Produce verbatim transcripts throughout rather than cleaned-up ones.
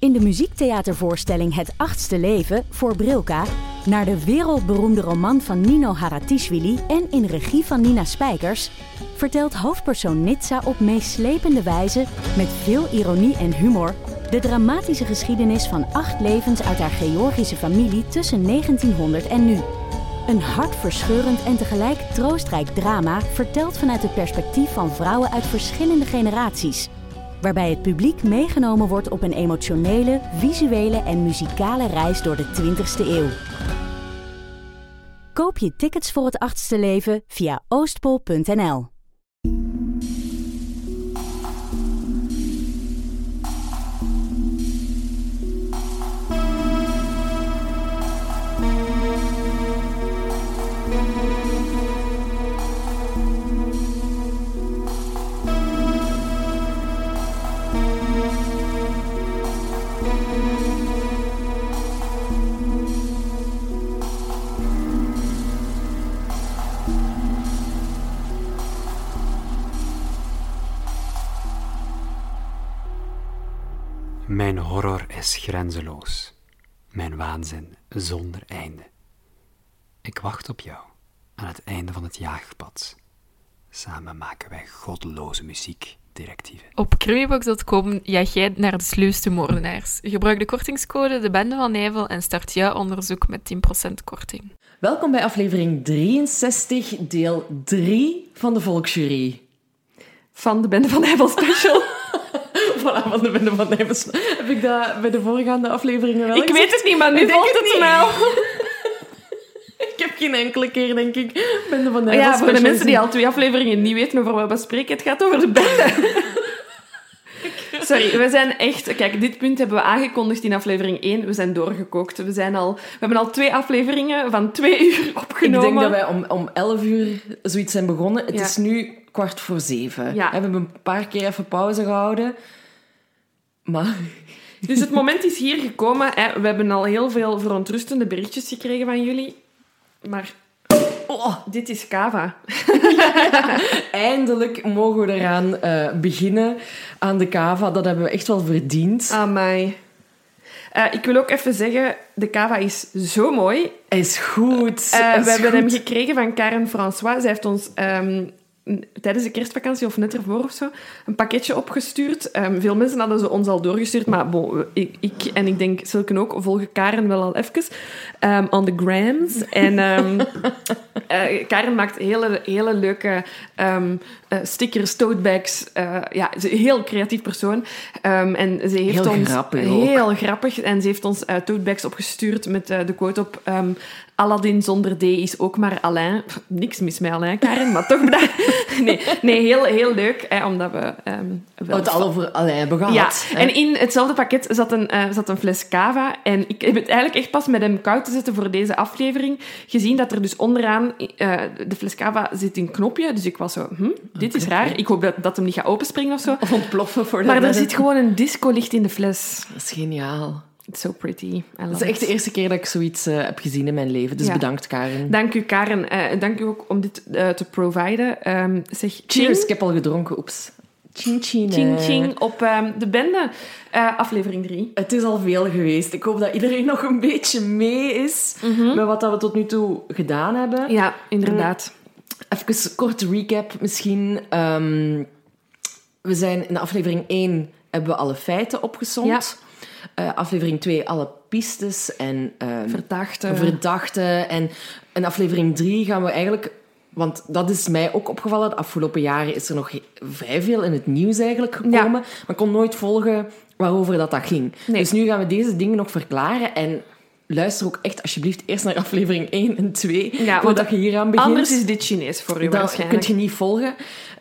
in de muziektheatervoorstelling Het Achtste Leven voor Brilka naar de wereldberoemde roman van Nino Haratischvili en in regie van Nina Spijkers vertelt hoofdpersoon Nitsa op meeslepende wijze, met veel ironie en humor, de dramatische geschiedenis van acht levens uit haar Georgische familie tussen negentienhonderd en nu. Een hartverscheurend en tegelijk troostrijk drama verteld vanuit het perspectief van vrouwen uit verschillende generaties, waarbij het publiek meegenomen wordt op een emotionele, visuele en muzikale reis door de twintigste eeuw. Koop je tickets voor Het Achtste Leven via oostpol punt n l. Mijn horror is grenzeloos, mijn waanzin zonder einde. Ik wacht op jou aan het einde van het jaagpad. Samen maken wij goddeloze muziek, directieve. Op cruibox punt com jaag jij naar de sluwste moordenaars. Gebruik de kortingscode De Bende van Nijvel en start jouw onderzoek met tien procent korting. Welkom bij aflevering drieënzestig, deel drie van de Volksjury. Van de Bende van Nijvel special. Voilà, van de Bende van Nijvel. Heb ik dat bij de voorgaande afleveringen wel Ik gezegd? weet het niet, maar nu Ik volgt denk het het wel. Ik heb geen enkele keer, denk ik, Bende van Nijvel Ja, voor de special mensen die gezien. al twee afleveringen niet weten over wat we spreken, het gaat over de bende. Sorry, we zijn echt... Kijk, dit punt hebben we aangekondigd in aflevering één. We zijn doorgekookt. We, zijn al, we hebben al twee afleveringen van twee uur opgenomen. Ik denk dat wij om, om elf uur zoiets zijn begonnen. Het Ja. is nu kwart voor zeven. Ja. We hebben een paar keer even pauze gehouden. Maar... Dus het moment is hier gekomen. Hè. We hebben al heel veel verontrustende berichtjes gekregen van jullie. Maar... Oh, dit is Kava. Eindelijk mogen we eraan uh, beginnen, aan de Kava. Dat hebben we echt wel verdiend. Amai. Uh, ik wil ook even zeggen, de Kava is zo mooi. Hij is goed. Uh, Hij is we hebben goed. hem gekregen van Karen François. Zij heeft ons um, tijdens de kerstvakantie, of net ervoor of zo, een pakketje opgestuurd. Um, veel mensen hadden ze ons al doorgestuurd, maar bon, ik, ik en ik denk Silken ook volgen Karen wel al even um, on the grams. En um, uh, Karen maakt hele, hele leuke um, uh, stickers, totebags. Uh, ja, ze is een heel creatief persoon. Um, en ze heeft heel ons grappig ook. heel grappig. En ze heeft ons uh, totebags opgestuurd met uh, de quote op... Um, Aladdin zonder D is ook maar Alain. Pff, niks mis met Alain, Karen, maar toch bedankt. Nee, nee heel, heel leuk, hè, omdat we... Um, We het al over Alain hebben gehad. Ja, hè? en in hetzelfde pakket zat een, uh, zat een fles cava. En ik heb het eigenlijk echt pas met hem koud te zetten voor deze aflevering gezien dat er dus onderaan... Uh, de fles cava zit een knopje, dus ik was zo... Hm, dit is raar. Ik hoop dat, dat hem niet gaat openspringen of zo. Of ontploffen voor de Maar er mensen. zit gewoon een discolicht in de fles. Dat is geniaal. It's so pretty. I love Dat is echt it. de eerste keer dat ik zoiets uh, heb gezien in mijn leven. Dus Ja. bedankt, Karen. Dank u, Karen. Uh, dank u ook om dit uh, te providen. Um, zeg, Cheers, ching, ik heb al gedronken. Oeps. Ching, ching. ching, ching op um, de bende. Uh, aflevering drie. Het is al veel geweest. Ik hoop dat iedereen nog een beetje mee is Mm-hmm. met wat dat we tot nu toe gedaan hebben. Ja, inderdaad. Even kort recap misschien. Um, we zijn in aflevering één hebben we alle feiten opgesomd. Ja. Uh, aflevering twee alle pistes en um, Verdachten. verdachten. En in aflevering drie gaan we eigenlijk... Want dat is mij ook opgevallen. De afgelopen jaren is er nog vrij veel in het nieuws eigenlijk gekomen. Ja. Maar ik kon nooit volgen waarover dat, dat ging. Nee. Dus nu gaan we deze dingen nog verklaren. En luister ook echt alsjeblieft eerst naar aflevering één en twee. Ja, voordat want je hier aan begint. Anders is dit Chinees voor u Dat waarschijnlijk. kun je niet volgen.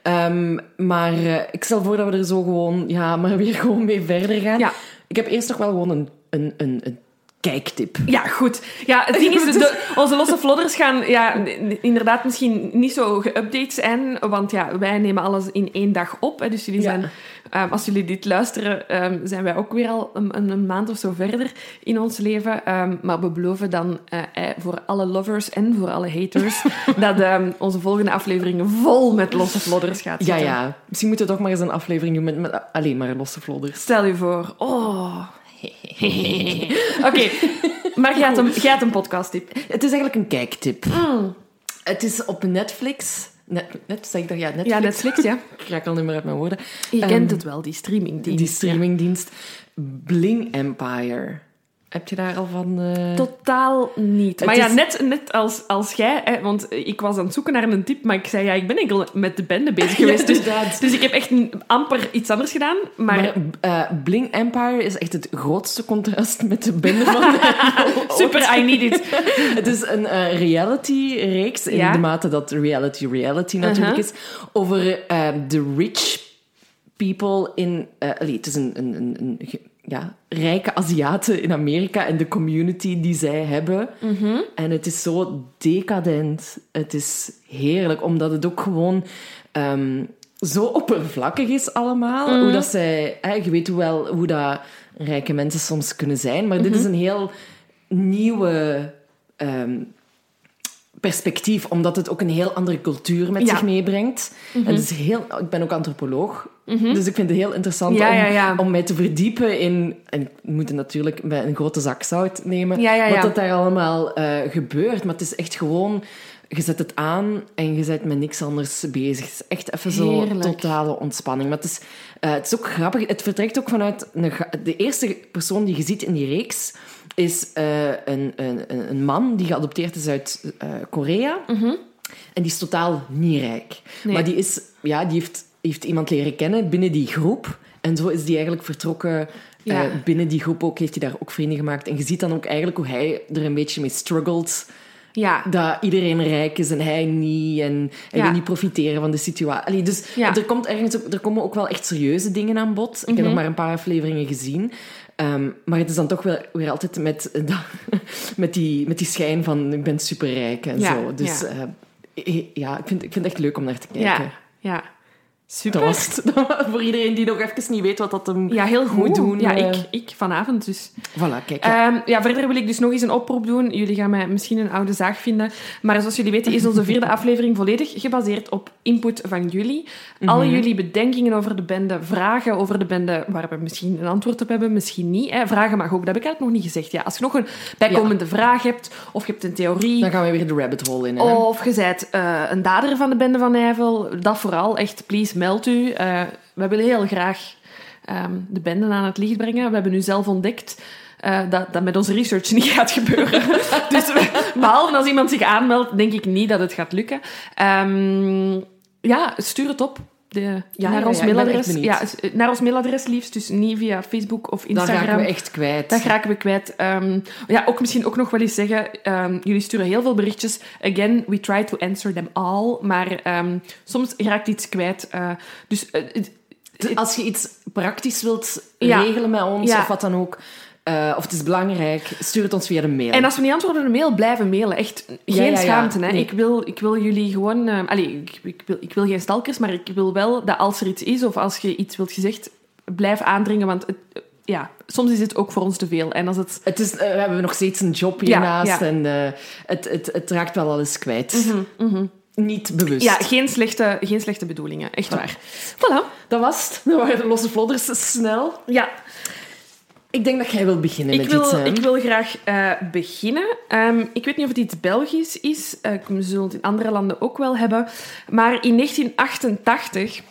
Um, maar uh, ik stel voor dat we er zo gewoon... Ja, maar weer gewoon mee verder gaan. Ja. Ik heb eerst nog wel gewoon een, een, een, een kijktip. Ja, goed. Ja, het ding is, de, onze losse vlodders gaan ja, inderdaad misschien niet zo geüpdate zijn, want ja, wij nemen alles in één dag op. Hè, dus jullie Ja. zijn, um, als jullie dit luisteren, um, zijn wij ook weer al een, een maand of zo verder in ons leven. Um, maar we beloven dan uh, eh, voor alle lovers en voor alle haters dat um, onze volgende aflevering vol met losse vlodders gaat Ja, zitten. ja. Misschien moeten we toch maar eens een aflevering doen met, met alleen maar losse vlodders. Stel je voor. Oh... Oké, okay. Maar jij had, een, jij had een podcasttip. Het is eigenlijk een kijktip. Mm. Het is op Netflix. Net, net zeg ik dat, ja, Netflix. Ja, Netflix, ja. Ik raak al niet meer uit mijn woorden. Je um, kent het wel, die streamingdienst. Die streamingdienst. Ja. Bling Empire. Heb je daar al van... Uh... Totaal niet. Maar het ja, is... net, net als, als jij... Hè, want ik was aan het zoeken naar een tip, maar ik zei, ja, ik ben enkel met de bende bezig geweest. Ja, dus, dus ik heb echt een, amper iets anders gedaan. Maar, maar uh, Bling Empire is echt het grootste contrast met de bende van... Super, I need it. Het is een uh, reality-reeks, in ja? de mate dat reality-reality natuurlijk uh-huh. is, over uh, de rich people in... Uh, allee, het is een... een, een, een ja, rijke Aziaten in Amerika en de community die zij hebben. Mm-hmm. En het is zo decadent. Het is heerlijk, omdat het ook gewoon um, zo oppervlakkig is allemaal. Mm-hmm. Hoe dat zij... Hè, je weet wel hoe dat rijke mensen soms kunnen zijn, maar mm-hmm. dit is een heel nieuwe... Um, perspectief, omdat het ook een heel andere cultuur met ja. zich meebrengt. Mm-hmm. En het is heel, ik ben ook antropoloog, mm-hmm. dus ik vind het heel interessant ja, om, ja, ja. om mij te verdiepen in... En ik moet het natuurlijk met een grote zak zout nemen, ja, ja, ja. wat dat daar allemaal uh, gebeurt. Maar het is echt gewoon... Je zet het aan en je bent met niks anders bezig. Het is echt even zo totale ontspanning. Maar het is, uh, het is ook grappig. Het vertrekt ook vanuit... Een, de eerste persoon die je ziet in die reeks is uh, een, een, een man die geadopteerd is uit uh, Korea. Mm-hmm. En die is totaal niet rijk. Nee. Maar die, is, ja, die heeft, heeft iemand leren kennen binnen die groep. En zo is die eigenlijk vertrokken... Ja. Uh, binnen die groep ook, heeft hij daar ook vrienden gemaakt. En je ziet dan ook eigenlijk hoe hij er een beetje mee struggelt... Ja. Dat iedereen rijk is en hij niet. En hij ja. wil niet profiteren van de situatie. Dus ja. er, komt ergens ook, er komen ook wel echt serieuze dingen aan bod. Ik mm-hmm. heb nog maar een paar afleveringen gezien. Um, maar het is dan toch wel weer altijd met, met, die, met die schijn van ik ben superrijk en ja. zo. Dus ja, uh, ja ik, vind, ik vind het echt leuk om naar te kijken. Ja, ja. Super. Dat was het. Voor iedereen die nog even niet weet wat dat hem ja, heel goed. moet doen. Ja, uh... ik, ik vanavond dus. Voilà, kijk. Ja. Um, ja, verder wil ik dus nog eens een oproep doen. Jullie gaan mij misschien een oude zaag vinden. Maar zoals jullie weten is onze vierde aflevering volledig gebaseerd op input van jullie. Mm-hmm. Alle jullie bedenkingen over de bende, vragen over de bende, waar we misschien een antwoord op hebben, misschien niet. Hè. Vragen mag ook, dat heb ik eigenlijk nog niet gezegd. Ja, als je nog een bijkomende ja. vraag hebt, of je hebt een theorie... Dan gaan we weer de rabbit hole in. Hè? Of je bent uh, een dader van de bende van Nijvel. Dat vooral, echt, please, meld u. Uh, we willen heel graag um, de bende aan het licht brengen. We hebben nu zelf ontdekt uh, dat dat met onze research niet gaat gebeuren. Dus we, behalve als iemand zich aanmeldt, denk ik niet dat het gaat lukken. Um, ja, stuur het op. De, ja, naar, ja, ons ja, mailadres, ja, naar ons mailadres liefst, dus niet via Facebook of Instagram. Dan raken we echt kwijt. Dan raken we kwijt. Um, ja, ook misschien ook nog wel eens zeggen, um, jullie sturen heel veel berichtjes. Again, we try to answer them all. Maar um, soms raakt iets kwijt. Uh, dus... Uh, Dus als je iets praktisch wilt ja. regelen met ons, ja. of wat dan ook, uh, of het is belangrijk, stuur het ons via de mail. En als we niet antwoorden op de mail, blijven mailen. Echt geen ja, ja, ja. schaamte. Hè. Nee. Ik, wil, ik wil jullie gewoon... Uh, allez, ik, ik, wil, ik wil geen stalkers, maar ik wil wel dat als er iets is, of als je iets wilt gezegd, blijf aandringen, want... Het, ja, soms is het ook voor ons te veel. En als het... Het is, uh, we hebben nog steeds een job hiernaast ja, ja. en uh, het, het, het raakt wel alles kwijt. Mm-hmm, mm-hmm. Niet bewust. Ja, geen slechte, geen slechte bedoelingen. Echt waar. Voilà. Dat was het. Dat waren de losse vlodders snel. Ja. Ik denk dat jij wil beginnen ik met wil, iets. Uh... Ik wil graag uh, beginnen. Um, ik weet niet of het iets Belgisch is. Uh, we zullen het in andere landen ook wel hebben. Maar in negentien achtentachtig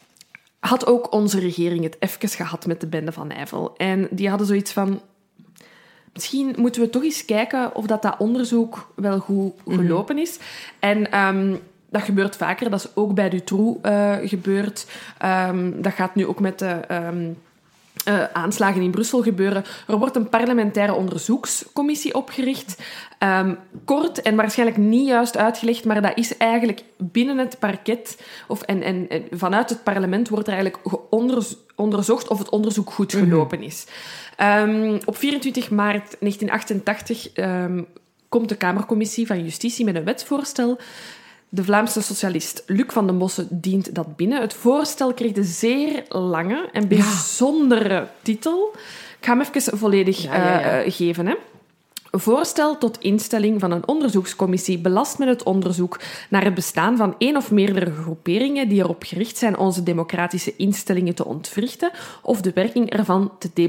had ook onze regering het even gehad met de bende van Nijvel. En die hadden zoiets van... Misschien moeten we toch eens kijken of dat, dat onderzoek wel goed gelopen is. Mm-hmm. En um, dat gebeurt vaker. Dat is ook bij Dutroux uh, gebeurd. Um, dat gaat nu ook met de um, uh, aanslagen in Brussel gebeuren. Er wordt een parlementaire onderzoekscommissie opgericht. Um, kort en waarschijnlijk niet juist uitgelegd, maar dat is eigenlijk binnen het parket... Of, en, en, en vanuit het parlement wordt er eigenlijk geonderzo- onderzocht of het onderzoek goed gelopen is. Um, op vierentwintig maart negentien achtentachtig um, komt de Kamercommissie van Justitie met een wetsvoorstel. De Vlaamse socialist Luc van den Bossen dient dat binnen. Het voorstel kreeg de zeer lange en bijzondere ja. titel. Ik ga hem even volledig ja, ja, ja. Uh, geven. Hè. Voorstel tot instelling van een onderzoekscommissie belast met het onderzoek naar het bestaan van één of meerdere groeperingen die erop gericht zijn onze democratische instellingen te ontwrichten of de werking ervan te de-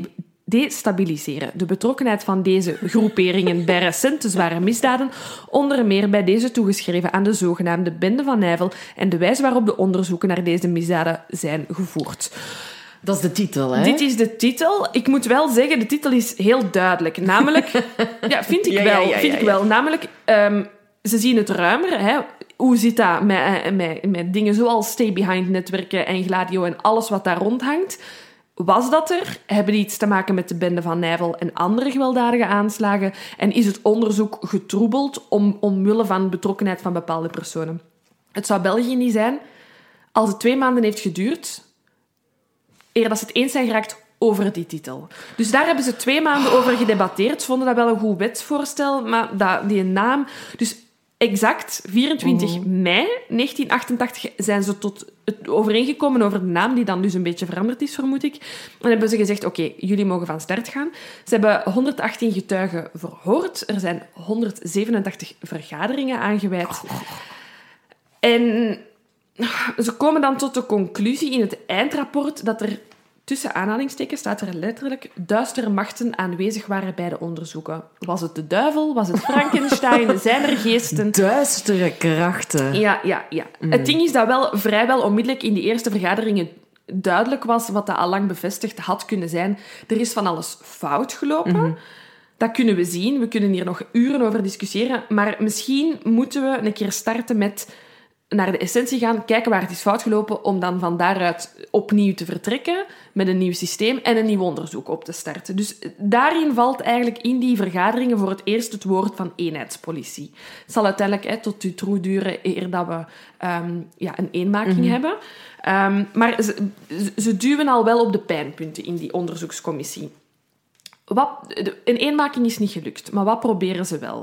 destabiliseren. De betrokkenheid van deze groeperingen bij recente zware misdaden, onder meer bij deze toegeschreven aan de zogenaamde Bende van Nijvel en de wijze waarop de onderzoeken naar deze misdaden zijn gevoerd. Dat is de titel, hè? Dit is de titel. Ik moet wel zeggen, de titel is heel duidelijk. Namelijk... ja, vind ik Ja, wel. ja, ja, vind ja, ik wel. Namelijk, um, ze zien het ruimer. Hè. Hoe zit dat met, met, met dingen zoals stay-behind-netwerken en Gladio en alles wat daar rondhangt? Was dat er? Hebben die iets te maken met de Bende van Nijvel en andere gewelddadige aanslagen? En is het onderzoek getroebeld om, omwille van betrokkenheid van bepaalde personen? Het zou België niet zijn als het twee maanden heeft geduurd eer dat ze het eens zijn geraakt over die titel. Dus daar hebben ze twee maanden over gedebatteerd. Ze vonden dat wel een goed wetsvoorstel, maar dat, die naam... Dus exact vierentwintig mei negentien achtentachtig zijn ze tot het overeengekomen over de naam, die dan dus een beetje veranderd is, vermoed ik. En hebben ze gezegd, oké, okay, jullie mogen van start gaan. Ze hebben honderdachttien getuigen verhoord. Er zijn honderdzevenentachtig vergaderingen aangewijd. En ze komen dan tot de conclusie in het eindrapport dat er, tussen aanhalingstekens staat er letterlijk, duistere machten aanwezig waren bij de onderzoeken. Was het de duivel? Was het Frankenstein? Zijn er geesten? Duistere krachten. Ja, ja, ja. Mm. Het ding is dat wel vrijwel onmiddellijk in die eerste vergaderingen duidelijk was wat dat al lang bevestigd had kunnen zijn. Er is van alles fout gelopen. Mm-hmm. Dat kunnen we zien. We kunnen hier nog uren over discussiëren. Maar misschien moeten we een keer starten met naar de essentie gaan, kijken waar het is fout gelopen, om dan van daaruit opnieuw te vertrekken met een nieuw systeem en een nieuw onderzoek op te starten. Dus daarin valt eigenlijk in die vergaderingen voor het eerst het woord van eenheidspolitie. Het zal uiteindelijk hè, tot Dutroux duren eer dat we um, ja, een eenmaking mm-hmm. hebben. Um, maar ze, ze duwen al wel op de pijnpunten in die onderzoekscommissie. Wat, een eenmaking is niet gelukt, maar wat proberen ze wel?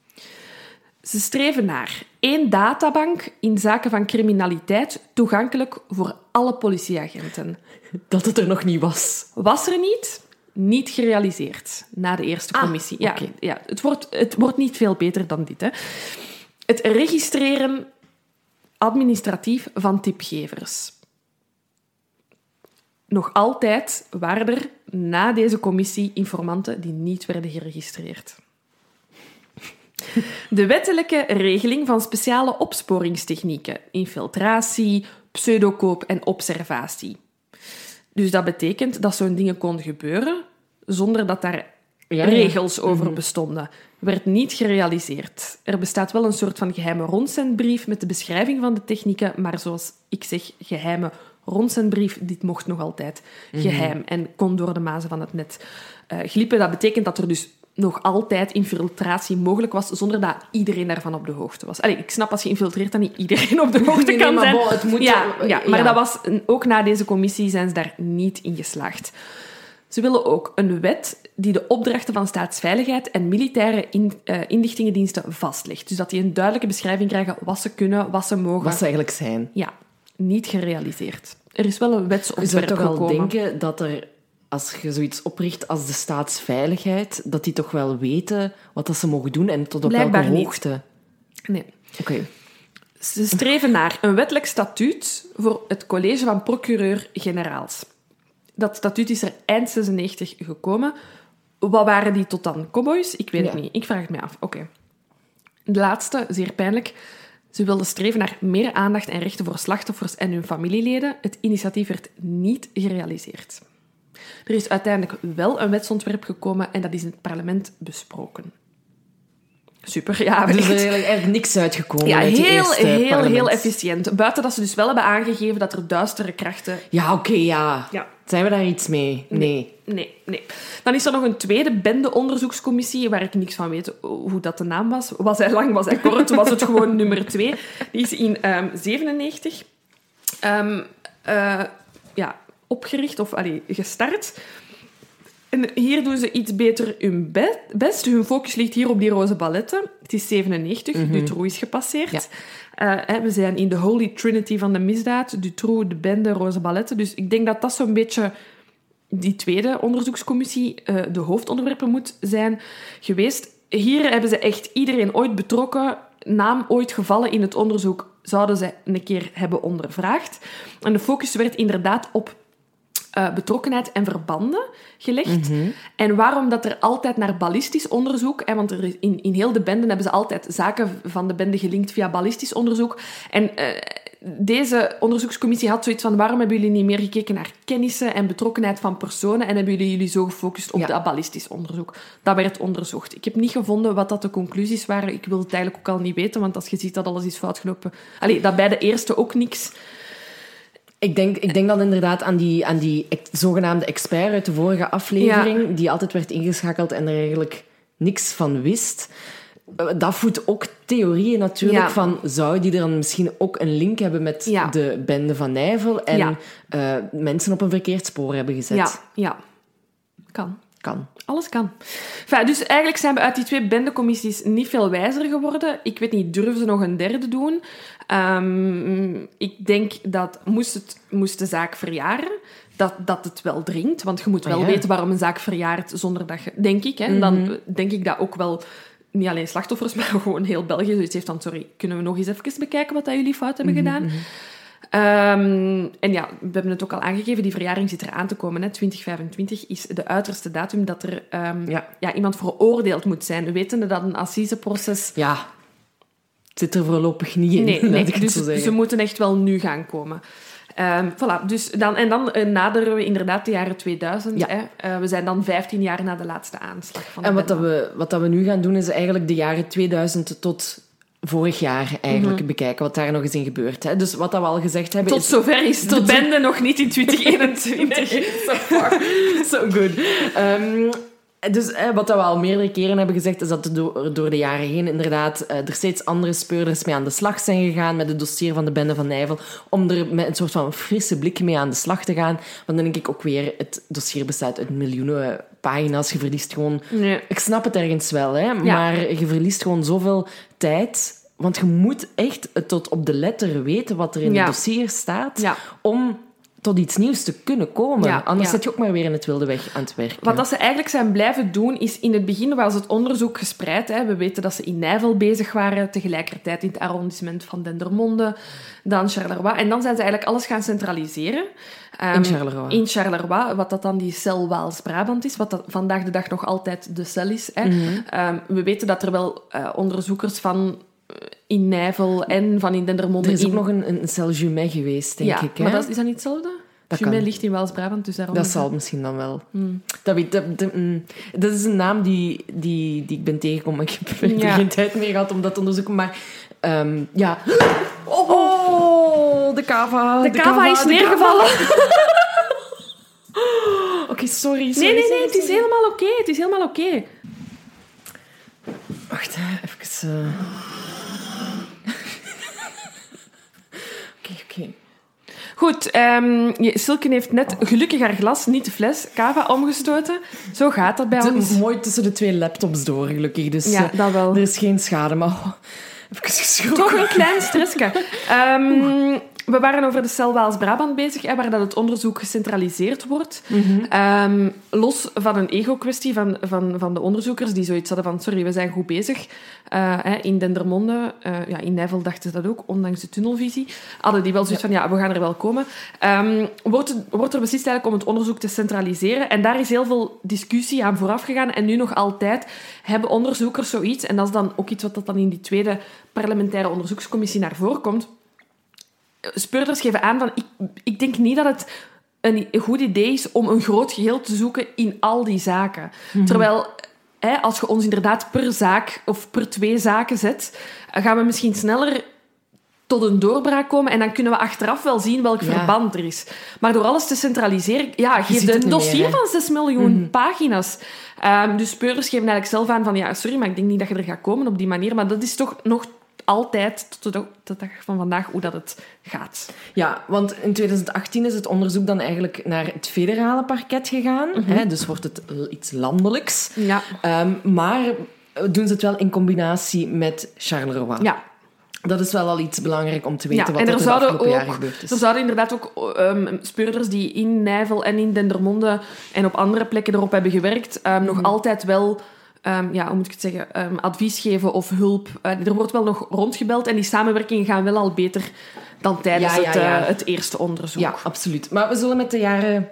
Ze streven naar één databank in zaken van criminaliteit toegankelijk voor alle politieagenten. Dat het er nog niet was. Was er niet? Niet gerealiseerd na de eerste commissie. Ah, okay. ja, ja, het, wordt, het wordt niet veel beter dan dit. Hè. Het registreren administratief van tipgevers. Nog altijd waren er na deze commissie informanten die niet werden geregistreerd. De wettelijke regeling van speciale opsporingstechnieken, infiltratie, pseudokoop en observatie. Dus dat betekent dat zo'n dingen kon gebeuren zonder dat daar ja, regels ja. over bestonden. Werd niet gerealiseerd. Er bestaat wel een soort van geheime rondzendbrief met de beschrijving van de technieken, maar zoals ik zeg, geheime rondzendbrief, dit mocht nog altijd geheim mm-hmm. en kon door de mazen van het net uh, glippen. Dat betekent dat er dus nog altijd infiltratie mogelijk was, zonder dat iedereen daarvan op de hoogte was. Allee, ik snap als je infiltreert dat niet iedereen op de hoogte nee, kan nee, zijn. Maar bon, het moet ja, er, ja, maar ja. dat was, ook na deze commissie zijn ze daar niet in geslaagd. Ze willen ook een wet die de opdrachten van staatsveiligheid en militaire in, uh, inlichtingendiensten vastlegt. Dus dat die een duidelijke beschrijving krijgen wat ze kunnen, wat ze mogen. Wat ze eigenlijk zijn. Ja, niet gerealiseerd. Er is wel een wetsontwerp gekomen. Je zou toch gekomen. al denken dat er, als je zoiets opricht als de staatsveiligheid, dat die toch wel weten wat dat ze mogen doen en tot op Blijkbaar welke niet. hoogte? Nee. Oké. Okay. Ze streven naar een wettelijk statuut voor het college van procureur-generaals. Dat statuut is er eind zesennegentig gekomen. Wat waren die tot dan? Cowboys? Ik weet ja. het niet. Ik vraag het mij af. Oké. Okay. De laatste, zeer pijnlijk. Ze wilden streven naar meer aandacht en rechten voor slachtoffers en hun familieleden. Het initiatief werd niet gerealiseerd. Er is uiteindelijk wel een wetsontwerp gekomen en dat is in het parlement besproken. Super, ja. Dus er is eigenlijk niks uitgekomen ja, uit die heel, eerste heel, parlement. heel efficiënt. Buiten dat ze dus wel hebben aangegeven dat er duistere krachten... Ja, oké, okay, ja. ja. Zijn we daar iets mee? Nee. nee. Nee, nee. Dan is er nog een tweede bende-onderzoekscommissie, waar ik niks van weet hoe dat de naam was. Was hij lang, was hij kort, was het gewoon nummer twee. Die is in um, zevenennegentig um, uh, ja, opgericht, of allee, gestart. En hier doen ze iets beter hun best. Hun focus ligt hier op die roze balletten. Het is zevenennegentig, mm-hmm. Dutroux is gepasseerd. Ja. Uh, we zijn in de holy trinity van de misdaad. Dutroux, de bende, roze balletten. Dus ik denk dat dat zo'n beetje die tweede onderzoekscommissie uh, de hoofdonderwerpen moet zijn geweest. Hier hebben ze echt iedereen ooit betrokken, naam ooit gevallen in het onderzoek, zouden ze een keer hebben ondervraagd. En de focus werd inderdaad op uh, betrokkenheid en verbanden gelegd. Mm-hmm. En waarom dat er altijd naar ballistisch onderzoek... Hè, want er is, in, in heel de benden hebben ze altijd zaken van de bende gelinkt via ballistisch onderzoek. En uh, deze onderzoekscommissie had zoiets van... Waarom hebben jullie niet meer gekeken naar kennissen en betrokkenheid van personen en hebben jullie jullie zo gefocust op ja. dat ballistisch onderzoek? Dat werd onderzocht. Ik heb niet gevonden wat dat de conclusies waren. Ik wil het eigenlijk ook al niet weten, want als je ziet dat alles is foutgelopen... Allee, dat bij de eerste ook niks... Ik denk, ik denk dan inderdaad aan die, aan die ex, zogenaamde expert uit de vorige aflevering, ja. die altijd werd ingeschakeld en er eigenlijk niks van wist. Dat voedt ook theorieën natuurlijk ja. van, zou die er dan misschien ook een link hebben met ja. de bende van Nijvel en ja. uh, mensen op een verkeerd spoor hebben gezet? Ja, ja. Kan. Kan. Alles kan. Enfin, dus eigenlijk zijn we uit die twee bendecommissies niet veel wijzer geworden. Ik weet niet, durven ze nog een derde doen? Um, ik denk dat, moest, het, moest de zaak verjaren, dat, dat het wel dringt. Want je moet wel oh, ja. weten waarom een zaak verjaart zonder dat je... Denk ik, hè. Mm-hmm. Dan denk ik dat ook wel... Niet alleen slachtoffers, maar gewoon heel België zoiets heeft van... Sorry, kunnen we nog eens even bekijken wat dat jullie fout hebben mm-hmm. gedaan? Um, en ja, we hebben het ook al aangegeven, die verjaring zit er aan te komen. Hè. twintig vijfentwintig is de uiterste datum dat er um, ja. Ja, iemand veroordeeld moet zijn. Wetende dat een assiseproces... Ja, het zit er voorlopig niet in, nee, nee, ik het dus zo zeggen. Ze moeten echt wel nu gaan komen. Um, voilà, dus dan, en dan uh, naderen we inderdaad de jaren tweeduizend. Ja. Hè. Uh, we zijn dan vijftien jaar na de laatste aanslag van de En wat, dat bende. we, wat dat we nu gaan doen, is eigenlijk de jaren tweeduizend tot... vorig jaar eigenlijk mm-hmm. bekijken wat daar nog eens in gebeurt. Hè. Dus wat dat we al gezegd hebben... Tot is... zover is de bende nog niet in twintig eenentwintig. Nee, so far. So good. Um, dus eh, wat dat we al meerdere keren hebben gezegd, is dat er door, door de jaren heen inderdaad uh, er steeds andere speurders mee aan de slag zijn gegaan met het dossier van de bende van Nijvel, om er met een soort van frisse blik mee aan de slag te gaan. Want dan denk ik ook weer, het dossier bestaat uit miljoenen pagina's. Je verliest gewoon... Nee. Ik snap het ergens wel, hè, ja. maar je verliest gewoon zoveel tijd... Want je moet echt tot op de letter weten wat er in ja. het dossier staat, ja. om tot iets nieuws te kunnen komen. Ja, Anders ja. zit je ook maar weer in het wilde weg aan het werken. Wat dat ze eigenlijk zijn blijven doen, is in het begin was het onderzoek gespreid. Hè. We weten dat ze in Nijvel bezig waren, tegelijkertijd in het arrondissement van Dendermonde, dan Charleroi. En dan zijn ze eigenlijk alles gaan centraliseren. Um, in Charleroi. In Charleroi, wat dat dan die cel Waals-Brabant is, wat dat vandaag de dag nog altijd de cel is. Hè. Mm-hmm. Um, we weten dat er wel uh, onderzoekers van... in Nijvel en van in Dendermonde... Er is ook in... nog een, een cel Jumet geweest, denk ja, ik. Hè? Maar dat is, is dat niet hetzelfde? Dat Jumet kan. ligt in Waals-Brabant, dus daarom... Dat zal misschien dan wel. Hmm. Dat, weet, dat, dat, mm, dat is een naam die, die, die ik ben tegengekomen, maar ik heb er Ja. geen tijd meer gehad om dat te onderzoeken. Maar um, ja... Oh, oh, de kava. De kava is de neergevallen. Oké, okay, sorry, sorry. Nee, nee, sorry, nee, het is sorry. helemaal oké. Okay, het is helemaal oké. Okay. Wacht, hè, even... Uh... Oké, oké. Goed, um, Silke heeft net gelukkig haar glas, niet de fles, cava omgestoten. Zo gaat dat bij Het ons. is mooi tussen de twee laptops door, gelukkig. Dus Ja, dat wel. er is geen schade, maar... Oh, even geschrokken. Toch een klein stressje. Um, we waren over de cel Waals-Brabant bezig, hè, waar dat het onderzoek gecentraliseerd wordt. Mm-hmm. Um, los van een ego-kwestie van, van, van de onderzoekers, die zoiets hadden van, sorry, we zijn goed bezig. Uh, hè, in Dendermonde, uh, ja, in Nijvel dachten ze dat ook, ondanks de tunnelvisie. Hadden die wel zoiets ja. van, ja, we gaan er wel komen. Um, wordt, wordt er beslist eigenlijk om het onderzoek te centraliseren. En daar is heel veel discussie aan vooraf gegaan. En nu nog altijd hebben onderzoekers zoiets, en dat is dan ook iets wat dat dan in die tweede parlementaire onderzoekscommissie naar voren komt. Speurders geven aan van, ik, ik denk niet dat het een goed idee is om een groot geheel te zoeken in al die zaken. Mm-hmm. Terwijl, hè, als je ons inderdaad per zaak of per twee zaken zet, gaan we misschien sneller tot een doorbraak komen en dan kunnen we achteraf wel zien welk ja. verband er is. Maar door alles te centraliseren, ja, geef je een dossier meer, van zes miljoen mm-hmm. pagina's. Um, dus speurders geven eigenlijk zelf aan van, ja, sorry, maar ik denk niet dat je er gaat komen op die manier. Maar dat is toch nog altijd tot de, tot de dag van vandaag hoe dat het gaat. Ja, want in twintig achttien is het onderzoek dan eigenlijk naar het federale parket gegaan. Mm-hmm. Hè, dus wordt het iets landelijks. Ja. Um, maar doen ze het wel in combinatie met Charleroi. Ja. Dat is wel al iets belangrijk om te weten ja, wat en er er de zouden afgelopen ook, jaren gebeurd is. Er zouden inderdaad ook um, speurders die in Nijvel en in Dendermonde en op andere plekken erop hebben gewerkt, um, nog mm. altijd wel... Um, ja, hoe moet ik het zeggen? Um, advies geven of hulp. Uh, er wordt wel nog rondgebeld en die samenwerkingen gaan wel al beter dan tijdens ja, ja, het, uh, ja. het eerste onderzoek. Ja, absoluut. Maar we zullen met de jaren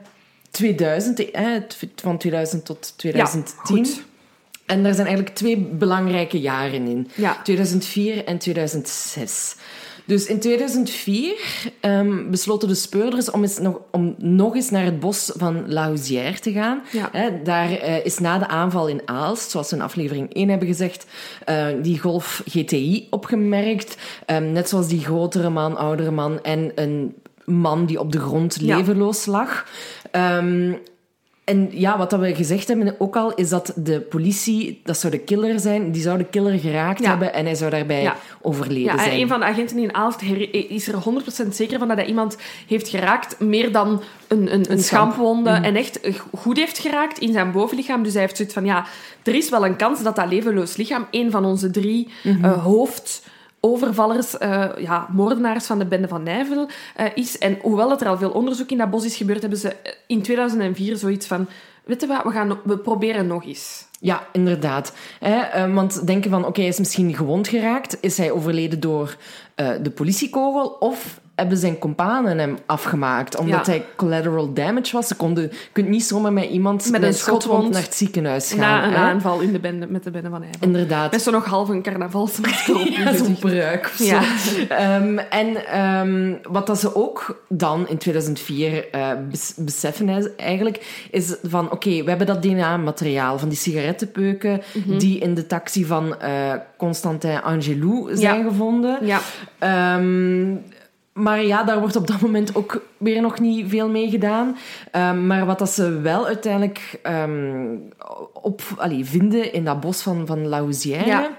tweeduizend, eh, van tweeduizend tot tweeduizend tien. Ja, goed. En daar zijn eigenlijk twee belangrijke jaren in. Ja. tweeduizend vier en tweeduizend zes. Dus in tweeduizend vier um, besloten de speurders om, eens nog, om nog eens naar het bos van La Housière te gaan. Ja. He, daar uh, is na de aanval in Aalst, zoals we in aflevering één hebben gezegd, uh, die Golf G T I opgemerkt. Um, net zoals die grotere man, oudere man en een man die op de grond levenloos lag. Um, En ja, wat dat we gezegd hebben ook al, is dat de politie, dat zou de killer zijn, die zou de killer geraakt ja. hebben en hij zou daarbij ja. overleden ja, zijn. En een van de agenten in Aalst is er honderd procent zeker van dat hij iemand heeft geraakt, meer dan een, een, een, een schampwonde, mm. en echt goed heeft geraakt in zijn bovenlichaam. Dus hij heeft zoiets van, ja, er is wel een kans dat dat levenloos lichaam een van onze drie mm-hmm. uh, hoofd... overvallers, uh, ja, moordenaars van de bende van Nijvel uh, is. En hoewel er al veel onderzoek in dat bos is gebeurd, hebben ze in tweeduizend vier zoiets van... Weet je wat, we, gaan, we proberen nog eens. Ja, inderdaad. He, uh, want denken van, oké, okay, hij is misschien gewond geraakt. Is hij overleden door uh, de politiekogel? Of hebben zijn companen hem afgemaakt? Omdat ja. hij collateral damage was. Ze konden, je kunt niet zomaar met iemand met, met een schotwond naar het ziekenhuis gaan. Na een hè? aanval in de bende, met de bende van Nijvel. Inderdaad. Met zo nog half een carnavalsmasker op. Ja, zo'n pruik of zo. Ja. Um, en um, wat dat ze ook dan in tweeduizend vier uh, bes- beseffen eigenlijk, is van, oké, okay, we hebben dat D N A-materiaal van die sigarettenpeuken mm-hmm. die in de taxi van uh, Constantin Angelou zijn ja. gevonden. Ja. Um, Maar ja, daar wordt op dat moment ook weer nog niet veel mee gedaan. Um, maar wat dat ze wel uiteindelijk um, op, allee, vinden in dat bos van, van La Housière... Ja.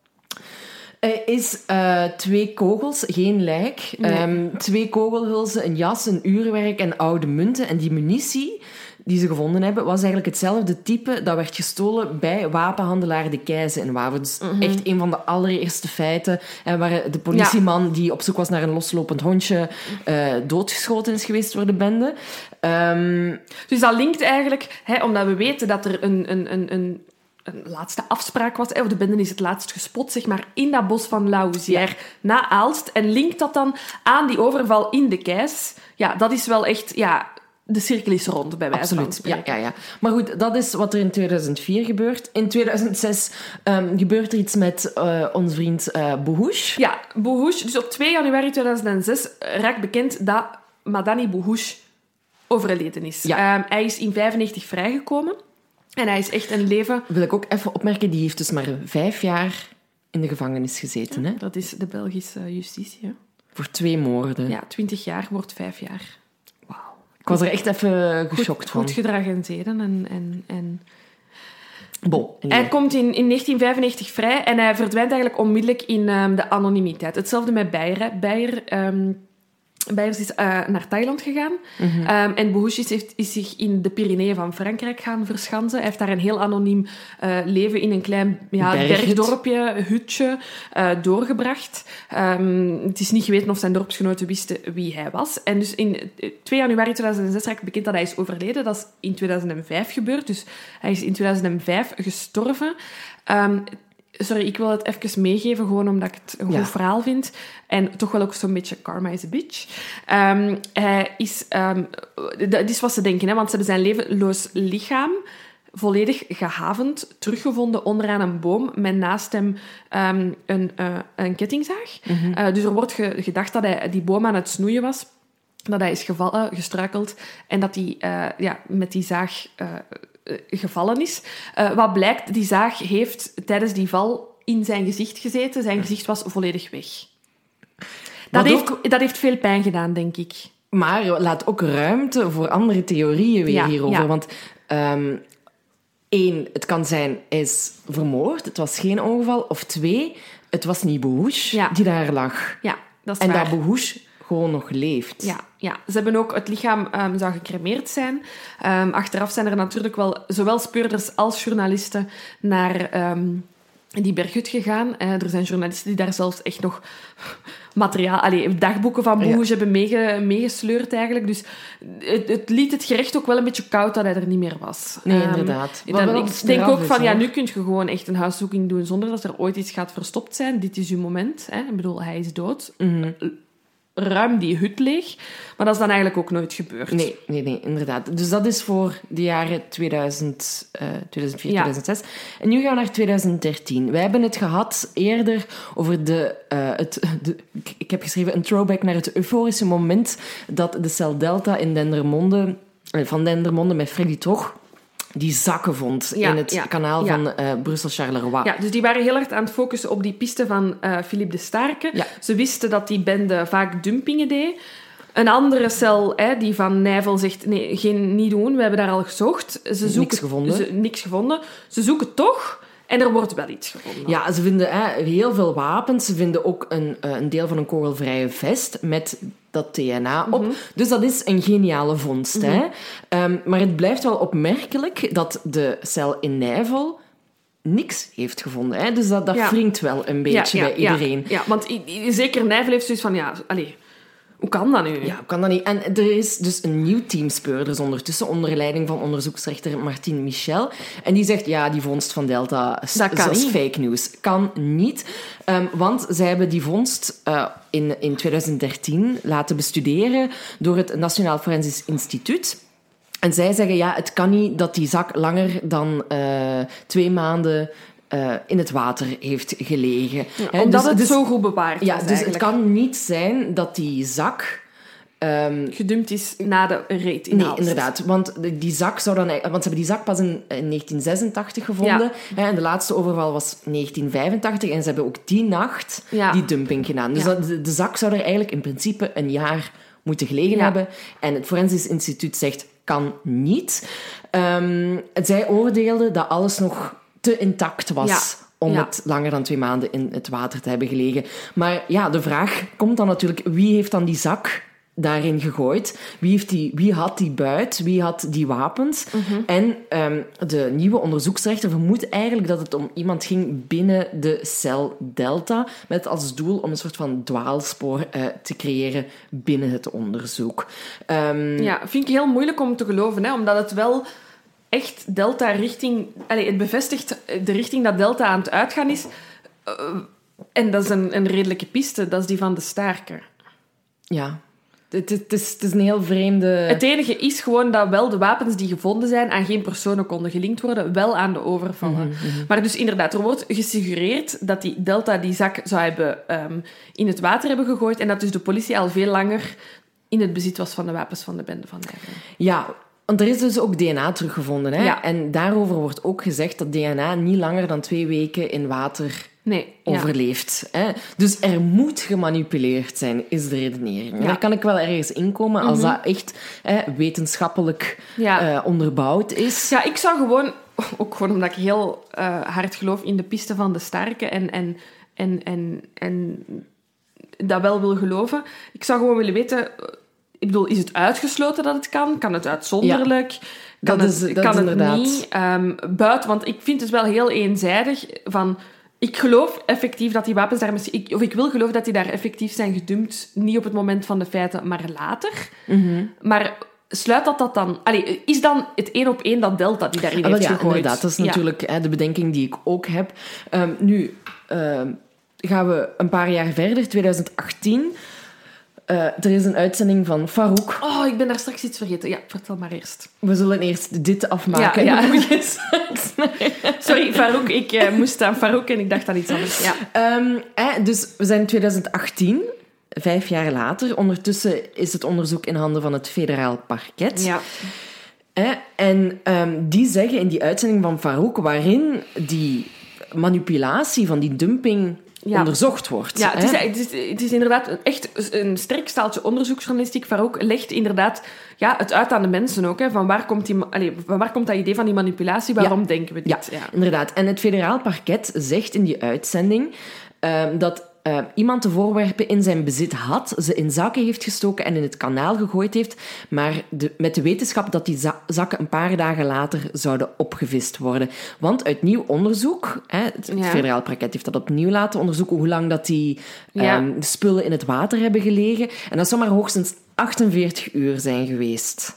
Uh, is uh, twee kogels, geen lijk. Nee. Um, twee kogelhulzen, een jas, een uurwerk en oude munten. En die munitie die ze gevonden hebben, was eigenlijk hetzelfde type dat werd gestolen bij wapenhandelaar De Keyze in Wavre. Dus mm-hmm. echt een van de allereerste feiten. En waar de politieman ja. die op zoek was naar een loslopend hondje uh, doodgeschoten is geweest door de bende. Um, dus dat linkt eigenlijk, hè, omdat we weten dat er een... een, een, een een laatste afspraak was, of de bende is het laatst gespot, zeg maar, in dat bos van La Housière ja. na Aalst. En linkt dat dan aan die overval in De Keyze. Ja, dat is wel echt... Ja, de cirkel is rond, bij wijze Absoluut. van spreken. Ja, ja, ja. Maar goed, dat is wat er in tweeduizend vier gebeurt. In tweeduizend zes um, gebeurt er iets met uh, onze vriend uh, Bouhouche. Ja, Bouhouche. Dus op twee januari tweeduizend zes raakt bekend dat Madani Bouhouche overleden is. Ja. Um, hij is in vijfennegentig vrijgekomen. En hij is echt een leven... Wil ik ook even opmerken, die heeft dus maar vijf jaar in de gevangenis gezeten. Ja, hè? Dat is de Belgische justitie. Hè? Voor twee moorden. Ja, twintig jaar wordt vijf jaar. Wauw. Ik was er echt even geschokt goed, van. Goed gedrag en zeden. En, en, en... Bon, hij komt in, in negentien vijfennegentig vrij en hij verdwijnt eigenlijk onmiddellijk in um, de anonimiteit. Hetzelfde met Beyer. Beyer... Um, Beyers is uh, naar Thailand gegaan. Mm-hmm. Um, en Bouhouche is, is zich in de Pyreneeën van Frankrijk gaan verschansen. Hij heeft daar een heel anoniem uh, leven in een klein ja, bergdorpje, hutje, uh, doorgebracht. Um, het is niet geweten of zijn dorpsgenoten wisten wie hij was. En dus in twee januari tweeduizend zes raakt bekend dat hij is overleden. Dat is in tweeduizend vijf gebeurd. Dus hij is in tweeduizend vijf gestorven. Um, Sorry, ik wil het even meegeven, gewoon omdat ik het een goed ja. verhaal vind. En toch wel ook zo'n beetje karma is a bitch. Um, hij is... Um, dat is wat ze denken, hè, want ze hebben zijn levenloos lichaam volledig gehavend teruggevonden onderaan een boom met naast hem um, een, uh, een kettingzaag. Mm-hmm. Uh, dus er wordt ge- gedacht dat hij die boom aan het snoeien was, dat hij is gevallen, gestruikeld en dat hij uh, ja, met die zaag... Uh, gevallen is. Uh, wat blijkt, die zaag heeft tijdens die val in zijn gezicht gezeten. Zijn gezicht was volledig weg. Dat, heeft, ook, dat heeft veel pijn gedaan, denk ik. Maar laat ook ruimte voor andere theorieën weer ja, hierover. Ja. Want um, één, het kan zijn, hij is vermoord. Het was geen ongeval. Of twee, het was niet Bouhouche ja. die daar lag. Ja, dat is en waar. dat Bouhouche gewoon nog leeft. Ja, ja, ze hebben ook... Het lichaam um, zou gecremeerd zijn. Um, achteraf zijn er natuurlijk wel zowel speurders als journalisten naar um, die berghut gegaan. Uh, er zijn journalisten die daar zelfs echt nog materiaal... Allee, dagboeken van Bouhouche ja. hebben meege, meegesleurd eigenlijk. Dus het, het liet het gerecht ook wel een beetje koud dat hij er niet meer was. Nee, um, inderdaad. Dan, ik denk ook van, ja, nu kun je gewoon echt een huiszoeking doen zonder dat er ooit iets gaat verstopt zijn. Dit is uw moment. Hè? Ik bedoel, hij is dood. Mm-hmm. ruim die hut leeg. Maar dat is dan eigenlijk ook nooit gebeurd. Nee, nee, nee, inderdaad. Dus dat is voor de jaren tweeduizend, uh, tweeduizend vier, ja. tweeduizend zes. En nu gaan we naar tweeduizend dertien. Wij hebben het gehad eerder over de... Uh, het, de ik, ik heb geschreven een throwback naar het euforische moment dat de cel Delta in Dendermonde, van Dendermonde met Freddy Trog die zakken vond ja, in het ja, kanaal ja. van uh, Brussel-Charleroi. Ja, dus die waren heel hard aan het focussen op die piste van uh, Philippe de Starke. Ja. Ze wisten dat die bende vaak dumpingen deed. Een andere cel hè, die van Nijvel zegt, nee, geen, niet doen, we hebben daar al gezocht. Ze zoeken, niks gevonden. Ze, niks gevonden. Ze zoeken toch en er wordt wel iets gevonden. Ja, ze vinden hè, heel veel wapens. Ze vinden ook een, een deel van een kogelvrije vest met dat T N A op. Mm-hmm. Dus dat is een geniale vondst. Mm-hmm. Hè? Um, maar het blijft wel opmerkelijk dat de cel in Nijvel niks heeft gevonden. Hè? Dus dat, dat ja. wringt wel een beetje ja, ja, bij iedereen. Ja, ja, want i- i- zeker Nijvel heeft zoiets van, ja, allez, hoe kan dat nu? Ja, hoe kan dat niet? En er is dus een nieuw team speurders ondertussen, onder leiding van onderzoeksrechter Martin Michel. En die zegt, ja, die vondst van Delta is, dat is fake news. Kan niet. Um, want zij hebben die vondst uh, in, in tweeduizend dertien laten bestuderen door het Nationaal Forensisch Instituut. En zij zeggen, ja, het kan niet dat die zak langer dan uh, twee maanden Uh, in het water heeft gelegen. Ja, He, omdat dus, het dus, zo goed bewaard is. Ja, dus eigenlijk. Het kan niet zijn dat die zak Um, gedumpt is na de reet. Nee, inderdaad. Want die zak zou dan... Want ze hebben die zak pas in, in negentien zesentachtig gevonden. Ja. En de laatste overval was negentien vijfentachtig. En ze hebben ook die nacht ja. die dumping gedaan. Dus ja. dat, de, de zak zou er eigenlijk in principe een jaar moeten gelegen ja. hebben. En het Forensisch Instituut zegt, kan niet. Um, zij oordeelden dat alles nog te intact was... Ja. om ja. het langer dan twee maanden in het water te hebben gelegen. Maar ja, de vraag komt dan natuurlijk... Wie heeft dan die zak daarin gegooid? Wie, heeft die, wie had die buit? Wie had die wapens? Mm-hmm. En um, de nieuwe onderzoeksrechter vermoedt eigenlijk dat het om iemand ging binnen de cel Delta, met als doel om een soort van dwaalspoor uh, te creëren binnen het onderzoek. Um, ja, vind ik heel moeilijk om te geloven, hè, omdat het wel... echt Delta richting... Allez, het bevestigt de richting dat Delta aan het uitgaan is. Uh, en dat is een, een redelijke piste. Dat is die van de Starke. Ja. Het, het, is, het is een heel vreemde... Het enige is gewoon dat wel de wapens die gevonden zijn aan geen personen konden gelinkt worden, wel aan de overvallen. Mm-hmm, mm-hmm. Maar dus inderdaad, er wordt gesuggereerd dat die Delta die zak zou hebben um, in het water hebben gegooid en dat dus de politie al veel langer in het bezit was van de wapens van de bende van Nijvel. Ja, want er is dus ook D N A teruggevonden. Hè? Ja. En daarover wordt ook gezegd dat D N A niet langer dan twee weken in water nee, overleeft. Ja. Hè? Dus er moet gemanipuleerd zijn, is de redenering. Ja. Daar kan ik wel ergens inkomen als mm-hmm. dat echt hè, wetenschappelijk ja. uh, onderbouwd is. Ja, ik zou gewoon... Ook gewoon omdat ik heel uh, hard geloof in de piste van de Starke en, en, en, en, en dat wel wil geloven. Ik zou gewoon willen weten... Ik bedoel, is het uitgesloten dat het kan? Kan het uitzonderlijk? Ja, kan dat het, is, dat kan is het inderdaad. niet? Um, buiten, want ik vind het wel heel eenzijdig van... Ik geloof effectief dat die wapens daar... Misschien, ik, of ik wil geloven dat die daar effectief zijn gedumpt. Niet op het moment van de feiten, maar later. Mm-hmm. Maar sluit dat dat dan... Allee, is dan het één op één dat Delta die daarin ah, heeft ja, gegooid? Inderdaad, dat is ja. natuurlijk hè, de bedenking die ik ook heb. Um, nu um, gaan we een paar jaar verder, twintig achttien... Uh, er is een uitzending van Farouk. Oh, ik ben daar straks iets vergeten. Ja, vertel maar eerst. We zullen eerst dit afmaken. Ja, ja. Sorry, Farouk. Ik uh, moest aan Farouk en ik dacht aan iets anders. Ja. Um, eh, dus we zijn in twintig achttien, vijf jaar later. Ondertussen is het onderzoek in handen van het federaal parket. Ja. Eh, en um, die zeggen in die uitzending van Farouk, waarin die manipulatie van die dumping... Ja. onderzocht wordt. Ja, het is, het, is, het is inderdaad echt een sterk staaltje onderzoeksjournalistiek. Farouk legt inderdaad ja, het uit aan de mensen ook. Hè, van, waar komt die, allez, van waar komt dat idee van die manipulatie? Waarom ja. denken we dit? Ja, ja, inderdaad. En het federaal parket zegt in die uitzending uh, dat uh, iemand de voorwerpen in zijn bezit had, ze in zakken heeft gestoken en in het kanaal gegooid heeft, maar de, met de wetenschap dat die za- zakken een paar dagen later zouden opgevist worden. Want uit nieuw onderzoek, hè, het ja. federaal parket heeft dat opnieuw laten onderzoeken, hoe lang dat die ja. um, spullen in het water hebben gelegen. En dat zou maar hoogstens achtenveertig uur zijn geweest.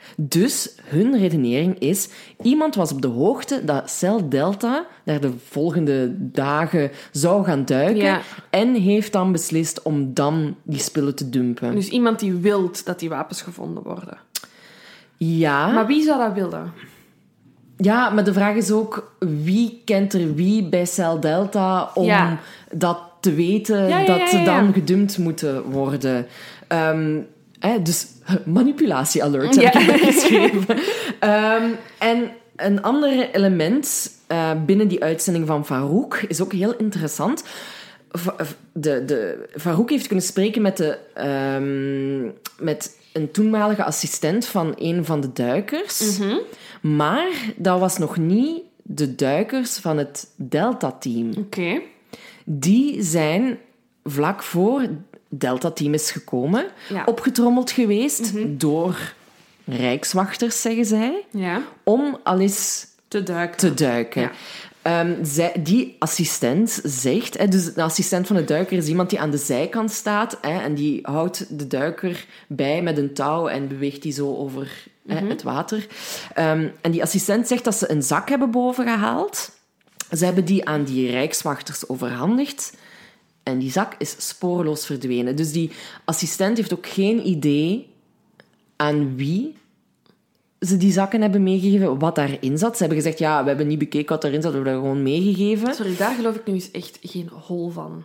Dus hun redenering is, iemand was op de hoogte dat cel Delta daar de volgende dagen zou gaan duiken Ja. en heeft dan beslist om dan die spullen te dumpen. Dus iemand die wil dat die wapens gevonden worden. Ja, Maar wie zou dat willen? ja, maar de vraag is ook, wie kent er wie bij cel Delta om Ja. dat te weten, Ja, ja, dat ja, ze ja. dan gedumpt moeten worden. Ehm, hè, dus manipulatie-alert heb Ja. ik erbij geschreven. Ehm, en een ander element eh, binnen die uitzending van Farouk is ook heel interessant. Va- De, de, Farouk heeft kunnen spreken met, de, ehm, met een toenmalige assistent van een van de duikers. Mhm. Maar dat was nog niet de duikers van het Delta-team. Oké. Die zijn vlak voor het Delta-team is gekomen, Ja. opgetrommeld geweest Mhm. door rijkswachters, zeggen zij, Ja. om al eens Te duiken. te duiken. Ja. Ehm, zij, die assistent zegt... Hè, dus de assistent van de duiker is iemand die aan de zijkant staat hè, en die houdt de duiker bij met een touw en beweegt die zo over hè, het water. Ehm, en die assistent zegt dat ze een zak hebben bovengehaald. Ze hebben die aan die rijkswachters overhandigd. En die zak is spoorloos verdwenen. Dus die assistent heeft ook geen idee aan wie ze die zakken hebben meegegeven, wat daarin zat. Ze hebben gezegd, ja, we hebben niet bekeken wat daarin zat, we hebben dat gewoon meegegeven. Sorry, daar geloof ik nu eens echt geen hol van.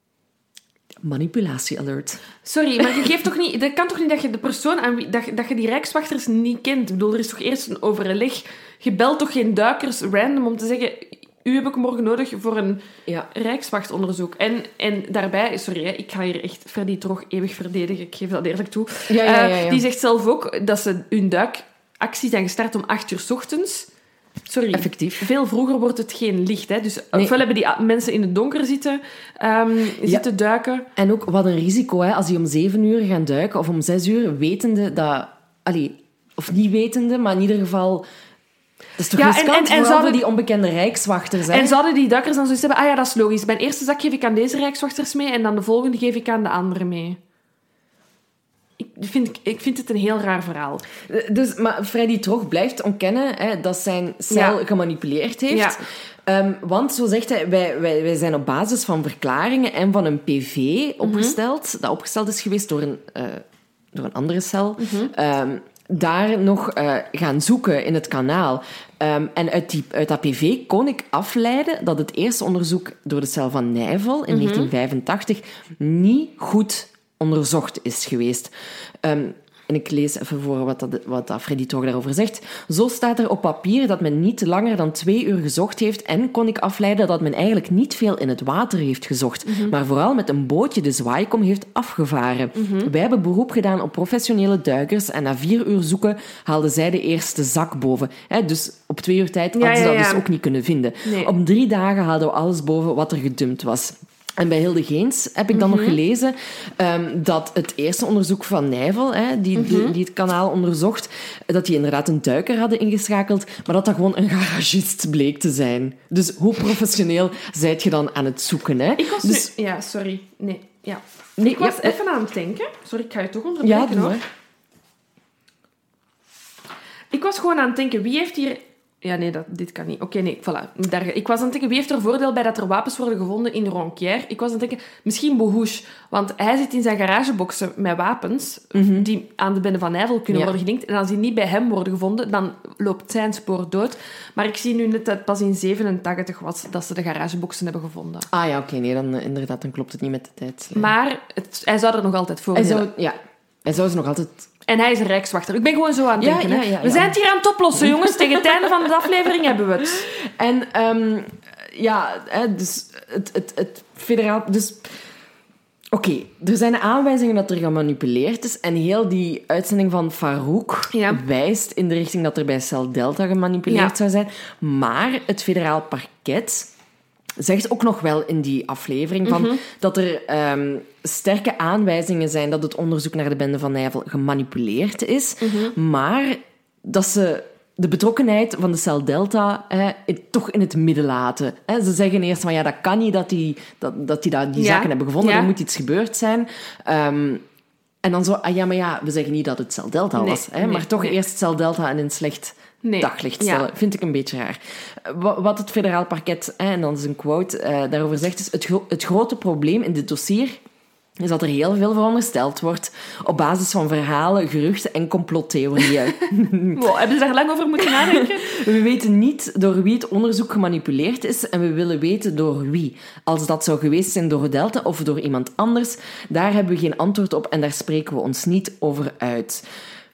Manipulatie-alert. Sorry, maar je geeft toch niet... Dat kan toch niet dat je de persoon aan wie... Dat, je- dat je die rijkswachters niet kent? Ik bedoel, er is toch eerst een overleg? Je belt toch geen duikers random om te zeggen... U heb ik morgen nodig voor een Ja. rijkswachtonderzoek. En, en daarbij... Sorry, hè, ik ga hier echt Freddy Trog eeuwig verdedigen. Ik geef dat eerlijk toe. Ja, ja, ja, ja. Eh, die zegt zelf ook dat ze hun duikactie zijn gestart om acht uur 's ochtends. Sorry. Effectief. Veel vroeger wordt het geen licht. Hè? Dus Nee. ofwel hebben die a- mensen in het donker zitten, ehm, zitten duiken. En ook wat een risico, hè, als die om zeven uur gaan duiken, of om zes uur, wetende dat... Allee, of niet wetende, maar in ieder geval... Dat is toch Ja, en- riskant, en- en vooral zouden- voor die onbekende rijkswachters. Hè? En zouden die duikers dan zoiets hebben... Ah ja, dat is logisch. Mijn eerste zak geef ik aan deze rijkswachters mee en dan de volgende geef ik aan de andere mee. Ik vind, ik vind het een heel raar verhaal. Dus, maar Freddy Trog blijft ontkennen hè, dat zijn cel Ja. gemanipuleerd heeft. Ja. Ehm, want, zo zegt hij, wij, wij, wij zijn op basis van verklaringen en van een P V opgesteld, dat opgesteld is geweest door een, eh, door een andere cel, ehm, daar nog eh, gaan zoeken in het kanaal. Ehm, en uit, die, uit dat P V kon ik afleiden dat het eerste onderzoek door de cel van Nijvel in negentien vijfentachtig niet goed onderzocht is geweest. Ehm, en ik lees even voor wat, dat, wat dat Freddy Trog daarover zegt. Zo staat er op papier dat men niet langer dan twee uur gezocht heeft en kon ik afleiden dat men eigenlijk niet veel in het water heeft gezocht, maar vooral met een bootje de Zwaaikom heeft afgevaren. Wij hebben beroep gedaan op professionele duikers en na vier uur zoeken haalden zij de eerste zak boven. Hè, dus op twee uur tijd hadden Ja, ze ja, dat ja. dus ook niet kunnen vinden. Nee. Op drie dagen haalden we alles boven wat er gedumpt was. En bij Hilde Geens heb ik dan nog gelezen um, dat het eerste onderzoek van Nijvel, hè, die, de, die het kanaal onderzocht, dat die inderdaad een duiker hadden ingeschakeld, maar dat dat gewoon een garagist bleek te zijn. Dus hoe professioneel zijt je dan aan het zoeken? Hè? Ik was dus, nu... Ja, sorry. Nee, ja. nee, Ik was ja, even aan het denken. Sorry, ik ga je toch onderbreken, ja, doe hoor. maar. Ik was gewoon aan het denken, wie heeft hier... Ja, nee, dat, dit kan niet. Oké, nee, voilà. Daar, ik was aan het denken, wie heeft er voordeel bij dat er wapens worden gevonden in Ronquière? Ik was aan het denken, misschien Bohouche. Want hij zit in zijn garageboxen met wapens die aan de bende van Nijvel kunnen Ja. worden gelinkt. En als die niet bij hem worden gevonden, dan loopt zijn spoor dood. Maar ik zie nu net dat het pas in zevenentachtig was dat ze de garageboxen hebben gevonden. Ah ja, oké, nee, dan, eh, inderdaad, dan klopt het niet met de tijd. Maar het, hij zou er nog altijd voor Hij willen. zou, ja, hij zou ze nog altijd... En hij is een rijkswachter. Ik ben gewoon zo aan het Ja, denken. ja, hè. ja, ja. We zijn het hier aan het oplossen, jongens. Tegen het einde van de aflevering hebben we het. En ehm, ja, hè, dus het, het, het federaal... Dus, oké, er zijn aanwijzingen dat er gemanipuleerd is. En heel die uitzending van Farouk Ja. wijst in de richting dat er bij Cel Delta gemanipuleerd Ja. zou zijn. Maar het federaal parket zegt ook nog wel in die aflevering van dat er ehm, sterke aanwijzingen zijn dat het onderzoek naar de bende van Nijvel gemanipuleerd is, maar dat ze de betrokkenheid van de Cel Delta eh, in- toch in het midden laten. Hè. Ze zeggen eerst van ja, dat kan niet dat die, dat, dat die, dat die Ja. zaken hebben gevonden, Ja. er moet iets gebeurd zijn. Ehm, En dan zo, ah ja, maar ja, we zeggen niet dat het celdelta Nee, was. Hè, nee, maar toch nee. eerst celdelta in een slecht Nee. daglicht stellen. Ja. Vind ik een beetje raar. Wa- Wat het federaal parket, hè, en dan is een quote, uh, daarover zegt, is het, gro- het grote probleem in dit dossier is dat er heel veel verondersteld wordt op basis van verhalen, geruchten en complottheorieën. Wow, hebben ze daar lang over moeten nadenken? We weten niet door wie het onderzoek gemanipuleerd is en we willen weten door wie. Als dat zou geweest zijn door Delta of door iemand anders, daar hebben we geen antwoord op en daar spreken we ons niet over uit.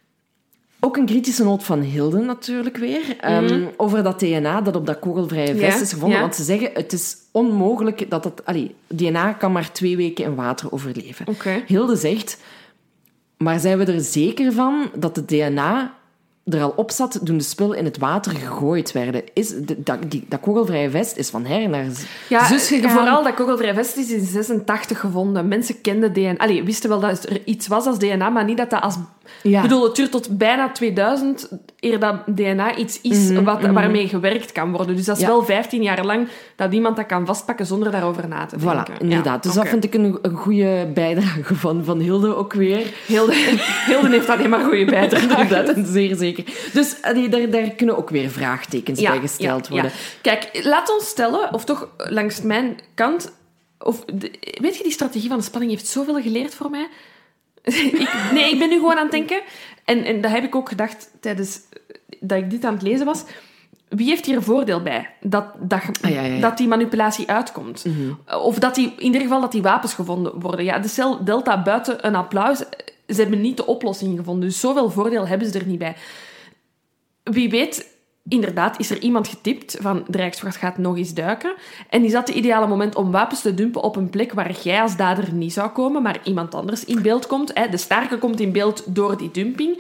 Ook een kritische noot van Hilde natuurlijk weer. Um, mm-hmm. Over dat D N A dat op dat kogelvrije vest ja, is gevonden. ja. Want ze zeggen, het is onmogelijk dat het... Allee, D N A kan maar twee weken in water overleven. Okay. Hilde zegt, maar zijn we er zeker van dat het D N A er al op zat toen de spul in het water gegooid werden? Is de, dat, die, dat kogelvrije vest is van her en naar ja, zus gegaan. Vooral dat kogelvrije vest is in zesentachtig gevonden. Mensen kenden D N A. Allee, wisten wel dat er iets was als D N A, maar niet dat dat als... Ja. Ik bedoel, het duurt tot bijna tweeduizend eer dat D N A iets is Mm-hmm, wat, mm-hmm. waarmee gewerkt kan worden. Dus dat is Ja. wel vijftien jaar lang dat iemand dat kan vastpakken zonder daarover na te denken. Voilà, inderdaad. Ja, dus okay. dat vind ik een, een goede bijdrage van, van Hilde ook weer. Hilde, Hilde heeft alleen maar goede bijdragen. Inderdaad, zeer zeker. Dus allee, daar, daar kunnen ook weer vraagtekens Ja, bij gesteld ja, worden. ja. Kijk, laat ons stellen, of toch langs mijn kant... Of de, weet je, die strategie van de spanning heeft zoveel geleerd voor mij. ik, nee, ik ben nu gewoon aan het denken. En, en dat heb ik ook gedacht tijdens dat ik dit aan het lezen was. Wie heeft hier een voordeel bij dat, dat, Ah, ja, ja, ja. dat die manipulatie uitkomt? Mm-hmm. Of dat die, in ieder geval dat die wapens gevonden worden. Ja, de cel Delta buiten een applaus, ze hebben niet de oplossing gevonden. Dus zoveel voordeel hebben ze er niet bij. Wie weet... Inderdaad, is er iemand getipt van de Rijkswacht gaat nog eens duiken. En is dat het ideale moment om wapens te dumpen op een plek waar jij als dader niet zou komen, maar iemand anders in beeld komt. De sterke komt in beeld door die dumping.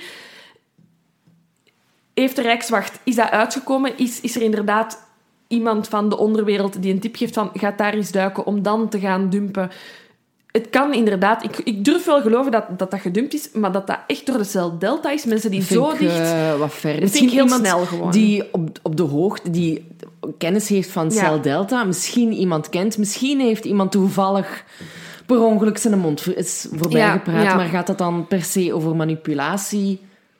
Heeft de Rijkswacht, is dat uitgekomen? Is, is er inderdaad iemand van de onderwereld die een tip geeft van gaat daar eens duiken om dan te gaan dumpen? Het kan inderdaad... Ik, ik durf wel geloven dat, dat dat gedumpt is, maar dat dat echt door de cel Delta is. Mensen die Vind zo ik, dicht... uh, wat ver. vind Misschien ik heel iemand snel gewoon. die op, op de hoogte, die kennis heeft van Ja. cel Delta, misschien iemand kent, misschien heeft iemand toevallig per ongeluk zijn mond is voorbij Ja, gepraat, ja. maar gaat dat dan per se over manipulatie?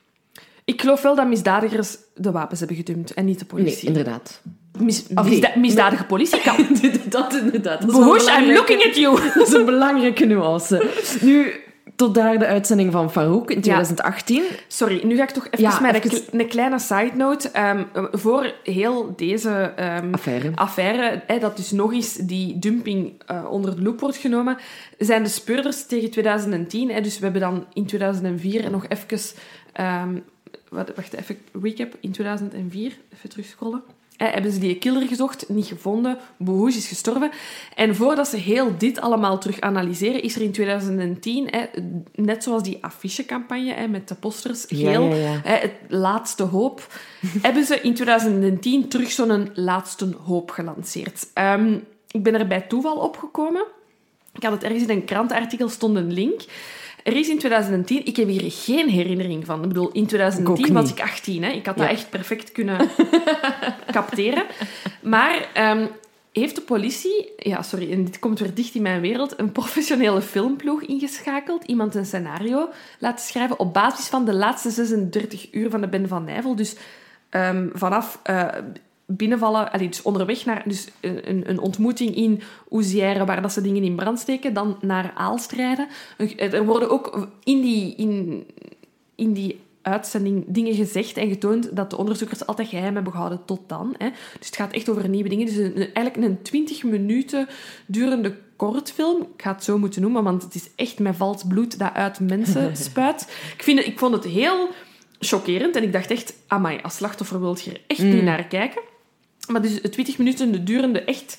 Ik geloof wel dat misdadigers de wapens hebben gedumpt en niet de Nee, politie. inderdaad. Mis, Of misda- nee. misdadige politie kan. dat inderdaad. Dat is wel Bush, I'm belangrijk. looking at you. Dat is een belangrijke nuance. Nu, tot daar de uitzending van Farouk in twintig achttien. Sorry, nu ga ik toch even Ja, met even- een, kle- een kleine side note. Um, voor heel deze um, Affaire. affaire hè, dat dus nog eens die dumping uh, onder de loep wordt genomen, zijn de speurders tegen twintig tien... Hè, dus we hebben dan in tweeduizend vier nog even... Um, wat, wacht, even recap. In tweeduizend vier, even terugscrollen. Eh, hebben ze die killer gezocht, niet gevonden. Bush is gestorven. En voordat ze heel dit allemaal terug analyseren, is er in twintig tien, eh, net zoals die affichecampagne eh, met de posters, Ja, geel, ja, ja. eh, het laatste hoop, hebben ze in twintig tien terug zo'n laatste hoop gelanceerd. Um, ik ben er bij toeval opgekomen. Ik had het ergens in een krantenartikel, stond een link. Er is in twintig tien... Ik heb hier geen herinnering van. Ik bedoel, in twintig tien Ik ook was niet. ik achttien. Hè. Ik had Ja. dat echt perfect kunnen capteren. Maar um, heeft de politie... Ja, sorry, en dit komt weer dicht in mijn wereld. Een professionele filmploeg ingeschakeld. Iemand een scenario laten schrijven op basis van de laatste zesendertig uur van de Ben van Nijvel. Dus um, vanaf... Uh, binnenvallen, allee, dus onderweg naar dus een, een ontmoeting in Oezière, waar dat ze dingen in brand steken, dan naar Aalst rijden. Er worden ook in die, in, in die uitzending dingen gezegd en getoond dat de onderzoekers altijd geheim hebben gehouden tot dan. Hè. Dus het gaat echt over nieuwe dingen. Dus een, eigenlijk een twintig minuten durende kortfilm. Ik ga het zo moeten noemen, want het is echt met vals bloed dat uit mensen spuit. Ik, vind het, ik vond het heel chockerend en ik dacht echt, amai, als slachtoffer wil je er echt Mm. niet naar kijken. Maar dus het twintig minuten durende, echt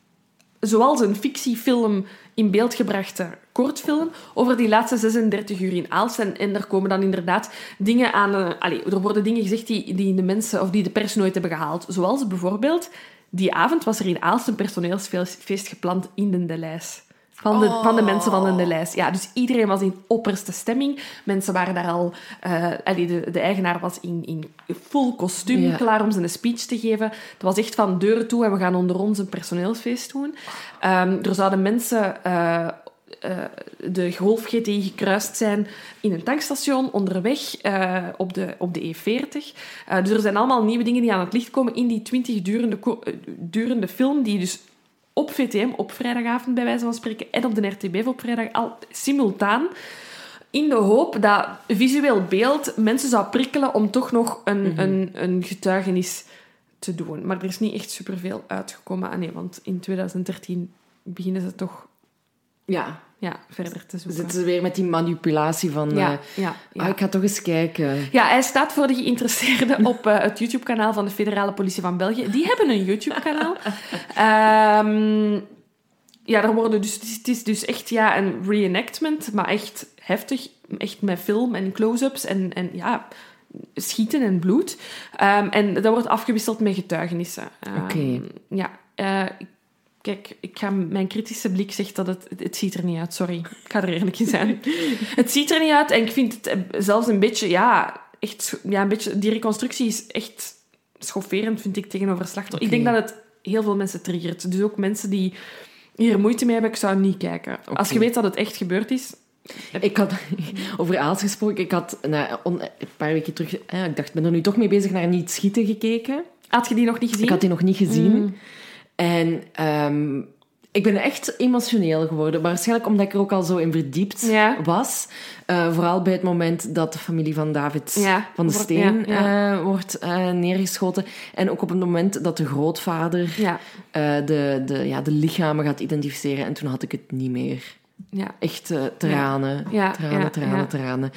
zoals een fictiefilm in beeld gebrachte kortfilm over die laatste zesendertig uur in Aalst. En, en er komen dan inderdaad dingen aan... Uh, allez, er worden dingen gezegd die, die de mensen of die de pers nooit hebben gehaald. Zoals bijvoorbeeld, die avond was er in Aalst een personeelsfeest gepland in de Delijs. Van de, Oh. van de mensen van de lijst. Ja, dus iedereen was in opperste stemming. Mensen waren daar al... Uh, allee, de, de eigenaar was in, in full kostuum Ja. klaar om zijn speech te geven. Het was echt van deuren toe en we gaan onder ons een personeelsfeest doen. Um, er zouden mensen... Uh, uh, de Golf G T I gekruist zijn in een tankstation onderweg uh, op, de, op de E veertig. Uh, dus er zijn allemaal nieuwe dingen die aan het licht komen in die twintig durende, uh, durende film, die dus op V T M, op vrijdagavond bij wijze van spreken, en op de R T B F op vrijdag, al simultaan, in de hoop dat visueel beeld mensen zou prikkelen om toch nog een, mm-hmm. een, een getuigenis te doen. Maar er is niet echt superveel uitgekomen. Ah nee, want in twintig dertien beginnen ze toch ja. Ja, verder te zoeken. Zitten ze weer met die manipulatie van... Ja, uh, ja, ja. Ah, ik ga toch eens kijken. Ja, hij staat voor de geïnteresseerden op uh, het YouTube-kanaal van de Federale Politie van België. Die hebben een YouTube-kanaal. um, ja, daar worden dus, het is dus echt ja, een reenactment, maar echt heftig. Echt met film en close-ups en, en ja... schieten en bloed. Um, en dat wordt afgewisseld met getuigenissen. Um, Oké. Okay. Ja. Uh, kijk, ik ga, mijn kritische blik zegt dat het... Het ziet er niet uit, sorry. Ik ga er eerlijk in zijn. Het ziet er niet uit en ik vind het zelfs een beetje... Ja, echt... Ja, een beetje... Die reconstructie is echt schofferend, vind ik, tegenover slachtoffers. Okay. Ik denk dat het heel veel mensen triggert. Dus ook mensen die hier moeite mee hebben, ik zou niet kijken. Okay. Als je weet dat het echt gebeurd is... Ik had, over Aals gesproken, ik had nou, on, een paar weken terug, eh, ik dacht, ik ben er nu toch mee bezig naar Niet Schieten gekeken. Had je die nog niet gezien? Ik had die nog niet gezien. Mm. En um, ik ben echt emotioneel geworden. Waarschijnlijk omdat ik er ook al zo in verdiept ja. was. Uh, vooral bij het moment dat de familie van David ja. van de Steen ja, ja. Uh, wordt uh, neergeschoten. En ook op het moment dat de grootvader ja. uh, de, de, ja, de lichamen gaat identificeren. En toen had ik het niet meer. Ja. Echt uh, tranen, ja. tranen, ja. tranen, ja. tranen.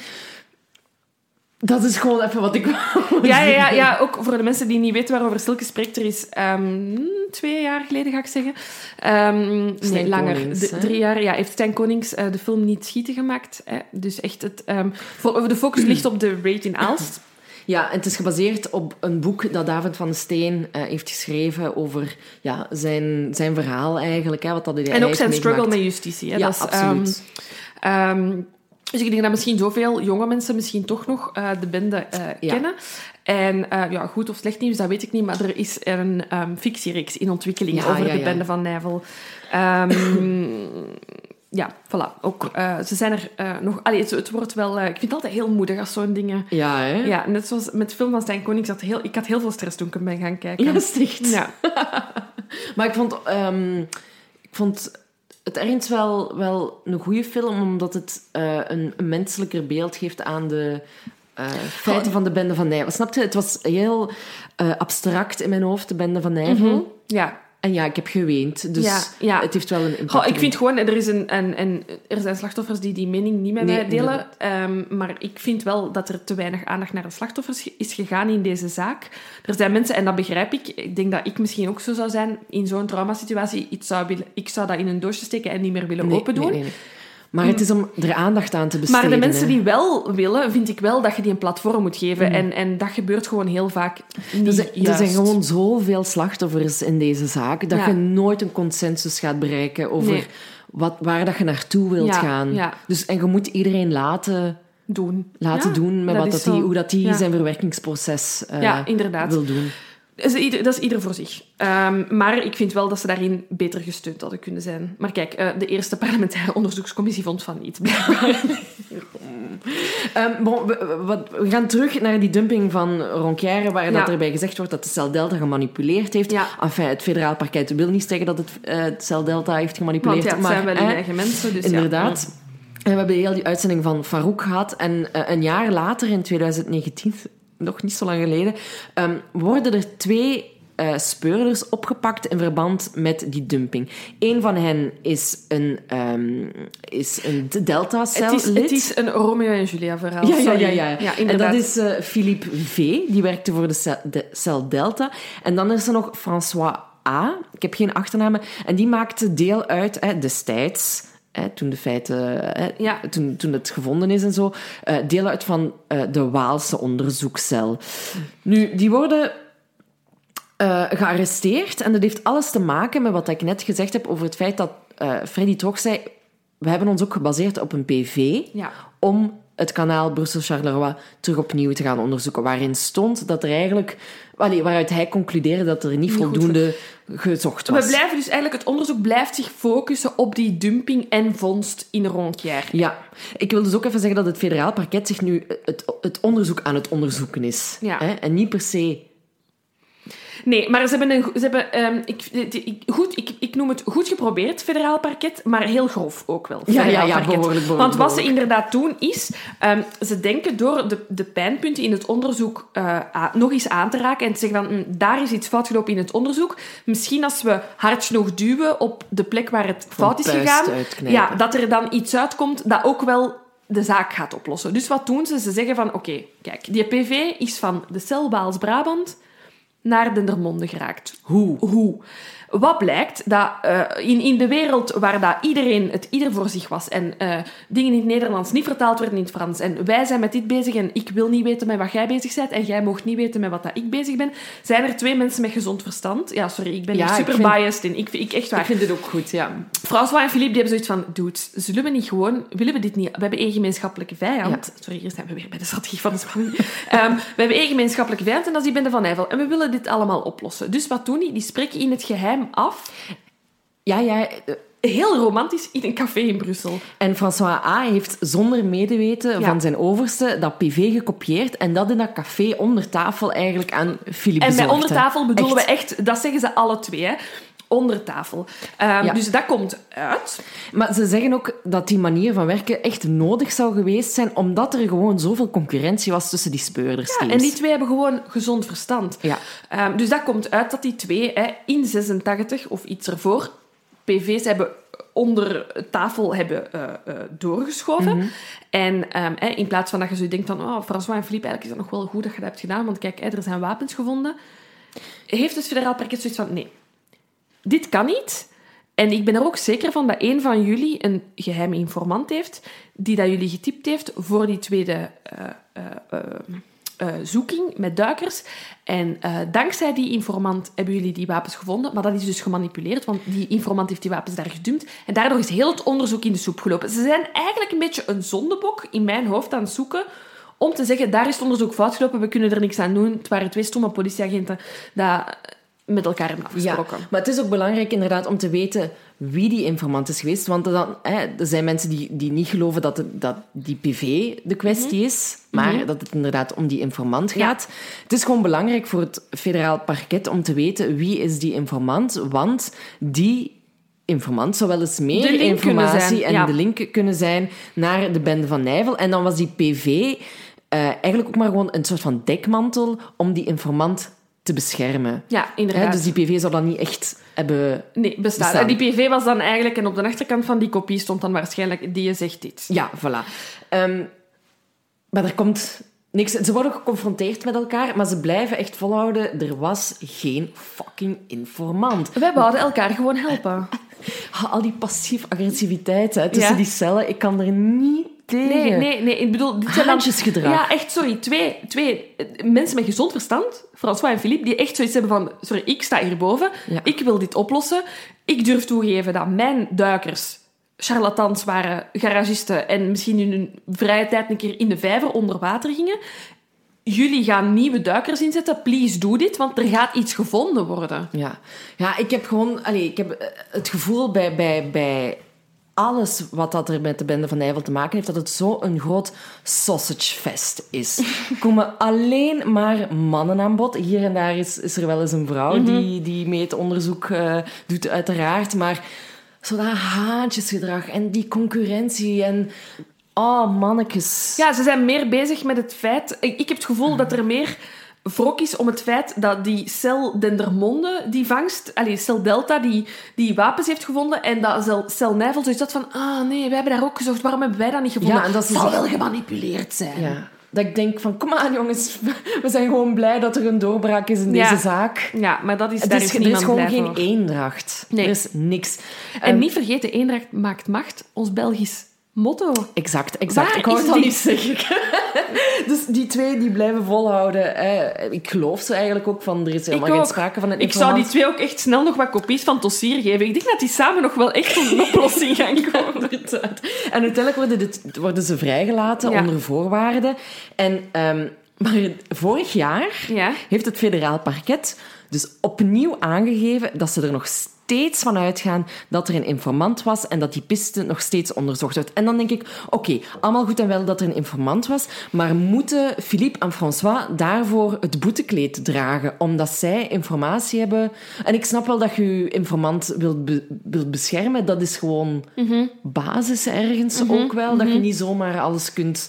Dat is gewoon even wat ik wou ja, ja, ja, ja, ook voor de mensen die niet weten waarover Silke spreekt. Er is um, twee jaar geleden, ga ik zeggen. Um, nee, langer. Konings, de, drie jaar ja, heeft Stijn Konings uh, de film Niet Schieten gemaakt. Hè. Dus echt het... Um, voor, de focus ligt op de raid in Aalst. Ja, en het is gebaseerd op een boek dat David van de Steen uh, heeft geschreven over ja, zijn, zijn verhaal eigenlijk. Hè, wat dat hij en ook zijn struggle meegemaakt. met justitie. Hè. Ja, dat is, absoluut. Um, um, dus ik denk dat misschien zoveel jonge mensen misschien toch nog uh, de bende uh, ja. kennen. En uh, ja, goed of slecht nieuws, dat weet ik niet. Maar er is een um, fictiereeks in ontwikkeling ja, over ja, de bende ja. van Nijvel. Um, Ja, voilà. Ook, uh, ze zijn er uh, nog... Allee, het, het wordt wel... Uh, ik vind het altijd heel moedig als zo'n dingen... Ja, hè? Ja, net zoals met de film van Stijn Konings. Had heel, ik had heel veel stress toen ik hem ben gaan kijken. Ja, dat is echt. Ja. Maar ik vond... Um, ik vond het ergens wel, wel een goede film, omdat het uh, een, een menselijker beeld geeft aan de... Uh, feiten oh. van de bende van Nijvel. Snap je? Het was heel uh, abstract in mijn hoofd, de bende van Nijvel. Mm-hmm. Ja. En ja, ik heb geweend, dus ja, ja. het heeft wel een impact. Goh, ik vind gewoon, er, is een, een, een, er zijn slachtoffers die die mening niet met nee, mij delen. Um, maar ik vind wel dat er te weinig aandacht naar de slachtoffers is gegaan in deze zaak. Er zijn mensen, en dat begrijp ik, ik denk dat ik misschien ook zo zou zijn, in zo'n traumasituatie, ik zou, willen, ik zou dat in een doosje steken en niet meer willen nee, opendoen. Nee, nee, nee. Maar het is om er aandacht aan te besteden. Maar de mensen hè. die wel willen, vind ik wel dat je die een platform moet geven. Mm. En, en dat gebeurt gewoon heel vaak niet er, juist. Er zijn gewoon zoveel slachtoffers in deze zaak, dat ja. je nooit een consensus gaat bereiken over nee. wat, waar dat je naartoe wilt ja, gaan. Ja. Dus, en je moet iedereen laten doen, laten ja, doen met dat wat dat zo. die, hoe dat die ja. zijn verwerkingsproces uh, ja, inderdaad. wil doen. Dat is, ieder, dat is ieder voor zich. Um, maar ik vind wel dat ze daarin beter gesteund hadden kunnen zijn. Maar kijk, uh, de eerste parlementaire onderzoekscommissie vond van niet. um, bon, we, wat, we gaan terug naar die dumping van Roncaire, waar ja. dat erbij gezegd wordt dat de Cel Delta gemanipuleerd heeft. Ja. Enfin, het federaal parket wil niet zeggen dat het, uh, het Cel Delta heeft gemanipuleerd. Want ja, het maar, zijn wel hun eh, eigen mensen. Dus inderdaad. Ja. En we hebben heel die uitzending van Farouk gehad. En uh, een jaar later, in twintig negentien... nog niet zo lang geleden, um, worden er twee uh, speurders opgepakt in verband met die dumping. Eén van hen is een, um, is een Delta-cel het is, lid. Het is een Romeo en Julia verhaal. Ja, ja, ja, ja. ja en dat is uh, Philippe V, die werkte voor de cel, de cel Delta. En dan is er nog François A, ik heb geen achternamen, en die maakte deel uit, hè, destijds... Hè, toen de feiten, hè, ja. toen, toen het gevonden is en zo, uh, deel uit van uh, de Waalse onderzoekscel. Nu, die worden uh, gearresteerd en dat heeft alles te maken met wat ik net gezegd heb over het feit dat uh, Freddy Troch zei, we hebben ons ook gebaseerd op een P V ja. om het kanaal Brussel-Charleroi terug opnieuw te gaan onderzoeken. Waarin stond dat er eigenlijk... Allee, waaruit hij concludeerde dat er niet, niet voldoende goed. gezocht was. We blijven dus eigenlijk... Het onderzoek blijft zich focussen op die dumping en vondst in Ronquière. Ja. Ik wil dus ook even zeggen dat het federaal parket zich nu het, het onderzoek aan het onderzoeken is. Ja. Hè? En niet per se... Nee, maar ze hebben... Een, ze hebben um, ik, ik, goed, ik, ik noem het goed geprobeerd, federaal parket, maar heel grof ook wel. Ja, ja, ja, parket. behoorlijk, behoorlijk. Want wat ze inderdaad doen is... Um, ze denken door de, de pijnpunten in het onderzoek uh, a, nog eens aan te raken en te zeggen van, hm, daar is iets fout gelopen in het onderzoek. Misschien als we hard genoeg duwen op de plek waar het fout is gegaan, ja, dat er dan iets uitkomt dat ook wel de zaak gaat oplossen. Dus wat doen ze? Ze zeggen van, oké, okay, kijk, die P V is van de cel Waals-Brabant naar Dendermonde geraakt. Hoe? Hoe? Wat blijkt? Dat uh, in, in de wereld waar dat iedereen het ieder voor zich was en uh, dingen in het Nederlands niet vertaald werden in het Frans en wij zijn met dit bezig en ik wil niet weten met wat jij bezig bent en jij mocht niet weten met wat dat ik bezig ben, zijn er twee mensen met gezond verstand. Ja, sorry, ik ben ja, super vind, biased in. Ik, ik, echt waar. Ik vind dit ook goed, ja. François en Philippe die hebben zoiets van, dudes, zullen we niet gewoon... Willen we dit niet? We hebben één gemeenschappelijke vijand. Ja. Sorry, hier zijn we weer bij de strategie van de spanning. um, we hebben één gemeenschappelijke vijand en dat is die bende van Nijvel. En we willen dit allemaal oplossen. Dus wat doen die? Die spreken in het geheim af. Ja, ja. Heel romantisch in een café in Brussel. En François A. heeft zonder medeweten ja. van zijn overste dat P V gekopieerd en dat in dat café onder tafel eigenlijk aan Philippe bezorgd. En bij onder tafel bedoelen echt. we echt... Dat zeggen ze alle twee, hè. Onder tafel. Um, ja. Dus dat komt uit. Maar ze zeggen ook dat die manier van werken echt nodig zou geweest zijn, omdat er gewoon zoveel concurrentie was tussen die speurdersteams. Ja, en die twee hebben gewoon gezond verstand. Ja. Um, dus dat komt uit dat die twee hè, in zesentachtig of iets ervoor P V's hebben onder tafel hebben uh, uh, doorgeschoven. Mm-hmm. En um, hè, in plaats van dat je zo denkt van oh, François en Philippe, eigenlijk is dat nog wel goed dat je dat hebt gedaan, want kijk, hè, er zijn wapens gevonden. Heeft het federaal parket zoiets van nee. Dit kan niet. En ik ben er ook zeker van dat een van jullie een geheime informant heeft die dat jullie getypt heeft voor die tweede uh, uh, uh, uh, zoeking met duikers. En uh, dankzij die informant hebben jullie die wapens gevonden. Maar dat is dus gemanipuleerd, want die informant heeft die wapens daar gedumpt. En daardoor is heel het onderzoek in de soep gelopen. Ze zijn eigenlijk een beetje een zondebok in mijn hoofd aan het zoeken om te zeggen, daar is het onderzoek fout gelopen, we kunnen er niks aan doen. Het waren twee stomme politieagenten dat met elkaar hebben afgesproken. Ja, maar het is ook belangrijk inderdaad om te weten wie die informant is geweest. Want dan, hè, er zijn mensen die, die niet geloven dat, het, dat die P V de kwestie mm-hmm. is, maar mm-hmm. dat het inderdaad om die informant gaat. Ja. Het is gewoon belangrijk voor het federaal parket om te weten wie is die informant, want die informant zou wel eens meer informatie en ja. de link kunnen zijn naar de bende van Nijvel. En dan was die P V uh, eigenlijk ook maar gewoon een soort van dekmantel om die informant te beschermen. Ja, inderdaad. He, dus die P V zou dan niet echt hebben Nee, bestaan. bestaan. En die P V was dan eigenlijk... En op de achterkant van die kopie stond dan waarschijnlijk... Die zegt dit. Ja, voilà. Um, maar er komt niks... Ze worden geconfronteerd met elkaar, maar ze blijven echt volhouden. Er was geen fucking informant. Wij wouden elkaar gewoon helpen. Al die passief-agressiviteit hè, tussen ja. die cellen. Ik kan er niet tegen. Nee, nee, nee. Ik bedoel... Haantjesgedrag. Ja, echt, sorry. Twee, twee mensen met gezond verstand, François en Philippe, die echt zoiets hebben van... Sorry, ik sta hierboven. Ja. Ik wil dit oplossen. Ik durf toegeven dat mijn duikers charlatans waren, garagisten, en misschien in hun vrije tijd een keer in de vijver onder water gingen. Jullie gaan nieuwe duikers inzetten. Please, doe dit, want er gaat iets gevonden worden. Ja, ja ik heb gewoon... Allez, ik heb het gevoel bij... bij, bij alles wat dat er met de bende van Nijvel te maken heeft, dat het zo een groot sausagefest is. Er komen alleen maar mannen aan bod. Hier en daar is, is er wel eens een vrouw mm-hmm. die, die mee het onderzoek uh, doet, uiteraard. Maar zo dat haantjesgedrag en die concurrentie en... Oh, mannetjes. Ja, ze zijn meer bezig met het feit... Ik, ik heb het gevoel dat er meer wrok is om het feit dat die cel Dendermonde, die vangst... Allee, cel Delta, die, die wapens heeft gevonden. En dat cel, cel Nijvel zoiets had van... Ah, nee, wij hebben daar ook gezocht. Waarom hebben wij dat niet gevonden? Ja, en dat zal wel gemanipuleerd zijn. Ja. Dat ik denk van... Kom aan, jongens. We zijn gewoon blij dat er een doorbraak is in ja. deze zaak. Ja, maar dat is... Het daar is, is er is gewoon geen voor. eendracht. Nee. Er is niks. En um, niet vergeten, eendracht maakt macht. Ons Belgisch motto. Exact, exact. Waar ik wou is het al die- niet zeggen. Dus die twee die blijven volhouden. Eh, ik geloof ze eigenlijk ook van, er is helemaal Ik geen ook. sprake van een Ik zou die informant. twee ook echt snel nog wat kopies van Tossier geven. Ik denk dat die samen nog wel echt tot een oplossing gaan komen. Inderdaad. En uiteindelijk worden, dit, worden ze vrijgelaten Ja. onder voorwaarden. En, ehm, maar vorig jaar Ja. heeft het federaal parket dus opnieuw aangegeven dat ze er nog steeds van uitgaan dat er een informant was en dat die piste nog steeds onderzocht wordt. En dan denk ik, oké, allemaal goed en wel dat er een informant was, maar moeten Philippe en François daarvoor het boetekleed dragen, omdat zij informatie hebben? En ik snap wel dat je je informant wilt, be- wilt beschermen, dat is gewoon basis ergens ook wel, dat je niet zomaar alles kunt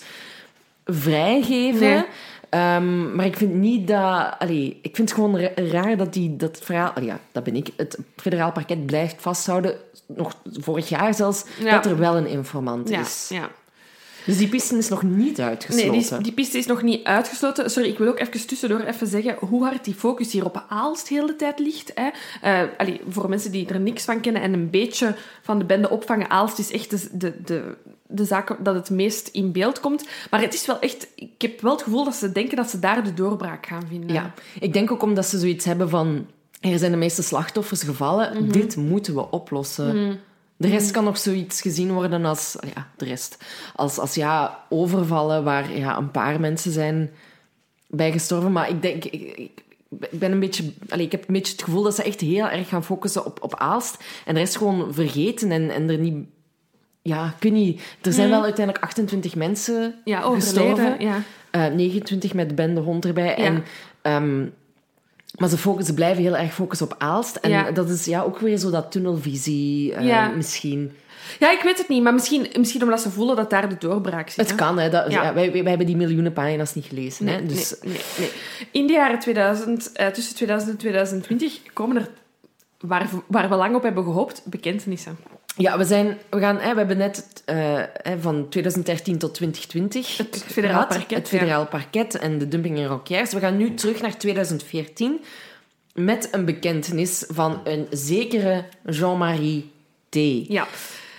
vrijgeven. Nee. Ehm, maar ik vind niet dat... Allee, ik vind het gewoon ra- raar dat die, dat verhaal... allee, ja, dat ben ik. Het federaal parket blijft vasthouden, nog vorig jaar zelfs, Ja. dat er wel een informant Ja, is. ja. Dus die piste is nog niet uitgesloten. Nee, die, die piste is nog niet uitgesloten. Sorry, ik wil ook even tussendoor even zeggen hoe hard die focus hier op Aalst de hele tijd ligt. Hè. Uh, allee, voor mensen die er niks van kennen en een beetje van de bende opvangen, Aalst is echt de, de, de, de zaak dat het meest in beeld komt. Maar het is wel echt... Ik heb wel het gevoel dat ze denken dat ze daar de doorbraak gaan vinden. Ja, ik denk ook omdat ze zoiets hebben van... Er zijn de meeste slachtoffers gevallen, Mhm. dit moeten we oplossen. De rest kan nog zoiets gezien worden als... Ja, de rest. Als, als ja, overvallen waar ja, een paar mensen zijn bij gestorven. Maar ik denk... Ik, ik, ik ben een beetje... Allez, ik heb een beetje het gevoel dat ze echt heel erg gaan focussen op, op Aalst. En de rest gewoon vergeten en, en er niet... Ja, ik weet niet. Er zijn wel uiteindelijk achtentwintig mensen Ja, gestorven. overleden. Ja. Uh, negenentwintig met de bende hond erbij. Ja. En, um, maar ze, focus, ze blijven heel erg focussen op Aalst. En Ja. dat is ja, ook weer zo dat tunnelvisie uh, Ja. misschien. Ja, ik weet het niet. Maar misschien, misschien omdat ze voelen dat daar de doorbraak zit. Het hè. kan, hè. Dat, Ja. ja, wij, wij hebben die miljoenen pagina's niet gelezen. Nee, hè, dus, nee, nee, nee. In de jaren tweeduizend, uh, tussen tweeduizend en tweeduizend twintig, komen er, waar, waar we lang op hebben gehoopt, bekentenissen. Ja, we, zijn, we, gaan, hè, we hebben net uh, van tweeduizend dertien tot twintig twintig Het federaal gehad, parket, het federaal parket en de dumping in Roquières. We gaan nu terug naar tweeduizend veertien met een bekentenis van een zekere Jean-Marie T. Ja.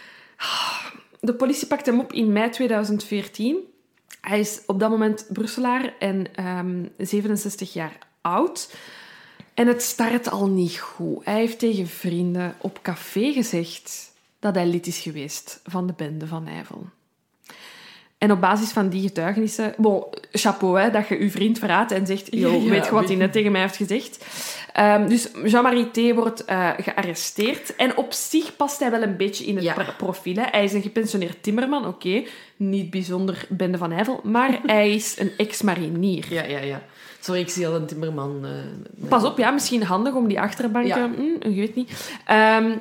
De politie pakt hem op in mei tweeduizend veertien. Hij is op dat moment Brusselaar en um, zevenenzestig jaar oud. En het start al niet goed. Hij heeft tegen vrienden op café gezegd dat hij lid is geweest van de bende van Nijvel. En op basis van die getuigenissen... Bon, chapeau, hè, dat je je vriend verraadt en zegt... Yo, Ja, weet je wat weet- hij net tegen mij heeft gezegd? Um, dus Jean-Marie T. wordt uh, gearresteerd. En op zich past hij wel een beetje in het Ja. pro- profiel. Hè. Hij is een gepensioneerd timmerman, oké. Okay. Niet bijzonder bende van Nijvel. Maar hij is een ex-marinier. Ja, ja, ja. Sorry, ik zie al een timmerman. Uh, Pas op, ja, misschien handig om die achterbanken... Ja. Hm, je weet niet. Um,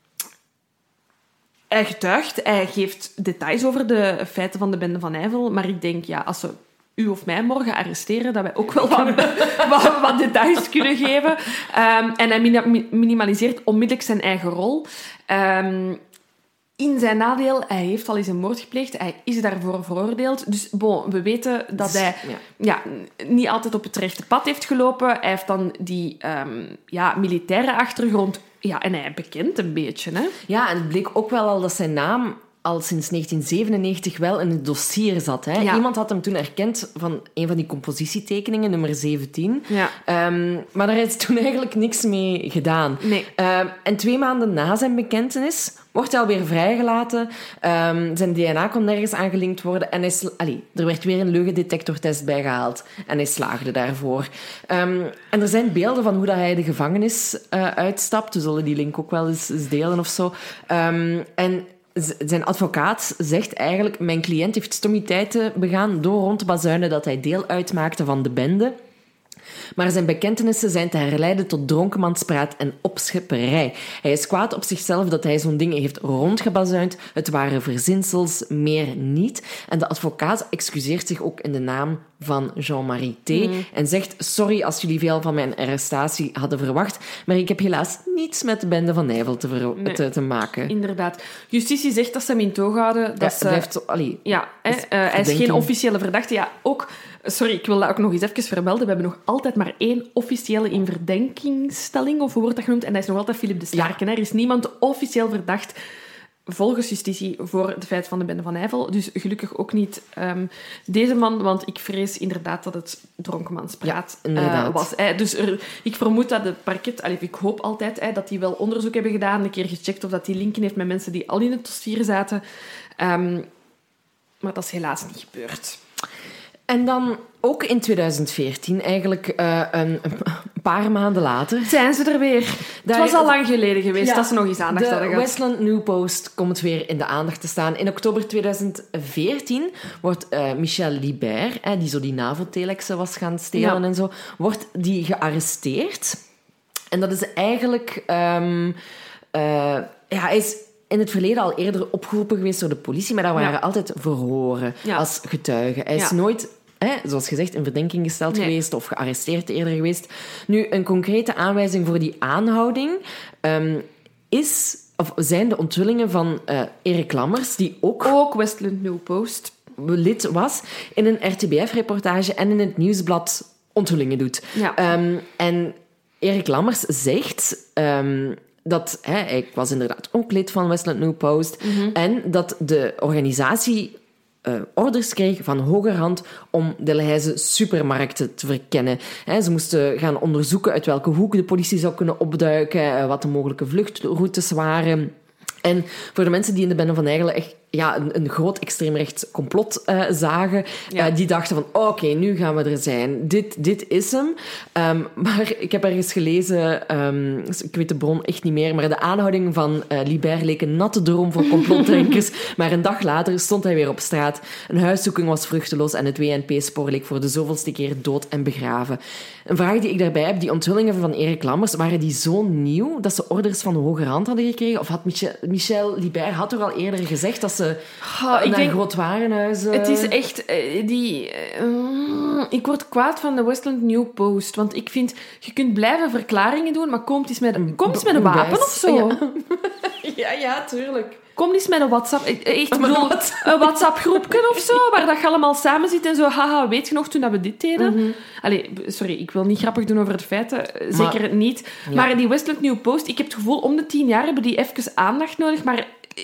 hij getuigt, hij geeft details over de feiten van de bende van Nijvel. Maar ik denk, ja, als ze u of mij morgen arresteren, dat wij ook wel wat, wat, wat details kunnen geven. Um, en hij min- minimaliseert onmiddellijk zijn eigen rol. Um, in zijn nadeel, hij heeft al eens een moord gepleegd. Hij is daarvoor veroordeeld. Dus bon, we weten dat hij Ja. ja, niet altijd op het rechte pad heeft gelopen. Hij heeft dan die um, ja, militaire achtergrond. Ja, en hij bekent een beetje, hè. Ja, en het bleek ook wel al dat zijn naam al sinds negentien zevenennegentig wel in het dossier zat. Hè. Ja. Iemand had hem toen erkend van een van die compositietekeningen, nummer zeventien. Ja. Um, maar daar is toen eigenlijk niks mee gedaan. Nee. Um, en twee maanden na zijn bekentenis wordt hij alweer vrijgelaten. Um, zijn D N A kon nergens aangelinkt worden. En hij sla- Allee, er werd weer een leugendetectortest bijgehaald. En hij slaagde daarvoor. Um, en er zijn beelden van hoe dat hij de gevangenis uh, uitstapt. We zullen die link ook wel eens, eens delen of zo. Um, en z- zijn advocaat zegt eigenlijk... Mijn cliënt heeft stommiteiten begaan door rond te bazuinen dat hij deel uitmaakte van de bende. Maar zijn bekentenissen zijn te herleiden tot dronkenmanspraat en opschepperij. Hij is kwaad op zichzelf dat hij zo'n dingen heeft rondgebazuind. Het waren verzinsels, meer niet. En de advocaat excuseert zich ook in de naam van Jean-Marie T. Mm. En zegt, sorry als jullie veel van mijn arrestatie hadden verwacht, maar ik heb helaas niets met de bende van Nijvel te, ver- Nee. te, te maken. Inderdaad. Justitie zegt dat ze hem in toog houden. Dat Ja, ze... hij heeft zo- allee, Ja, hè, Dus uh, hij is geen verdenking. officiële verdachte. Ja, ook... Sorry, ik wil dat ook nog eens even vermelden. We hebben nog altijd maar één officiële in verdenkingsstelling, of hoe wordt dat genoemd? En dat is nog altijd Philippe de Starken. Ja. Er is niemand officieel verdacht volgens justitie voor de feiten van de bende van Nijvel. Dus gelukkig ook niet um, deze man, want ik vrees inderdaad dat het dronkenmanspraat ja, uh, was. Uh, dus er, ik vermoed dat de parket, allee, ik hoop altijd uh, dat die wel onderzoek hebben gedaan, een keer gecheckt of dat die linken heeft met mensen die al in het dossier zaten. Um, maar dat is helaas niet gebeurd. En dan ook in twintig veertien, eigenlijk uh, een, een paar maanden later... Zijn ze er weer. Daar, het was al lang geleden geweest ja, dat ze nog eens aandacht de hadden gehad. Westland New Post komt weer in de aandacht te staan. In oktober twintig veertien wordt uh, Michel Libert, eh, die zo die NAVO-telexen was gaan stelen ja. en zo, wordt die gearresteerd. En dat is eigenlijk... Um, uh, ja, hij is... in het verleden al eerder opgeroepen geweest door de politie, maar daar waren ja. altijd verhoren ja. als getuige. Hij is ja. nooit, hè, zoals gezegd, in verdenking gesteld nee. geweest of gearresteerd eerder geweest. Nu, een concrete aanwijzing voor die aanhouding um, is, of zijn de onthullingen van uh, Erik Lammers, die ook... Ook Westland New Post. ...lid was, in een R T B F-reportage en in het nieuwsblad onthullingen doet. Ja. Um, en Erik Lammers zegt... Um, dat hè, ik was inderdaad ook lid van Westland New Post mm-hmm. en dat de organisatie uh, orders kreeg van hogerhand om de Lehijze supermarkten te verkennen. Hè, ze moesten gaan onderzoeken uit welke hoek de politie zou kunnen opduiken, uh, wat de mogelijke vluchtroutes waren. En voor de mensen die in de bende van Nijvel echt ja, een, een groot extreemrechts complot uh, zagen, ja. uh, die dachten van oké, okay, nu gaan we er zijn. Dit, dit is hem. Um, maar ik heb ergens gelezen, um, ik weet de bron echt niet meer, maar de aanhouding van uh, Libert leek een natte droom voor complotdenkers. Maar een dag later stond hij weer op straat. Een huiszoeking was vruchteloos en het W N P-spoor leek voor de zoveelste keer dood en begraven. Een vraag die ik daarbij heb, die onthullingen van Erik Lammers, waren die zo nieuw dat ze orders van de hogerhand hadden gekregen? Of had Michel, Michel Libert had toch al eerder gezegd dat ze oh, ik naar denk, groot warenhuizen... Het is echt... Uh, die, uh, ik word kwaad van de Westland New Post, want ik vind, je kunt blijven verklaringen doen, maar kom eens met een, kom eens met een wapen of zo. Ja. ja, ja, tuurlijk. Kom eens met een WhatsApp... Echt, ik bedoel, een WhatsApp-groepje of zo, waar dat je allemaal samen zit en zo, haha, weet je nog toen dat we dit deden? Mm-hmm. Allee, sorry, ik wil niet grappig doen over de feiten, zeker maar, niet. Ja. Maar die Westland New Post, ik heb het gevoel, om de tien jaar hebben die even aandacht nodig, maar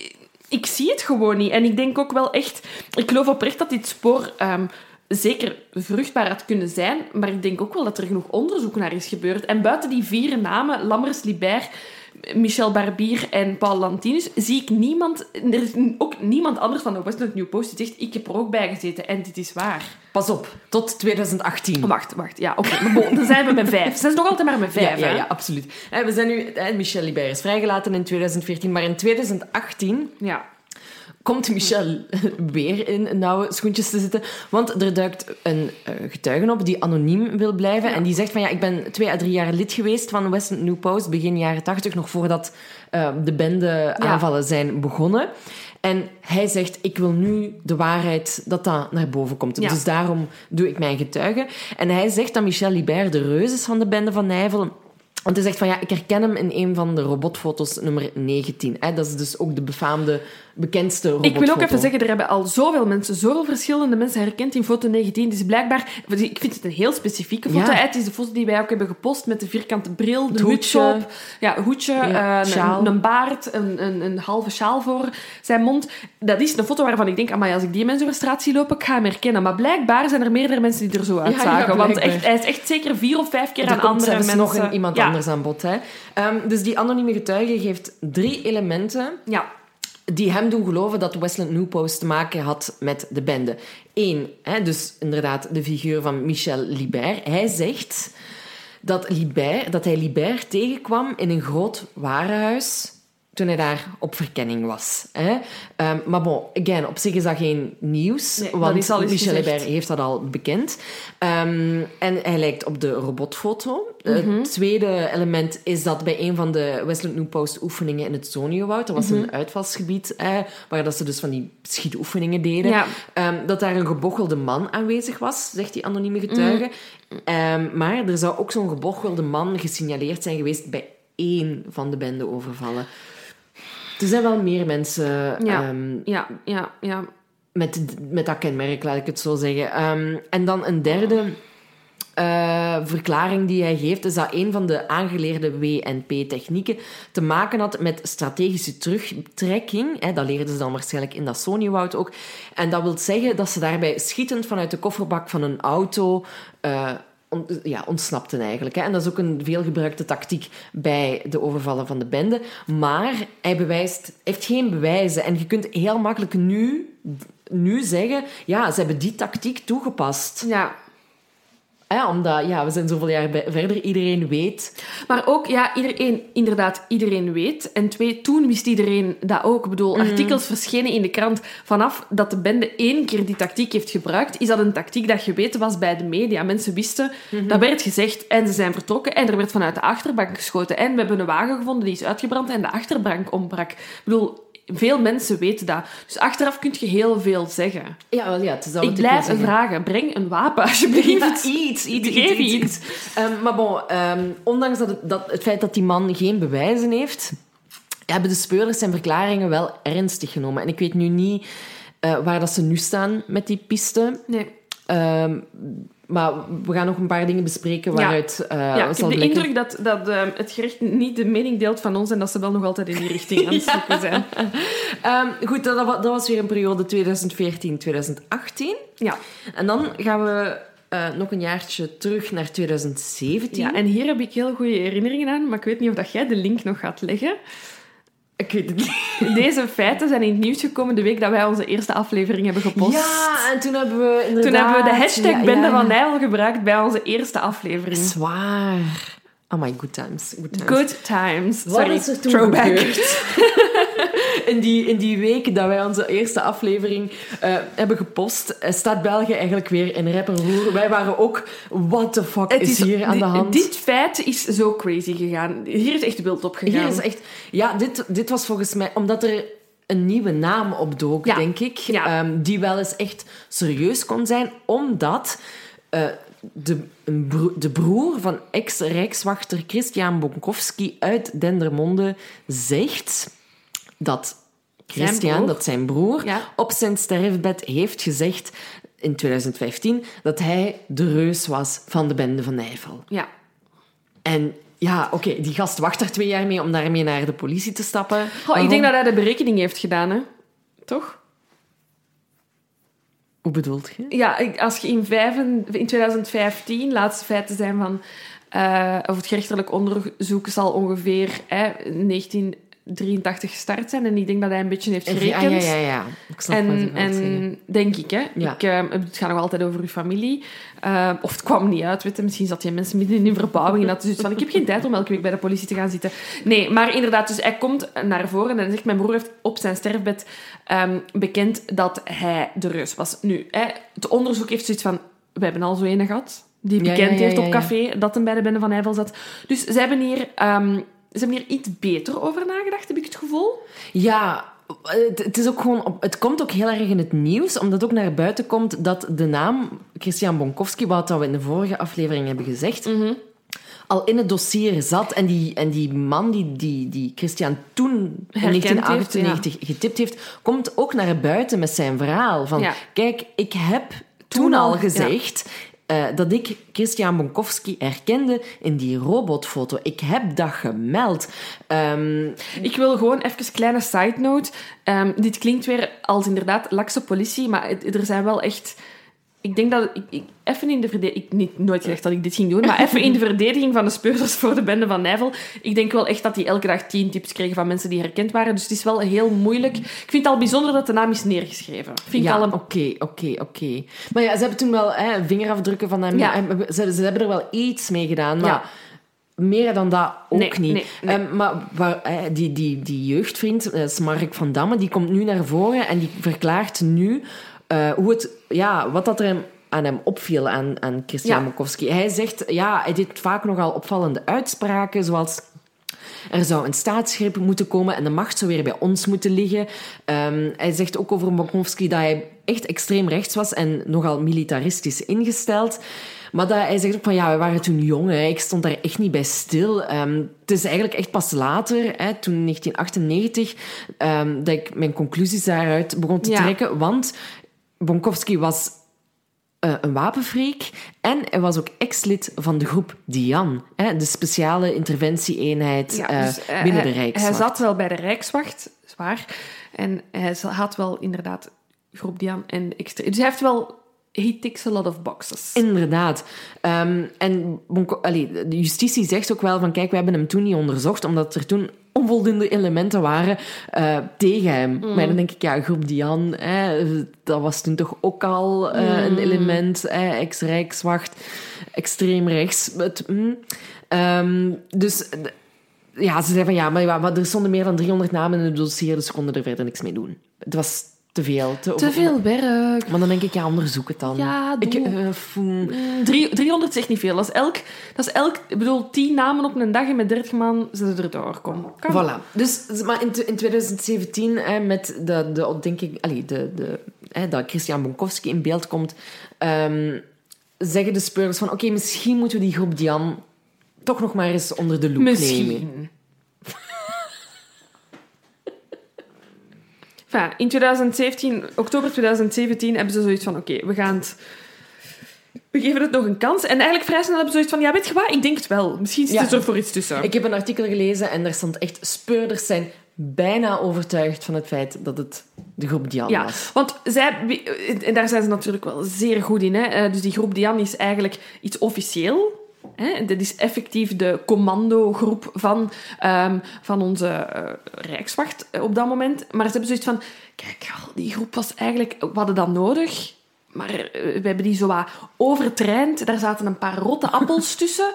ik zie het gewoon niet. En ik denk ook wel echt... Ik geloof oprecht dat dit spoor um, zeker vruchtbaar had kunnen zijn, maar ik denk ook wel dat er genoeg onderzoek naar is gebeurd. En buiten die vier namen, Lammers, Libert, Michel Barbier en Paul Lantinus, zie ik niemand... Er is ook niemand anders van de Westland New Post die zegt, ik heb er ook bij gezeten en dit is waar. Pas op, tot twintig achttien. Wacht, wacht. Ja, oké. Okay. Maar bon, dan zijn we met vijf. Ze zijn nog altijd maar met vijf, Ja, ja, hè? ja, absoluut. We zijn nu... Michel Libert is vrijgelaten in twintig veertien, maar in twintig achttien... Ja. komt Michel weer in nauwe schoentjes te zitten. Want er duikt een getuige op die anoniem wil blijven. Ja. En die zegt van, ja, ik ben twee à drie jaar lid geweest van Westland New Post, begin jaren tachtig, nog voordat uh, de bende aanvallen ja. zijn begonnen. En hij zegt, ik wil nu de waarheid dat dat naar boven komt. Ja. Dus daarom doe ik mijn getuige. En hij zegt dat Michel Libert de reus is van de bende van Nijvel. Want hij zegt van, ja, ik herken hem in een van de robotfoto's nummer negentien. Hè? Dat is dus ook de befaamde, bekendste robotfoto. Ik wil ook even zeggen, er hebben al zoveel mensen, zoveel verschillende mensen herkend in foto negentien. Dus blijkbaar, ik vind het een heel specifieke foto. Ja. Het is de foto die wij ook hebben gepost met de vierkante bril, de muts op, ja, hoedje, ja, uh, een, een baard, een, een, een halve sjaal voor zijn mond. Dat is een foto waarvan ik denk, amai, als ik die mensen over straat zie lopen, ik ga hem herkennen. Maar blijkbaar zijn er meerdere mensen die er zo uitzagen. Ja, ja, want echt, hij is echt zeker vier of vijf keer er aan andere mensen. Er komt nog een, iemand ja. anders aan bod. Hè. Um, dus die anonieme getuige geeft drie elementen... Ja. die hem doen geloven dat Westland New Post te maken had met de bende. Eén, hè, dus inderdaad de figuur van Michel Libert. Hij zegt dat, Libert, dat hij Libert tegenkwam in een groot warenhuis toen hij daar op verkenning was. Hè. Um, maar bon, again, op zich is dat geen nieuws, nee, want Michel gezegd. Libert heeft dat al bekend. Um, en hij lijkt op de robotfoto. Mm-hmm. Het tweede element is dat bij een van de Westland New Post oefeningen in het Zoniewoud, dat was mm-hmm. een uitvalsgebied, eh, waar dat ze dus van die schietoefeningen deden, ja. um, dat daar een gebochelde man aanwezig was, zegt die anonieme getuige. Mm-hmm. Um, maar er zou ook zo'n gebochelde man gesignaleerd zijn geweest bij één van de bende overvallen. Er zijn wel meer mensen ja, um, ja, ja, ja. Met, met dat kenmerk, laat ik het zo zeggen. Um, en dan een derde uh, verklaring die hij geeft, is dat een van de aangeleerde W N P-technieken te maken had met strategische terugtrekking. Hè, dat leerden ze dan waarschijnlijk in dat Sonywoud ook. En dat wil zeggen dat ze daarbij schietend vanuit de kofferbak van een auto... Uh, On, ja, ontsnapten eigenlijk. Hè. En dat is ook een veelgebruikte tactiek bij de overvallen van de bende. Maar hij bewijst, heeft geen bewijzen. En je kunt heel makkelijk nu, nu zeggen... Ja, ze hebben die tactiek toegepast. Ja. Ja, omdat, ja, we zijn zoveel jaar bij, verder. Iedereen weet. Maar ook, ja, iedereen, inderdaad, iedereen weet. En twee, toen wist iedereen dat ook. Ik bedoel, mm-hmm. artikels verschenen in de krant. Vanaf dat de bende één keer die tactiek heeft gebruikt, is dat een tactiek dat geweten was bij de media. Mensen wisten, mm-hmm. dat werd gezegd en ze zijn vertrokken. En er werd vanuit de achterbank geschoten. En we hebben een wagen gevonden, die is uitgebrand en de achterbank ontbrak. Ik bedoel... Veel mensen weten dat. Dus achteraf kun je heel veel zeggen. Ja, wel, ja, het is dat ik blijf ik vragen. Breng een wapen, alsjeblieft. Ja, iets, iets, Geef iets. iets. iets. Um, maar bon, um, ondanks dat het, dat het feit dat die man geen bewijzen heeft, hebben de speurders zijn verklaringen wel ernstig genomen. En ik weet nu niet uh, waar dat ze nu staan met die piste. Nee. Um, maar we gaan nog een paar dingen bespreken waaruit ja. Uh, ja, ik zal heb de blijken... indruk dat, dat uh, het gerecht niet de mening deelt van ons en dat ze wel nog altijd in die richting aan het zoeken zijn. um, goed, dat, dat was weer een periode twintig veertien tot twintig achttien. Ja. En dan gaan we uh, nog een jaartje terug naar twintig zeventien. Ja, en hier heb ik heel goede herinneringen aan, maar ik weet niet of dat jij de link nog gaat leggen. Ik weet het niet. Deze feiten zijn in het nieuws gekomen de week dat wij onze eerste aflevering hebben gepost. Ja, en toen hebben we inderdaad... Toen hebben we de hashtag ja, Bende ja. van Nijvel gebruikt bij onze eerste aflevering. Zwaar. Oh my, good times. Good times. Good times. Wat Sorry, is er toen throwback. gebeurd? in, die, in die week dat wij onze eerste aflevering uh, hebben gepost, uh, staat België eigenlijk weer in rep en roer. Wij waren ook... What the fuck Het is, is hier aan de hand? Dit feit is zo crazy gegaan. Hier is echt wild op gegaan. Hier is echt... Ja, dit, dit was volgens mij... Omdat er een nieuwe naam opdook, ja. denk ik. Ja. Um, die wel eens echt serieus kon zijn. Omdat... Uh, De, een bro- de broer van ex-rijkswachter Christian Bonkowski uit Dendermonde zegt dat Christian, broer. dat zijn broer, Ja. op zijn sterfbed heeft gezegd in twintig vijftien dat hij de reus was van de bende van Nijvel. Ja. En ja, oké, okay, die gast wacht er twee jaar mee om daarmee naar de politie te stappen. Goh, ik denk dat hij de berekening heeft gedaan, hè? Toch? Hoe bedoelt je? Ja, als je in, vijven, in twintig vijftien, laatste feiten zijn van... Uh, of het gerechtelijk onderzoek zal ongeveer eh, negentien drieëntachtig gestart zijn. En ik denk dat hij een beetje heeft gerekend. Ja, ja, ja. ja. Ik snap en, wat je wilt en zeggen. denk ik, hè. Ja. Ik, uh, het gaat nog altijd over uw familie. Uh, of het kwam niet uit, weet je. Misschien zat je mensen midden in een verbouwing en dat dus van, ik heb geen tijd om elke week bij de politie te gaan zitten. Nee, maar inderdaad, dus hij komt naar voren en hij zegt, mijn broer heeft op zijn sterfbed um, bekend dat hij de reus was. Nu, hè, het onderzoek heeft zoiets van, we hebben al zo ene gehad, die bekend ja, ja, ja, heeft op ja. café dat hem bij de bende van Nijvel zat. Dus ze hebben hier... Um, Ze hebben hier iets beter over nagedacht, heb ik het gevoel. Ja, het, het, is ook gewoon op, het komt ook heel erg in het nieuws, omdat ook naar buiten komt dat de naam Christian Bonkowski, wat we in de vorige aflevering hebben gezegd, Mm-hmm. al in het dossier zat. En die, en die man die, die, die Christian toen in Herkend negentien achtennegentig heeft, getipt heeft, komt ook naar buiten met zijn verhaal. Van, Ja. kijk, ik heb toen, Toen al al, gezegd... Uh, dat ik Christian Bonkowski herkende in die robotfoto. Ik heb dat gemeld. Um, Ik wil gewoon even een kleine side note. Um, dit klinkt weer als inderdaad lakse politie, maar het, er zijn wel echt... Ik denk dat... Ik, ik, even in de verdediging... Ik niet nooit gezegd dat ik dit ging doen, maar even in de verdediging van de speurders voor de bende van Nijvel. Ik denk wel echt dat die elke dag tien tips kregen van mensen die herkend waren. Dus het is wel heel moeilijk. Ik vind het al bijzonder dat de naam is neergeschreven. Vind ja, ik al een... oké, oké, oké. Maar ja, ze hebben toen wel hè, vingerafdrukken van hem. Ja. Ze, ze hebben er wel iets mee gedaan, maar... Ja. Meer dan dat ook Nee, niet. nee, nee. Um, maar waar, eh, die, die, die jeugdvriend, uh, Mark van Damme, die komt nu naar voren en die verklaart nu uh, hoe het, ja, wat dat er hem, aan hem opviel, aan, aan Christian Ja. Bonkowski. Hij zegt, ja, hij deed vaak nogal opvallende uitspraken, zoals... Er zou een staatsgreep moeten komen en de macht zou weer bij ons moeten liggen. Um, hij zegt ook over Bonkowski dat hij echt extreem rechts was en nogal militaristisch ingesteld. Maar dat, hij zegt ook van, ja, we waren toen jong, hè. Ik stond daar echt niet bij stil. Um, het is eigenlijk echt pas later, hè, toen negentien achtennegentig, um, dat ik mijn conclusies daaruit begon te Ja. trekken. Want Bonkowski was uh, een wapenfreak en hij was ook ex-lid van de groep Dian, hè, de speciale interventie-eenheid Ja, uh, dus, uh, binnen hij, de Rijkswacht. Hij zat wel bij de Rijkswacht, zwaar. En hij had wel inderdaad groep Dian en extra... Dus hij heeft wel... He ticks a lot of boxes. Inderdaad. Um, en allee, de justitie zegt ook wel van... Kijk, we hebben hem toen niet onderzocht, omdat er toen onvoldoende elementen waren uh, tegen hem. Mm. Maar dan denk ik, ja, groep Dian, hè, dat was toen toch ook al uh, mm. een element. Hè, ex-Rijkswacht, extreem rechts. Het, mm. um, dus... Ja, ze zeiden van ja, maar, maar er stonden meer dan driehonderd namen in het dossier, dus ze konden er verder niks mee doen. Het was te veel. Te, te veel werk. Maar dan denk ik, ja, onderzoek het dan. Ja, ik, uh, Drie, driehonderd zegt niet veel. Dat is elk, dat is elk ik bedoel, tien namen op een dag en met dertig man ze er doorkomen. Voilà. Dus, maar in, in twintig zeventien, hè, met de, de, denk ik, allee, de, de, hè, dat Christian Bonkowski in beeld komt, um, zeggen de speurders van, oké, okay, misschien moeten we die groep Dian toch nog maar eens onder de loep misschien. nemen. Enfin, in twintig zeventien, oktober twintig zeventien hebben ze zoiets van, oké, okay, we gaan het... We geven het nog een kans. En eigenlijk vrij snel hebben ze zoiets van, ja, weet je wat? Ik denk het wel. Misschien zit er ja. voor iets tussen. Ik heb een artikel gelezen en daar stond echt... Speurders zijn bijna overtuigd van het feit dat het de groep Dian ja, was. Want zij... En daar zijn ze natuurlijk wel zeer goed in. Hè? Dus die groep Dian is eigenlijk iets officieel... Hè? Dit is effectief de commandogroep van, um, van onze uh, Rijkswacht op dat moment. Maar ze hebben zoiets van... Kijk, die groep was eigenlijk... We hadden dat nodig, maar uh, we hebben die zo wat overtraind. Daar zaten een paar rotte appels tussen.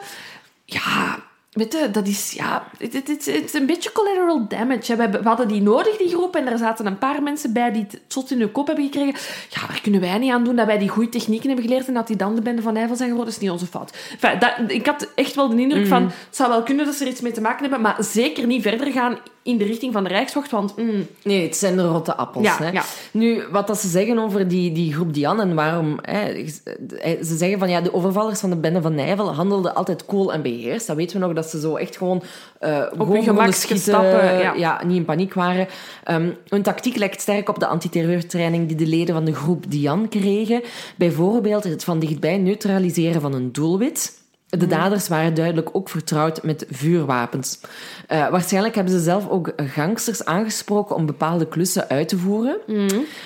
Ja... Weet je, dat is, ja, het, het, het, het is een beetje collateral damage. We, we hadden die nodig, die groep, en er zaten een paar mensen bij die het zot in hun kop hebben gekregen. Ja, daar kunnen wij niet aan doen dat wij die goede technieken hebben geleerd en dat die dan de bende van Nijvel zijn geworden. Dat is niet onze fout. Enfin, dat, ik had echt wel de indruk van, het zou wel kunnen dat ze er iets mee te maken hebben, maar zeker niet verder gaan in de richting van de Rijkswacht, want... Mm. Nee, het zijn de rotte appels. Ja, hè. Ja. Nu, wat dat ze zeggen over die, die groep Dian en waarom... Hè, ze zeggen van, ja, de overvallers van de bende van Nijvel handelden altijd cool en beheerst. Dat weten we nog, dat ze zo echt gewoon... Uh, op hun gemak stappen, ja. ja, niet in paniek waren. Um, hun tactiek lijkt sterk op de antiterreurtraining die de leden van de groep Dian kregen. Bijvoorbeeld het van dichtbij neutraliseren van een doelwit. De daders waren duidelijk ook vertrouwd met vuurwapens. Uh, waarschijnlijk hebben ze zelf ook gangsters aangesproken om bepaalde klussen uit te voeren. Mm.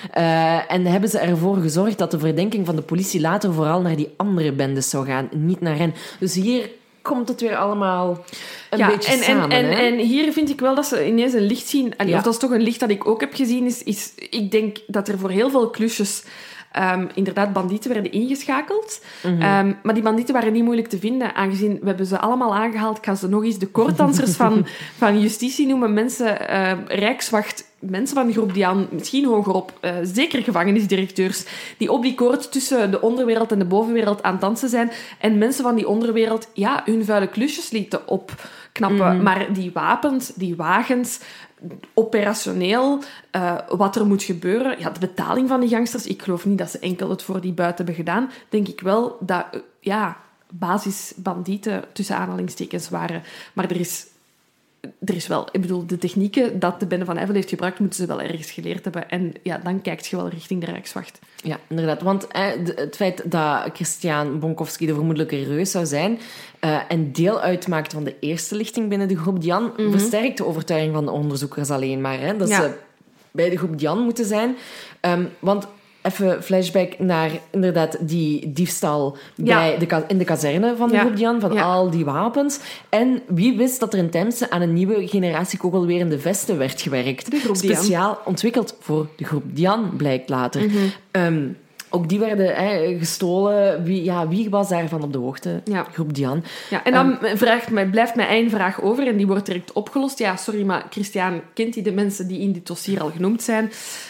Uh, en hebben ze ervoor gezorgd dat de verdenking van de politie later vooral naar die andere bendes zou gaan, niet naar hen. Dus hier komt het weer allemaal een ja, beetje en, samen. En, en, hè? en hier vind ik wel dat ze ineens een licht zien. Allee, ja. Of dat is toch een licht dat ik ook heb gezien. Is, is, ik denk dat er voor heel veel klusjes... Um, inderdaad, bandieten werden ingeschakeld. Mm-hmm. Um, maar die bandieten waren niet moeilijk te vinden, aangezien we hebben ze allemaal aangehaald. Ik ga ze nog eens de koorddansers van, van justitie noemen. Mensen, uh, Rijkswacht, mensen van de groep Dian, misschien hogerop, uh, zeker gevangenisdirecteurs, die op die koord tussen de onderwereld en de bovenwereld aan het dansen zijn. En mensen van die onderwereld, ja, hun vuile klusjes lieten opknappen. Mm-hmm. Maar die wapens, die wagens... operationeel, uh, wat er moet gebeuren. Ja, de betaling van die gangsters, ik geloof niet dat ze enkel het voor die buiten hebben gedaan. Denk ik wel dat, uh, ja, basisbandieten tussen aanhalingstekens waren. Maar er is, er is wel, ik bedoel, de technieken dat de bende van Nijvel heeft gebruikt, moeten ze wel ergens geleerd hebben. En ja, dan kijkt je wel richting de Rijkswacht. Ja, inderdaad. Want eh, het feit dat Christian Bonkowski de vermoedelijke reus zou zijn uh, en deel uitmaakt van de eerste lichting binnen de groep Dian, mm-hmm. versterkt de overtuiging van de onderzoekers alleen maar. Hè, dat ja. ze bij de groep Dian moeten zijn. Um, want... Even flashback naar inderdaad die diefstal ja. bij de, in de kazerne van de ja. groep Dian, van ja. al die wapens. En wie wist dat er in Temse aan een nieuwe generatie kogelwerende vesten werd gewerkt. De groep Speciaal Dian. ontwikkeld voor de groep Dian, blijkt later. Mm-hmm. Um, ook die werden hè, gestolen. Wie, ja, wie was daarvan op de hoogte? Ja. Groep Dian. Ja, en dan um, vraagt mij, blijft mij één vraag over en die wordt direct opgelost. Ja, sorry, maar Christian, kent hij de mensen die in dit dossier al genoemd zijn?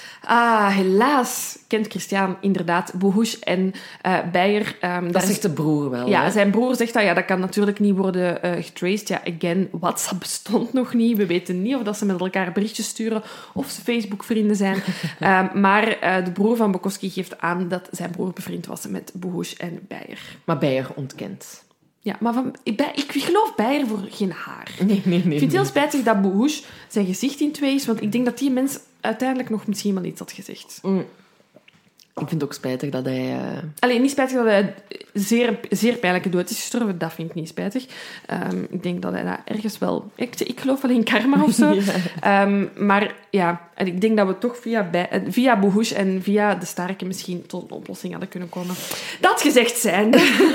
Ah, helaas kent Christian inderdaad Bohush en uh, Beijer. Um, dat zegt de broer wel. Ja, hè? zijn broer zegt dat. Ja, dat kan natuurlijk niet worden uh, getraced. Ja, again, WhatsApp bestond nog niet. We weten niet of dat ze met elkaar berichtjes sturen of ze Facebook-vrienden zijn. um, maar uh, de broer van Bonkowski geeft aan dat zijn broer bevriend was met Bohush en Beijer. Maar Beijer ontkent. Ja, maar van, ik, ik geloof Beijer voor geen haar. Nee, nee, nee. Ik vind het nee. heel spijtig dat Bohush zijn gezicht in twee is, want ik denk dat die mens uiteindelijk nog misschien wel iets had gezegd. Mm. Ik vind het ook spijtig dat hij... Uh... Alleen niet spijtig dat hij zeer, zeer pijnlijke dood is gestorven. Dat vind ik niet spijtig. Um, ik denk dat hij dat ergens wel... Ik, ik geloof wel in karma of zo. ja. um, maar ja, en ik denk dat we toch via, bij, via Bohush en via de Starken misschien tot een oplossing hadden kunnen komen. Dat gezegd zijn.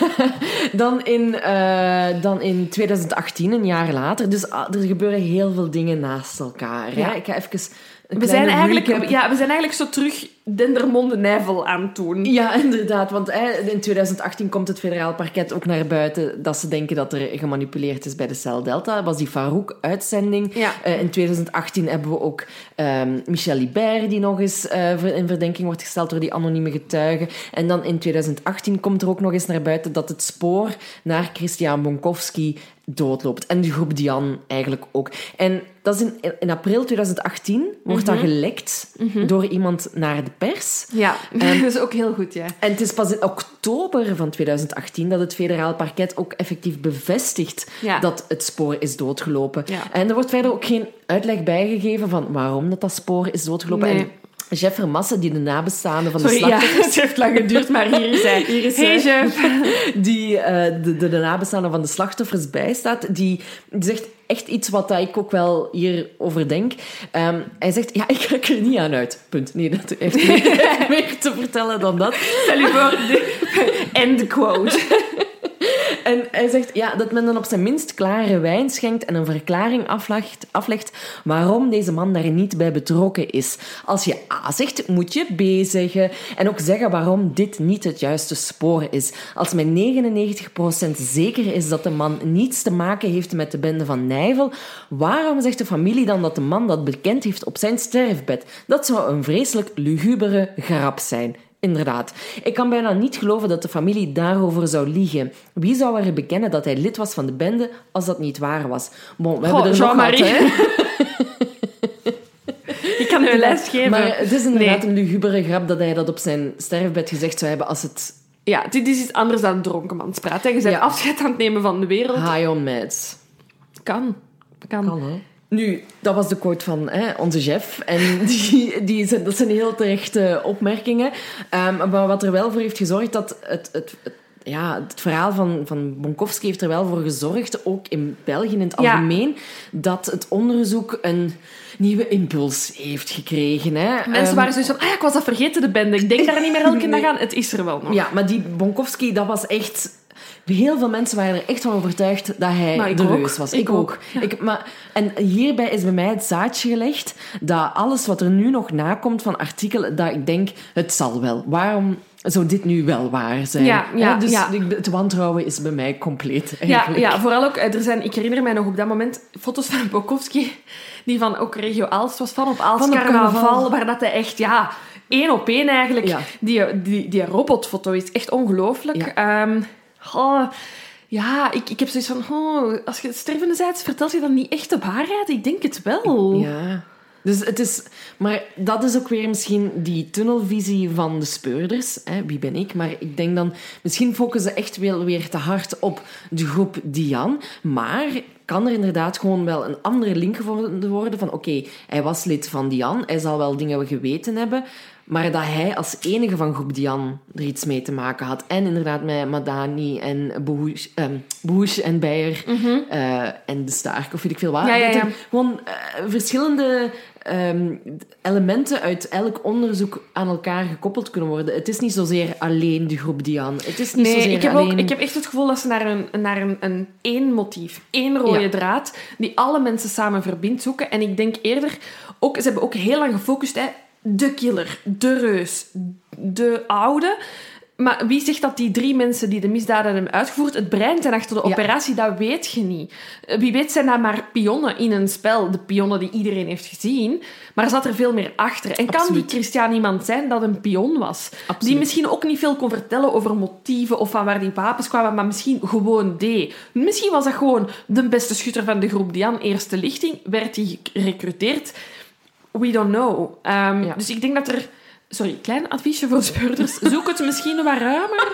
dan, in, uh, dan in twintig achttien, een jaar later. Dus uh, er gebeuren heel veel dingen naast elkaar. Ja. Hè? Ik ga even... We zijn, eigenlijk, ja, we zijn eigenlijk zo terug Dendermonde-Nijvel aan het doen. Ja, inderdaad. Want eh, in twintig achttien komt het federaal parket ook naar buiten dat ze denken dat er gemanipuleerd is bij de Cel Delta. Dat was die Farouk-uitzending. Ja. Uh, in twintig achttien hebben we ook um, Michel Libert, die nog eens uh, in verdenking wordt gesteld door die anonieme getuigen. En dan in twintig achttien komt er ook nog eens naar buiten dat het spoor naar Christian Bonkowski doodloopt. En de groep Dian eigenlijk ook. En dat is in, in april twintig achttien wordt mm-hmm. dat gelekt mm-hmm. door iemand naar de pers. Ja, um, dat is ook heel goed, ja. En het is pas in oktober van twintig achttien dat het federaal parket ook effectief bevestigt ja. dat het spoor is doodgelopen. Ja. En er wordt verder ook geen uitleg bijgegeven van waarom dat, dat spoor is doodgelopen. Nee. En Jeff Vermassen, die de nabestaanden van Sorry, de slachtoffers... Ja, het heeft lang geduurd, maar hier is hij. Hier is hey, hij. Jeff. Die uh, de, de, de nabestaanden van de slachtoffers bijstaat. Die, die zegt echt iets wat ik ook wel hierover denk. Um, hij zegt, ja, ik raak er niet aan uit. Punt. Nee, dat heeft meer, meer te vertellen dan dat. Stel je voor, end quote. En hij zegt ja, dat men dan op zijn minst klare wijn schenkt en een verklaring aflegt, aflegt waarom deze man daar niet bij betrokken is. Als je A zegt, moet je B zeggen. En ook zeggen waarom dit niet het juiste spoor is. Als men negenennegentig procent zeker is dat de man niets te maken heeft met de bende van Nijvel, waarom zegt de familie dan dat de man dat bekend heeft op zijn sterfbed? Dat zou een vreselijk lugubere grap zijn. Inderdaad. Ik kan bijna niet geloven dat de familie daarover zou liegen. Wie zou er bekennen dat hij lid was van de bende als dat niet waar was? Bon, we Goh, hebben er nog wat, hè? Ik kan u een les geven. Maar het is inderdaad nee. een lugubere grap dat hij dat op zijn sterfbed gezegd zou hebben als het... Ja, dit is iets anders dan dronkenmanspraat. Je bent ja. afscheid aan het nemen van de wereld. High on meds. Kan. Kan. Kan, hè? Nu, dat was de quote van hè, onze Jeff. En die, die zijn, dat zijn heel terechte opmerkingen. Um, maar wat er wel voor heeft gezorgd dat het... het, het Ja, het verhaal van, van Bonkowski heeft er wel voor gezorgd, ook in België in het algemeen, ja. dat het onderzoek een nieuwe impuls heeft gekregen. Hè. Mensen um, waren zoiets van, ah ja, ik was dat vergeten, de bende. Ik denk daar niet meer elke nee. dag aan. Het is er wel nog. Ja, maar die Bonkowski, dat was echt... Heel veel mensen waren er echt van overtuigd dat hij de reus was. Ik, ik ook. ook. Ja. Ik, maar, en hierbij is bij mij het zaadje gelegd dat alles wat er nu nog nakomt van artikelen, dat ik denk, het zal wel. Waarom zou dit nu wel waar zijn? Ja, ja, dus ja. het wantrouwen is bij mij compleet. Ja, ja, vooral ook, er zijn, ik herinner mij nog op dat moment foto's van Bonkowski, die van ook regio Aalst was, van op Aalst Carnaval, waar dat hij echt, ja, één op één eigenlijk, ja. die, die, die robotfoto is echt ongelooflijk. Ja. Um, Oh, ja, ik, ik heb zoiets van... Oh, als je stervende bent, vertelt je dan niet echt de waarheid? Ik denk het wel. Ja. Dus het is... Maar dat is ook weer misschien die tunnelvisie van de speurders. Hè? Wie ben ik? Maar ik denk dan... Misschien focussen ze echt wel weer te hard op de groep Dian. Maar kan er inderdaad gewoon wel een andere link gevonden worden van... Oké, okay, hij was lid van Dian. Hij zal wel dingen geweten hebben... Maar dat hij als enige van groep Dian er iets mee te maken had. En inderdaad met Madani en Bohush, um, Bohush en Beyer mm-hmm. uh, en de Stark, of weet ik veel wat. Ja, ja, ja. Gewoon uh, verschillende um, elementen uit elk onderzoek aan elkaar gekoppeld kunnen worden. Het is niet zozeer alleen de groep Dian. Het is niet nee, zozeer ik heb alleen... Ook, ik heb echt het gevoel dat ze naar een, naar een, een één motief, één rode ja. draad, die alle mensen samen verbindt, zoeken. En ik denk eerder... Ook, ze hebben ook heel lang gefocust... Hè, de killer, de reus, de oude. Maar wie zegt dat die drie mensen die de misdaden hebben uitgevoerd het brein zijn achter de operatie? Ja. Dat weet je niet. Wie weet zijn dat maar pionnen in een spel. De pionnen die iedereen heeft gezien. Maar er zat er veel meer achter. En kan Absoluut. die Christian iemand zijn dat een pion was? Absoluut. Die misschien ook niet veel kon vertellen over motieven of van waar die wapens kwamen, maar misschien gewoon deed. Misschien was dat gewoon de beste schutter van de groep Dian, eerste lichting. Werd hij gerecruiteerd... We don't know. Um, ja. Dus ik denk dat er... Sorry, klein adviesje voor speurders. Zoek het misschien wat ruimer.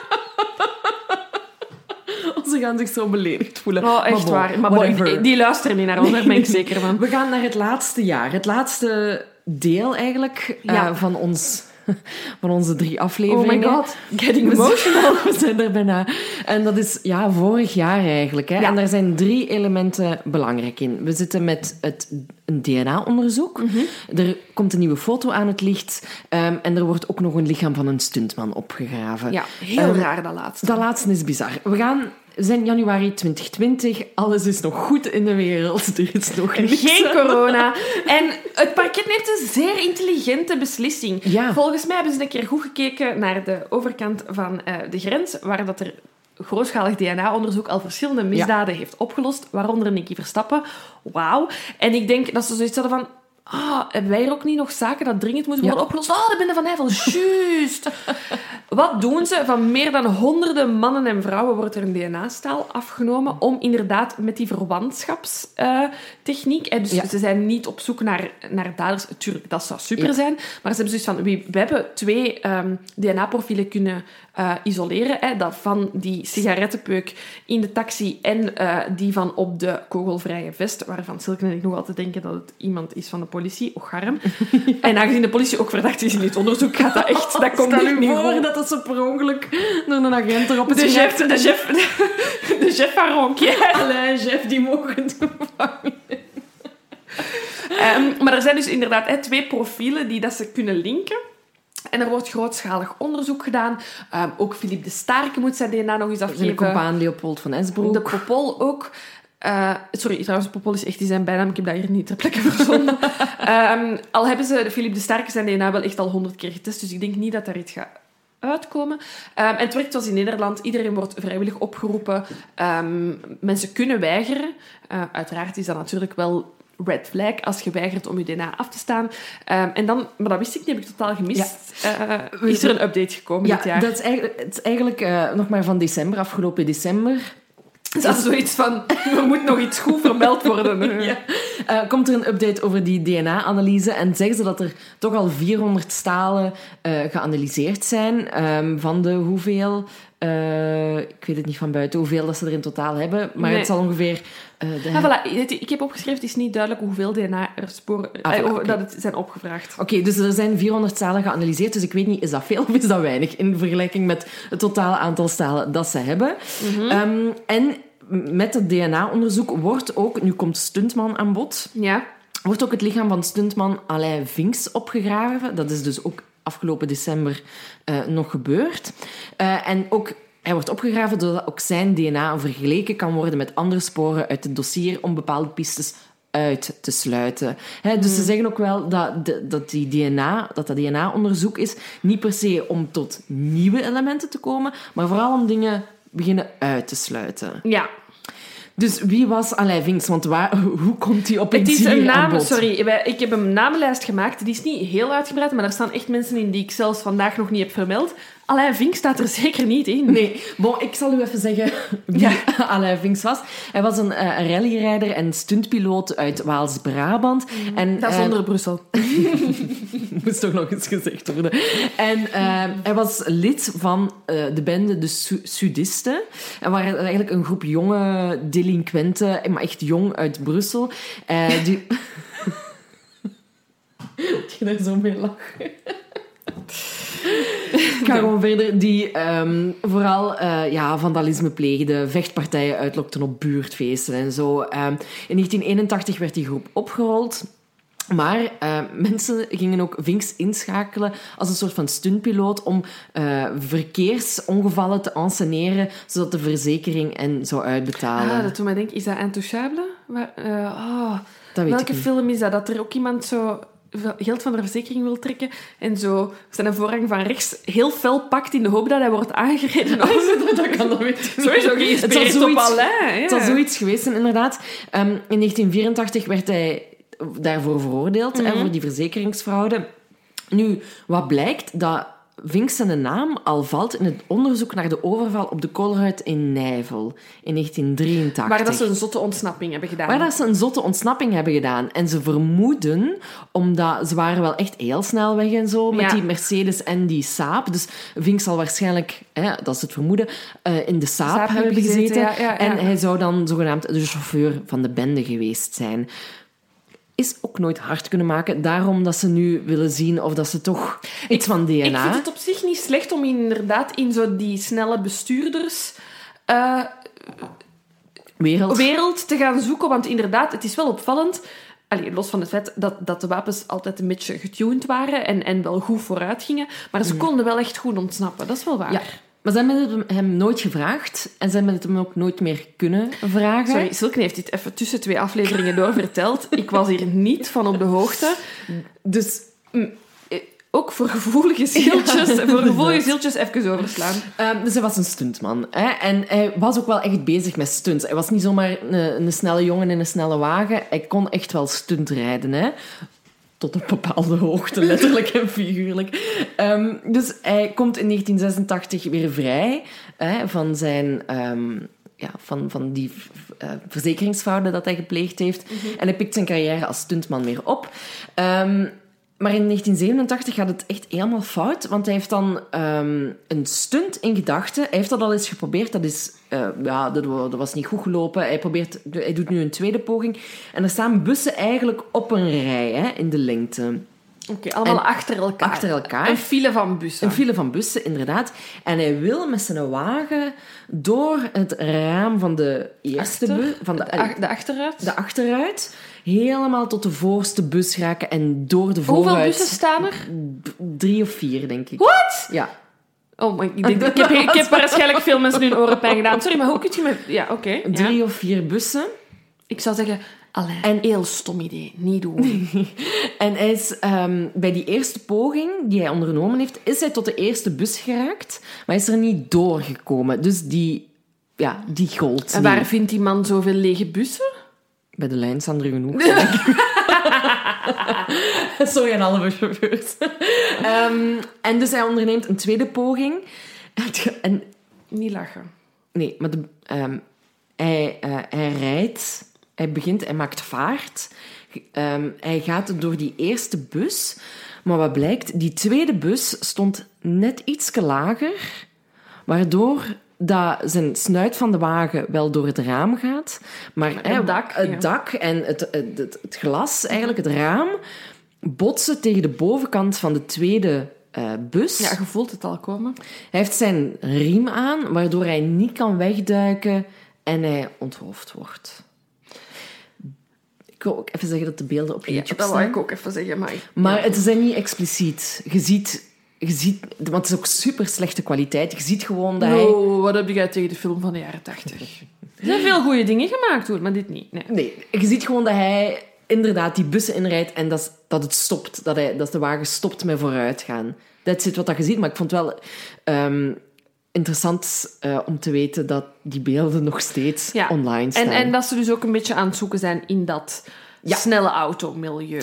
Ze gaan zich zo beledigd voelen. Oh, echt maar bon, waar. Maar bon, die luisteren niet naar ons, daar ben ik zeker van. We gaan naar het laatste jaar. Het laatste deel eigenlijk ja. uh, van ons van onze drie afleveringen. Oh my god, getting emotional. We zijn er bijna. En dat is ja, vorig jaar eigenlijk. Hè. Ja. En daar zijn drie elementen belangrijk in. We zitten met het, een D N A-onderzoek. Mm-hmm. Er komt een nieuwe foto aan het licht. Um, en er wordt ook nog een lichaam van een stuntman opgegraven. Ja, heel um, raar dat laatste. Dat laatste is bizar. We gaan... We zijn januari twintig twintig. Alles is nog goed in de wereld. Er is nog niks. Geen corona. En het parket neemt een zeer intelligente beslissing. Ja. Volgens mij hebben ze een keer goed gekeken naar de overkant van uh, de grens, waar dat er grootschalig D N A-onderzoek al verschillende misdaden ja. heeft opgelost, waaronder Nicky Verstappen. Wauw. En ik denk dat ze zoiets hadden van... Ah, hebben wij hier ook niet nog zaken dat dringend moeten worden ja. opgelost? Oh, de Bende van Nijvel, juist. Wat doen ze? Van meer dan honderden mannen en vrouwen wordt er een D N A-staal afgenomen om inderdaad met die verwantschapstechniek... Uh, dus ja. ze zijn niet op zoek naar, naar daders. Tuurlijk, dat zou super ja. zijn. Maar ze hebben zoiets van... We, we hebben twee um, D N A-profielen kunnen uh, isoleren. Hè, dat van die sigarettenpeuk in de taxi en uh, die van op de kogelvrije vest, waarvan Silke en ik nog altijd denken dat het iemand is van de politie, och arm. Ja. En aangezien de politie ook verdacht is in dit onderzoek, gaat dat echt... Dat komt Stel niet u voor goed. dat dat zo per ongeluk door een agent erop is de chef, de chef, de chef van Ronquier. Allee, chef, die mogen het vangen. Um, maar er zijn dus inderdaad hè, twee profielen die dat ze kunnen linken. En er wordt grootschalig onderzoek gedaan. Um, ook Philippe de Starke moet zijn D N A nog eens afgeven. De compaan Leopold van Esbroek. De Popol ook. Uh, sorry, trouwens, Popol is echt die zijn bijnaam. Ik heb dat hier niet ter plekke verzonnen. um, al hebben ze Philippe de Starke zijn D N A wel echt al honderd keer getest, dus ik denk niet dat daar iets gaat uitkomen. Um, en het werkt zoals in Nederland. Iedereen wordt vrijwillig opgeroepen. Um, mensen kunnen weigeren. Uh, uiteraard is dat natuurlijk wel red flag als je weigert om je D N A af te staan. Um, en dan, maar dat wist ik niet, heb ik totaal gemist. Ja. Uh, is er een update gekomen ja, dit jaar? Dat is eigenlijk, het is eigenlijk uh, nog maar van december, afgelopen december. Dat is zoiets van, er moet nog iets goed vermeld worden. Ja. Uh, komt er een update over die D N A-analyse en zeggen ze dat er toch al vierhonderd stalen uh, geanalyseerd zijn um, van de hoeveel... Uh, ik weet het niet van buiten hoeveel dat ze er in totaal hebben, maar nee. Het zal ongeveer... Uh, de... ah, voilà. Ik heb opgeschreven, het is niet duidelijk hoeveel D N A-sporen ah, uh, okay. dat het zijn opgevraagd. Oké, okay, dus er zijn vierhonderd stalen geanalyseerd, dus ik weet niet, is dat veel of is dat weinig in vergelijking met het totale aantal stalen dat ze hebben. Mm-hmm. Um, en met het D N A-onderzoek wordt ook, nu komt Stuntman aan bod, ja. wordt ook het lichaam van Stuntman Alain Vinks opgegraven. Dat is dus ook afgelopen december uh, nog gebeurd. Uh, en ook, hij wordt opgegraven doordat ook zijn D N A vergeleken kan worden met andere sporen uit het dossier om bepaalde pistes uit te sluiten. He, dus mm. ze zeggen ook wel dat, de, dat die D N A, dat dat D N A-onderzoek is niet per se om tot nieuwe elementen te komen, maar vooral om dingen beginnen uit te sluiten. Ja. Dus wie was Alain Vinks? Want waar, hoe komt hij op het is een naam, aan bod? Sorry, ik heb een namenlijst gemaakt. Die is niet heel uitgebreid, maar er staan echt mensen in die ik zelfs vandaag nog niet heb vermeld. Alain Vinks staat er zeker niet in. Nee. Bon, ik zal u even zeggen wie ja. Alain Vinks was. Hij was een, uh, een rallyrijder en stuntpiloot uit Waals-Brabant. Mm, en, dat is uh, onder Brussel. Moest toch nog eens gezegd worden. En uh, hij was lid van uh, de bende De Su- Sudisten. En waren eigenlijk een groep jonge delinquenten, maar echt jong uit Brussel. Uh, die... Dat je daar zo mee lachen. Ik ga gewoon verder. Die um, vooral uh, ja, vandalisme pleegden, vechtpartijen uitlokten op buurtfeesten en zo. Um, in negentien eenentachtig werd die groep opgerold. Maar uh, mensen gingen ook Vinks inschakelen als een soort van stuntpiloot om uh, verkeersongevallen te enceneren, zodat de verzekering hen zou uitbetalen. Ah, dat doet mij denken, is dat Intouchable? Waar, uh, oh, dat weet welke ik film is dat? Dat er ook iemand zo geld van de verzekering wil trekken en zo zijn voorrang van rechts heel fel pakt in de hoop dat hij wordt aangereden. Oh, dat kan dat weten. Sowieso geïnspireerd op Alain. Ja. Het zal zoiets geweest zijn, inderdaad. Um, in negentien vierentachtig werd hij daarvoor veroordeeld, mm-hmm. hè, voor die verzekeringsfraude. Nu, wat blijkt, dat Vinks zijn naam al valt in het onderzoek naar de overval op de Colruyt in Nijvel in negentien drieëntachtig. Waar dat ze een zotte ontsnapping hebben gedaan. Waar dat ze een zotte ontsnapping hebben gedaan. En ze vermoeden, omdat ze waren wel echt heel snel weg en zo, met ja. die Mercedes en die Saab. Dus Vinks zal waarschijnlijk, hè, dat is het vermoeden, uh, in de Saab, Saab hebben gezeten. gezeten. Ja, ja, ja. En hij zou dan zogenaamd de chauffeur van de bende geweest zijn. is ook nooit hard kunnen maken. Daarom dat ze nu willen zien of dat ze toch iets van D N A... Ik vind het op zich niet slecht om inderdaad in zo die snelle bestuurders... Uh, wereld. wereld te gaan zoeken. Want inderdaad, het is wel opvallend... Allee, los van het feit dat, dat de wapens altijd een beetje getuned waren en, en wel goed vooruit gingen. Maar ze konden wel echt goed ontsnappen. Dat is wel waar. Ja. Maar ze hebben het hem nooit gevraagd. En ze hebben het hem ook nooit meer kunnen vragen. Sorry, Silke heeft dit even tussen twee afleveringen door verteld. Ik was hier niet van op de hoogte. Dus mm, ook voor gevoelige zieltjes, ja, voor gevoelige zieltjes even overslaan. Um, dus hij was een stuntman. Hè? En hij was ook wel echt bezig met stunts. Hij was niet zomaar een, een snelle jongen in een snelle wagen. Hij kon echt wel stuntrijden, hè. Tot een bepaalde hoogte, letterlijk en figuurlijk. Um, dus hij komt in negentien zesentachtig weer vrij hè, van, zijn, um, ja, van, van die uh, verzekeringsfraude dat hij gepleegd heeft. Mm-hmm. En hij pikt zijn carrière als stuntman weer op. Um, maar in negentien zevenentachtig gaat het echt helemaal fout, want hij heeft dan um, een stunt in gedachten. Hij heeft dat al eens geprobeerd, dat is... Uh, ja, dat, dat was niet goed gelopen. Hij, probeert, hij doet nu een tweede poging. En er staan bussen eigenlijk op een rij, hè, in de lengte. Oké, okay, allemaal en achter elkaar. Achter elkaar. Een file van bussen. Een file van bussen, inderdaad. En hij wil met zijn wagen door het raam van de eerste Achter, bus... Van de, de, de achteruit? De achteruit. Helemaal tot de voorste bus raken en door de vooruit... Hoeveel bussen staan er? Drie of vier, denk ik. Wat? Ja. Oh, maar ik, denk, ik, heb, ik heb waarschijnlijk veel mensen hun orenpijn gedaan. Sorry, maar hoe kun je me... Ja, oké. Okay, Drie ja. of vier bussen. Ik zou zeggen... Allee, en heel stom idee. Niet doen. En hij is, um, bij die eerste poging die hij ondernomen heeft, is hij tot de eerste bus geraakt, maar hij is er niet doorgekomen. Dus die, ja, die gold. En waar vindt die man zoveel lege bussen? Bij de lijn staan er genoeg. Sorry aan alle buschauffeurs. um, en dus hij onderneemt een tweede poging. En, niet lachen. Nee, maar de, um, hij, uh, hij rijdt... Hij begint, hij maakt vaart. Um, hij gaat door die eerste bus. Maar wat blijkt? Die tweede bus stond net iets lager. Waardoor dat zijn snuit van de wagen wel door het raam gaat. Maar het hè, dak, het ja. dak en het, het, het, het glas, eigenlijk het raam, botsen tegen de bovenkant van de tweede uh, bus. Ja, je voelt het al komen. Hij heeft zijn riem aan, waardoor hij niet kan wegduiken en hij onthoofd wordt. Ik wil ook even zeggen dat de beelden op YouTube ja, dat staan. wil ik ook even zeggen. Maar, maar ja. het zijn niet expliciet. Je ziet, je ziet... Want het is ook super slechte kwaliteit. Je ziet gewoon dat hij... Oh, wat heb jij tegen de film van de jaren tachtig? Er zijn veel goede dingen gemaakt, hoor, maar dit niet. Nee. nee, je ziet gewoon dat hij inderdaad die bussen inrijdt en dat, dat het stopt. Dat, hij, dat de wagen stopt met vooruitgaan. Dat is wat dat je ziet. Maar ik vond het wel... Um, interessant uh, om te weten dat die beelden nog steeds ja. online staan. En, en dat ze dus ook een beetje aan het zoeken zijn in dat ja. snelle automilieu.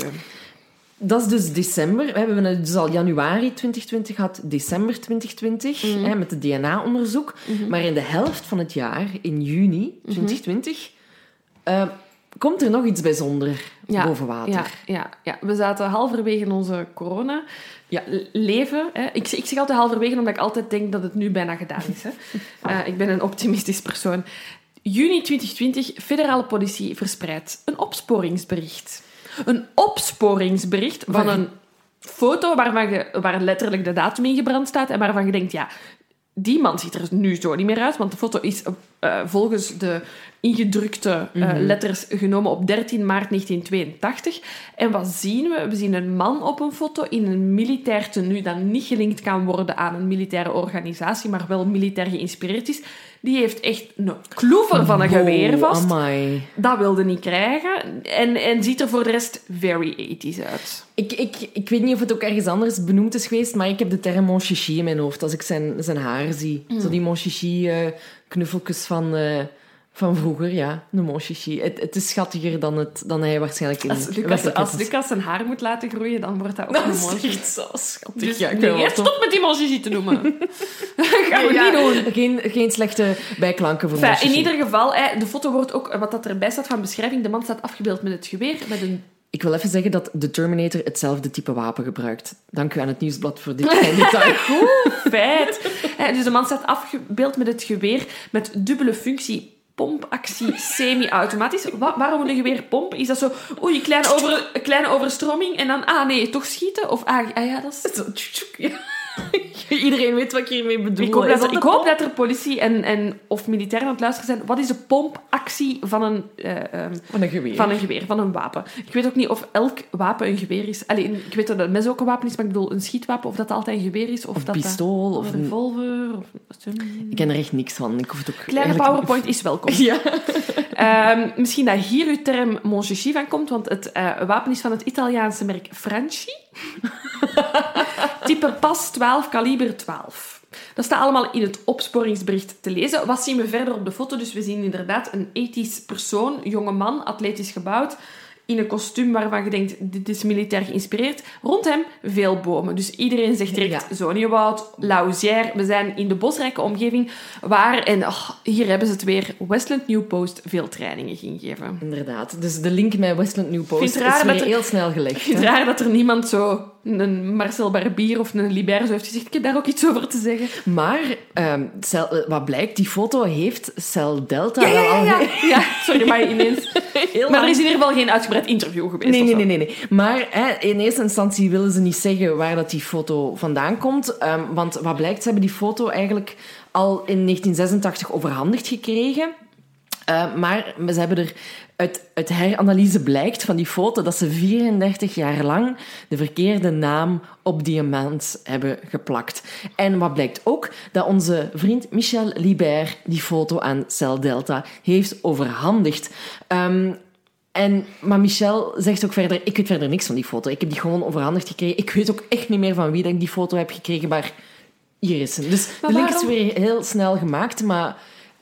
Dat is dus december. We hebben het dus al januari twintig twintig gehad, december twintig twintig, mm-hmm. hè, met het D N A-onderzoek. Mm-hmm. Maar in de helft van het jaar, in juni twintig twintig, mm-hmm. uh, komt er nog iets bijzonders ja, boven water. Ja, ja, ja, we zaten halverwege in onze corona... Ja, leven. Hè. Ik, ik zeg altijd halverwege, omdat ik altijd denk dat het nu bijna gedaan is. Hè. Uh, ik ben een optimistisch persoon. Juni twintig twintig, federale politie verspreidt een opsporingsbericht. Een opsporingsbericht van een foto waarvan je, waar letterlijk de datum in gebrand staat en waarvan je denkt, ja, die man ziet er nu zo niet meer uit, want de foto is uh, volgens de ingedrukte uh, mm-hmm. letters genomen op dertien maart negentien tweeëntachtig. En wat zien we? We zien een man op een foto in een militair tenue dat niet gelinkt kan worden aan een militaire organisatie, maar wel militair geïnspireerd is. Die heeft echt een kloever van een wow, geweer vast. Amai. Dat wilde niet krijgen. En, en ziet er voor de rest very eighties uit. Ik, ik, ik weet niet of het ook ergens anders benoemd is geweest, maar ik heb de term mon chichi in mijn hoofd als ik zijn, zijn haar zie. Mm. Zo die mon chichi uh, knuffeltjes van... Uh, Van vroeger, ja. De mon chichi. Het, het is schattiger dan, het, dan hij waarschijnlijk in... Als Lucas, als Lucas zijn haar moet laten groeien, dan wordt dat ook dat een mon chichi. Dat is echt zo schattig. Dus ja, nee, eerst stop met die mon chichi te noemen. Dat gaan we ja, niet doen. Geen, geen slechte bijklanken voor enfin, mon chichi. In ieder geval, de foto wordt ook... Wat dat erbij staat van beschrijving, de man staat afgebeeld met het geweer, met een... Ik wil even zeggen dat de Terminator hetzelfde type wapen gebruikt. Dank u aan het Nieuwsblad voor dit klein detail. Goed feit. Dus de man staat afgebeeld met het geweer met dubbele functie. pompactie semi-automatisch. Wa- waarom een geweerpomp? Is dat zo, oei, kleine, over, een kleine overstroming en dan, ah nee, toch schieten? Of, ah, ah ja, dat is... Zo, tjoek, tjoek, ja. Iedereen weet wat ik hiermee bedoel. Ik hoop, dat Is er, dat ik de hoop pomp? dat er politie en, en, of militairen aan het luisteren zijn. Wat is de pompactie van een, uh, um, Van een geweer. van een geweer, van een wapen? Ik weet ook niet of elk wapen een geweer is. Allee, ik weet dat een mes ook een wapen is, maar ik bedoel een schietwapen, of dat altijd een geweer is. Of, Of dat pistool. Dat, Of een een... revolver. Of een... Ik ken er echt niks van. Ik hoef het ook Kleine eigenlijk- PowerPoint is welkom. Ja. Um, misschien dat hier uw term mon chichi van komt, want het uh, wapen is van het Italiaanse merk Franchi. Type pas twaalf, kaliber twaalf. Dat staat allemaal in het opsporingsbericht te lezen. Wat zien we verder op de foto? Dus we zien inderdaad een ethisch persoon, jonge man, atletisch gebouwd, in een kostuum waarvan je denkt, dit is militair geïnspireerd. Rond hem veel bomen. Dus iedereen zegt direct, Ja. Zoniewoud, Lausière. We zijn in de bosrijke omgeving waar, en oh, hier hebben ze het weer, Westland New Post veel trainingen ging geven. Inderdaad. Dus de link met Westland New Post Vind is het raar weer dat er- heel snel gelegd. Het is hè? raar dat er niemand zo, een Marcel Barbier of een Libert zo heeft gezegd, ik heb daar ook iets over te zeggen. Maar, ehm, Cel- eh, wat blijkt, die foto heeft Cell Delta Ja, ja, wel ja, al... ja. ja sorry, maar ineens... Heel Maar er lang- is in ieder geval geen uitgebreid interview geweest. Nee, of nee, zo. nee, nee, nee. Maar hè, in eerste instantie willen ze niet zeggen waar dat die foto vandaan komt. Ehm, want wat blijkt, ze hebben die foto eigenlijk al in negentien zesentachtig overhandigd gekregen. Uh, maar ze hebben er uit, uit heranalyse blijkt van die foto dat ze vierendertig jaar lang de verkeerde naam op diamant hebben geplakt. En wat blijkt ook, dat onze vriend Michel Libert die foto aan Cell Delta heeft overhandigd. Um, En, maar Michel zegt ook verder, ik weet verder niks van die foto. Ik heb die gewoon overhandigd gekregen. Ik weet ook echt niet meer van wie dat ik die foto heb gekregen, maar hier is ze. Dus Maar de link is waarom- weer heel snel gemaakt, maar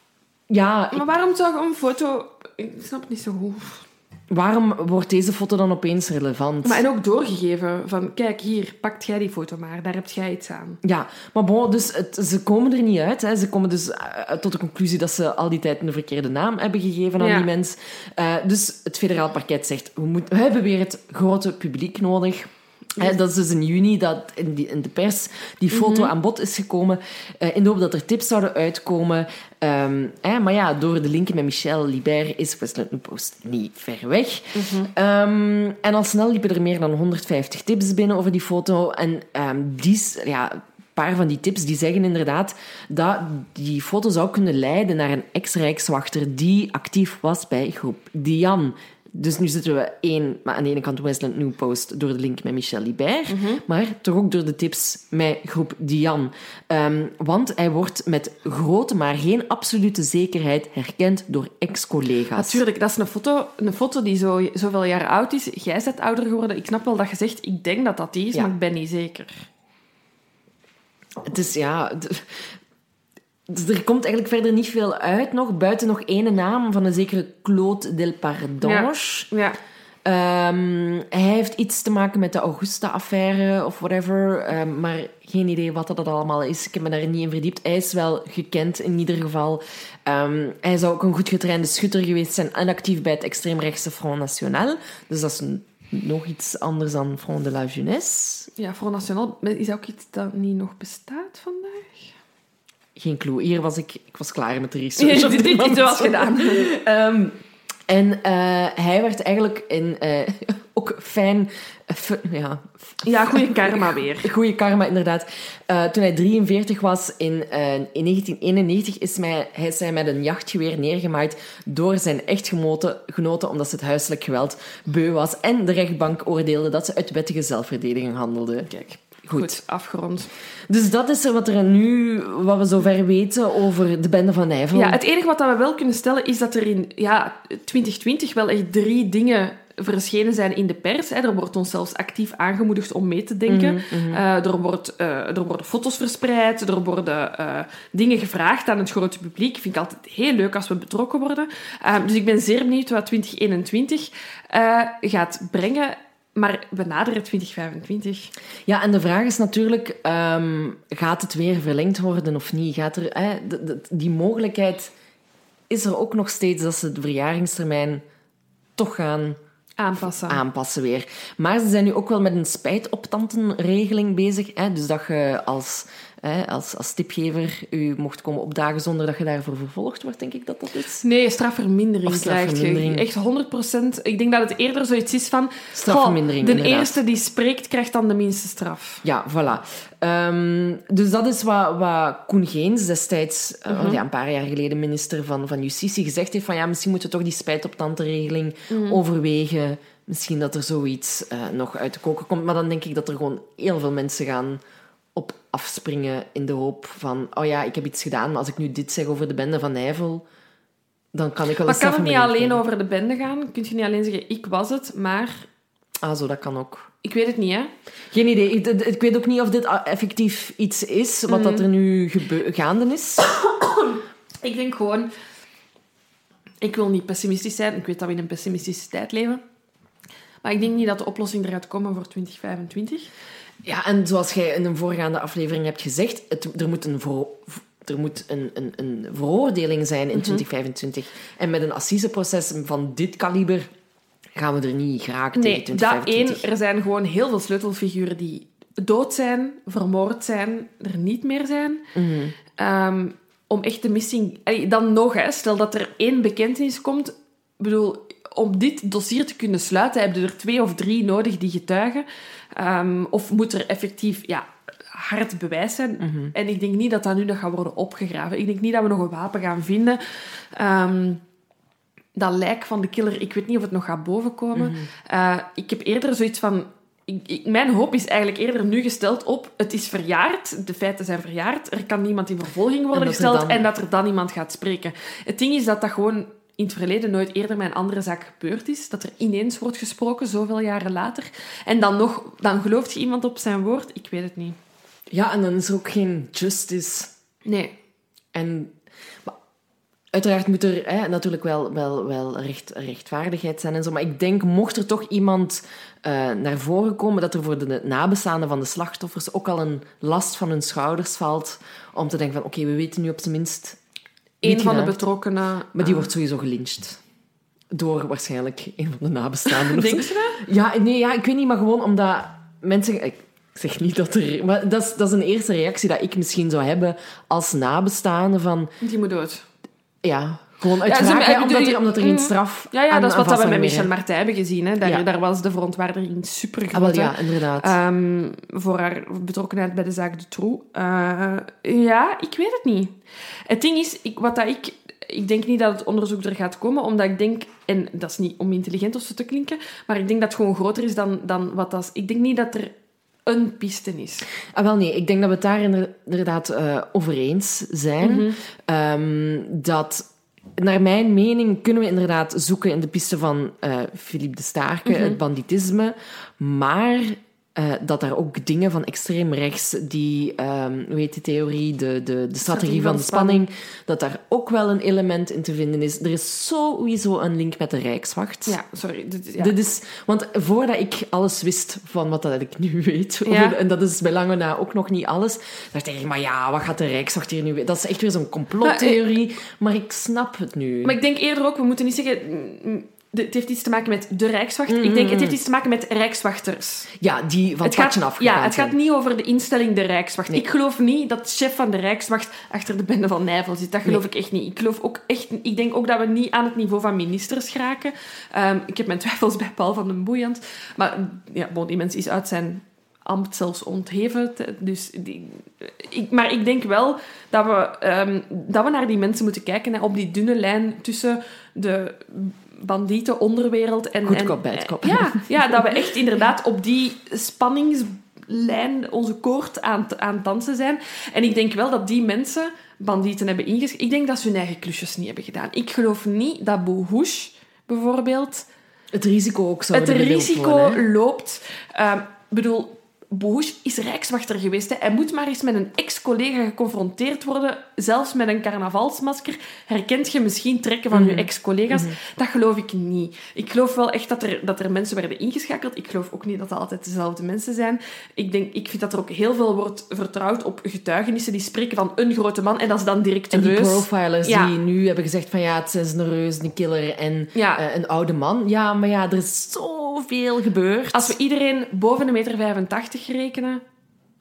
ja, ik- Maar waarom zou je een foto... Ik snap het niet zo goed. waarom wordt deze foto dan opeens relevant? Maar en ook doorgegeven van, kijk hier, pakt jij die foto maar, daar heb jij iets aan. Ja, maar bon, dus het, ze komen er niet uit. Hè. Ze komen dus uh, tot de conclusie dat ze al die tijd een verkeerde naam hebben gegeven aan Ja. die mens. Uh, dus het federaal parket zegt, we, moet, we hebben weer het grote publiek nodig. Hè, dat is dus in juni dat in, die, in de pers die foto Mm-hmm. aan bod is gekomen. Uh, in de hoop dat er tips zouden uitkomen. Um, hè, maar ja, door de linken met Michel Libert is Westland New Post niet ver weg. Mm-hmm. Um, en al snel liepen er meer dan honderdvijftig tips binnen over die foto. En um, die, ja, een paar van die tips die zeggen inderdaad dat die foto zou kunnen leiden naar een ex-rijkswachter die actief was bij groep Diane. Dus nu zitten we één, maar aan de ene kant Westland New Post door de link met Michel Libert, Mm-hmm. maar toch ook door de tips met groep Diane. Um, want hij wordt met grote, maar geen absolute zekerheid herkend door ex-collega's. Natuurlijk, dat is een foto, een foto die zo, zoveel jaar oud is. Jij bent ouder geworden. Ik snap wel dat je zegt, ik denk dat dat die is, Ja. maar ik ben niet zeker. Het is, ja... d- Dus er komt eigenlijk verder niet veel uit nog, buiten nog ene naam van een zekere Claude Delpardonge. Ja. Um, hij heeft iets te maken met de Augusta-affaire of whatever, um, maar geen idee wat dat allemaal is. Ik heb me daar niet in verdiept. Hij is wel gekend in ieder geval. Um, hij zou ook een goed getrainde schutter geweest zijn en actief bij het extreemrechtse Front National. Dus dat is een, nog iets anders dan Front de la Jeunesse. Ja, Front National is dat ook iets dat niet nog bestaat vandaag? Geen clue. Hier was ik, ik was klaar met de research. op Dit dit dit moment. was gedaan. Um, en uh, hij werd eigenlijk in, uh, ook fijn... Uh, f- ja, f- Ja, goede karma weer. goede karma, inderdaad. Uh, toen hij drieënveertig was, in, uh, in negentien eenennegentig, is, mij, hij, is hij met een jachtgeweer neergemaaid door zijn echtgenote, genoten, omdat ze het huiselijk geweld beu was. En de rechtbank oordeelde dat ze uit wettige zelfverdediging handelde. Kijk, Goed. goed, afgerond. Dus dat is er wat er nu, wat we zover weten over de bende van Nijvel. Ja, het enige wat we wel kunnen stellen is dat er in ja, twintig twintig wel echt drie dingen verschenen zijn in de pers. Hè. Er wordt ons zelfs actief aangemoedigd om mee te denken. Mm-hmm. Uh, er, wordt, uh, er worden foto's verspreid, er worden uh, dingen gevraagd aan het grote publiek. Vind ik altijd heel leuk als we betrokken worden. Uh, dus ik ben zeer benieuwd wat twintig eenentwintig uh, gaat brengen. Maar we naderen twintig vijfentwintig. Ja, en de vraag is natuurlijk, um, gaat het weer verlengd worden of niet? Gaat er, hè, de, de, die mogelijkheid is er ook nog steeds dat ze de verjaringstermijn toch gaan Aanpassen. aanpassen weer. Maar ze zijn nu ook wel met een spijtoptantenregeling bezig. Hè? Dus dat je als hè, als, als tipgever u mocht komen opdagen zonder dat je daarvoor vervolgd wordt, denk ik dat dat is. Nee, strafvermindering, Of strafvermindering. krijg je. Echt honderd procent. Ik denk dat het eerder zoiets is van... Strafvermindering, goh, de inderdaad. eerste die spreekt, krijgt dan de minste straf. Ja, voilà. Um, dus dat is wat, wat Koen Geens destijds, uh, mm-hmm. ja, een paar jaar geleden, minister van, van Justitie, gezegd heeft van ja, misschien moeten we toch die spijt op tante-regeling mm-hmm. overwegen. Misschien dat er zoiets uh, nog uit de koker komt. Maar dan denk ik dat er gewoon heel veel mensen gaan op afspringen in de hoop van oh ja, ik heb iets gedaan, maar als ik nu dit zeg over de bende van Nijvel, dan kan ik wel maar eens... kan het niet alleen over de bende gaan? Kun je niet alleen zeggen, ik was het, maar... Ah, zo, dat kan ook. Ik weet het niet, hè? Geen idee. Ik, ik weet ook niet of dit effectief iets is, wat mm. dat er nu gebe- gaande is. Ik denk gewoon... Ik wil niet pessimistisch zijn. Ik weet dat we in een pessimistische tijd leven. Maar ik denk niet dat de oplossing eruit komt voor twintig vijfentwintig. Ja, en zoals jij in een voorgaande aflevering hebt gezegd, het, er moet een... Voor, Er moet een, een, een veroordeling zijn in mm-hmm. twintig vijfentwintig. En met een assiseproces van dit kaliber gaan we er niet geraken nee, tegen twintig vijfentwintig. Nee, er zijn gewoon heel veel sleutelfiguren die dood zijn, vermoord zijn, er niet meer zijn. Mm-hmm. Um, om echt de missing... Dan nog, hè, stel dat er één bekentenis komt. Ik bedoel, om dit dossier te kunnen sluiten, heb je er twee of drie nodig die getuigen. Um, of moet er effectief... Ja, hard bewijs zijn. Mm-hmm. En ik denk niet dat dat nu nog gaat worden opgegraven. Ik denk niet dat we nog een wapen gaan vinden. Um, dat lijk van de killer, ik weet niet of het nog gaat bovenkomen. Mm-hmm. Uh, ik heb eerder zoiets van... Ik, ik, mijn hoop is eigenlijk eerder nu gesteld op... Het is verjaard, de feiten zijn verjaard. Er kan niemand in vervolging worden en gesteld dan... en dat er dan iemand gaat spreken. Het ding is dat dat gewoon in het verleden nooit eerder met een andere zaak gebeurd is. Dat er ineens wordt gesproken, zoveel jaren later. En dan nog... Dan gelooft je iemand op zijn woord? Ik weet het niet. Ja, en dan is er ook geen justice. Nee. En maar, uiteraard moet er hè, natuurlijk wel, wel, wel recht, rechtvaardigheid zijn en zo. Maar ik denk, mocht er toch iemand uh, naar voren komen, dat er voor de nabestaanden van de slachtoffers ook al een last van hun schouders valt. Om te denken van, oké, okay, we weten nu op zijn minst... Eén van de betrokkenen... Maar die uh, wordt sowieso gelyncht. Door waarschijnlijk een van de nabestaanden. Denk je dat? Ja, nee, ja, ik weet niet, maar gewoon omdat mensen... Ik, Ik zeg niet dat er... Maar dat is, dat is een eerste reactie dat ik misschien zou hebben als nabestaande van... Die moet dood. Ja, gewoon uit ja, wraak, hè, omdat, er, omdat er geen straf... Ja, ja aan, dat is wat we met Michel meer. Martin hebben gezien. Hè. Daar, ja. daar was de verontwaardiging super groot. Ah, wel, ja, inderdaad. Um, voor haar betrokkenheid bij de zaak De Trou. Uh, ja, ik weet het niet. Het ding is, ik, wat dat ik... Ik denk niet dat het onderzoek er gaat komen, omdat ik denk... En dat is niet om intelligent of zo te klinken, maar ik denk dat het gewoon groter is dan, dan wat dat is. Ik denk niet dat er... een piste is. Ah, wel nee, ik denk dat we het daar inderdaad uh, over eens zijn. Mm-hmm. Um, dat, naar mijn mening, kunnen we inderdaad zoeken in de piste van uh, Philippe de Staarke, mm-hmm. het banditisme, maar uh, dat daar ook dingen van extreem rechts, die, um, hoe heet die theorie, de, de, de strategie, strategie van de spanning, spanning, dat daar ook wel een element in te vinden is. Er is sowieso een link met de Rijkswacht. Ja, sorry. Dit, ja. Dit is, want voordat ik alles wist van wat dat ik nu weet, ja. over, en dat is bij lange na ook nog niet alles, dacht ik, maar ja, wat gaat de Rijkswacht hier nu weten? Dat is echt weer zo'n complottheorie, maar, maar ik snap het nu. Maar ik denk eerder ook, we moeten niet zeggen... Het heeft iets te maken met de Rijkswacht. Mm-hmm. Ik denk, het heeft iets te maken met rijkswachters. Ja, die van het padje afgegaan Ja, het zijn. gaat niet over de instelling de Rijkswacht. Nee. Ik geloof niet dat de chef van de Rijkswacht achter de bende van Nijvel zit. Dat geloof nee. ik echt niet. Ik geloof ook echt... Ik denk ook dat we niet aan het niveau van ministers geraken. Um, ik heb mijn twijfels bij Paul van den Boeiend. Maar ja, bon, die mens is uit zijn ambt zelfs ontheven. Dus die, ik, maar ik denk wel dat we, um, dat we naar die mensen moeten kijken. Hè, op die dunne lijn tussen de... bandieten, onderwereld en... Goed kop, en, bij het kop. Ja, ja, dat we echt inderdaad op die spanningslijn onze koord aan, aan het dansen zijn. En ik denk wel dat die mensen bandieten hebben ingeschreven. Ik denk dat ze hun eigen klusjes niet hebben gedaan. Ik geloof niet dat Bouhouch bijvoorbeeld... Het risico ook zou Het risico worden, loopt... Ik uh, bedoel... Bouhouch is rijkswachter geweest. Hè. Hij moet maar eens met een ex-collega geconfronteerd worden. Zelfs met een carnavalsmasker herkent je misschien trekken van mm-hmm. je ex-collega's. Mm-hmm. Dat geloof ik niet. Ik geloof wel echt dat er, dat er mensen werden ingeschakeld. Ik geloof ook niet dat het altijd dezelfde mensen zijn. Ik, denk, ik vind dat er ook heel veel wordt vertrouwd op getuigenissen die spreken van een grote man. En dat is dan direct en de reus. En die profilers ja. die nu hebben gezegd van ja, het is een reus, een killer en ja. uh, een oude man. Ja, maar ja, er is zoveel gebeurd. Als we iedereen boven een meter vijfentachtig rekenen,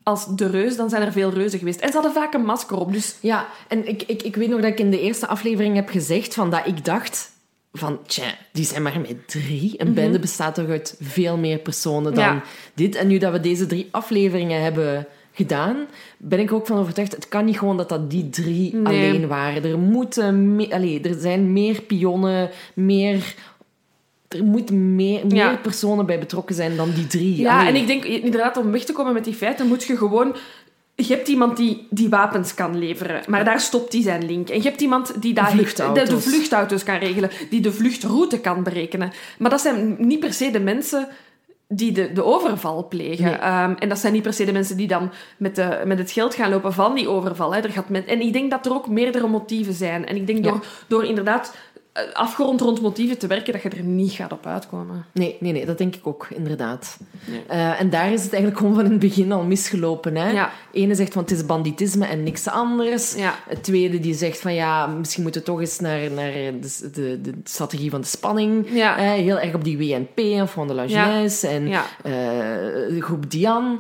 als de reus, dan zijn er veel reuzen geweest. En ze hadden vaak een masker op, dus... Ja, en ik, ik, ik weet nog dat ik in de eerste aflevering heb gezegd van dat ik dacht van, tja, die zijn maar met drie. Een Mm-hmm. bende bestaat toch uit veel meer personen dan Ja. dit. En nu dat we deze drie afleveringen hebben gedaan, ben ik ook van overtuigd, het kan niet gewoon dat dat die drie Nee. alleen waren. Er moeten me- allee, er zijn meer pionnen, meer... Er moeten meer, meer Ja. personen bij betrokken zijn dan die drie. Ja, Allee. en ik denk inderdaad, om weg te komen met die feiten, moet je gewoon... Je hebt iemand die, die wapens kan leveren, maar daar stopt hij zijn link. En je hebt iemand die daar Vluchtauto's. de, de vluchtauto's kan regelen, die de vluchtroute kan berekenen. Maar dat zijn niet per se de mensen die de, de overval plegen. Nee. Ehm, en dat zijn niet per se de mensen die dan met, de, met het geld gaan lopen van die overval. Hè. Er gaat met, en ik denk dat er ook meerdere motieven zijn. En ik denk Ja. door, door inderdaad eh, afgerond rond motieven te werken, dat je er niet gaat op uitkomen. Nee, nee, nee, dat denk ik ook, inderdaad. Nee. Eh, en daar is het eigenlijk gewoon van in het begin al misgelopen. Hè? Ja. Ene zegt van het is banditisme en niks anders. Ja. Het tweede die zegt van ja, misschien moeten we toch eens naar, naar de, de, de strategie van de spanning. Ja. Eh, heel erg op die W N P en Front de la Jeunesse en Ja. eh, de groep Diane.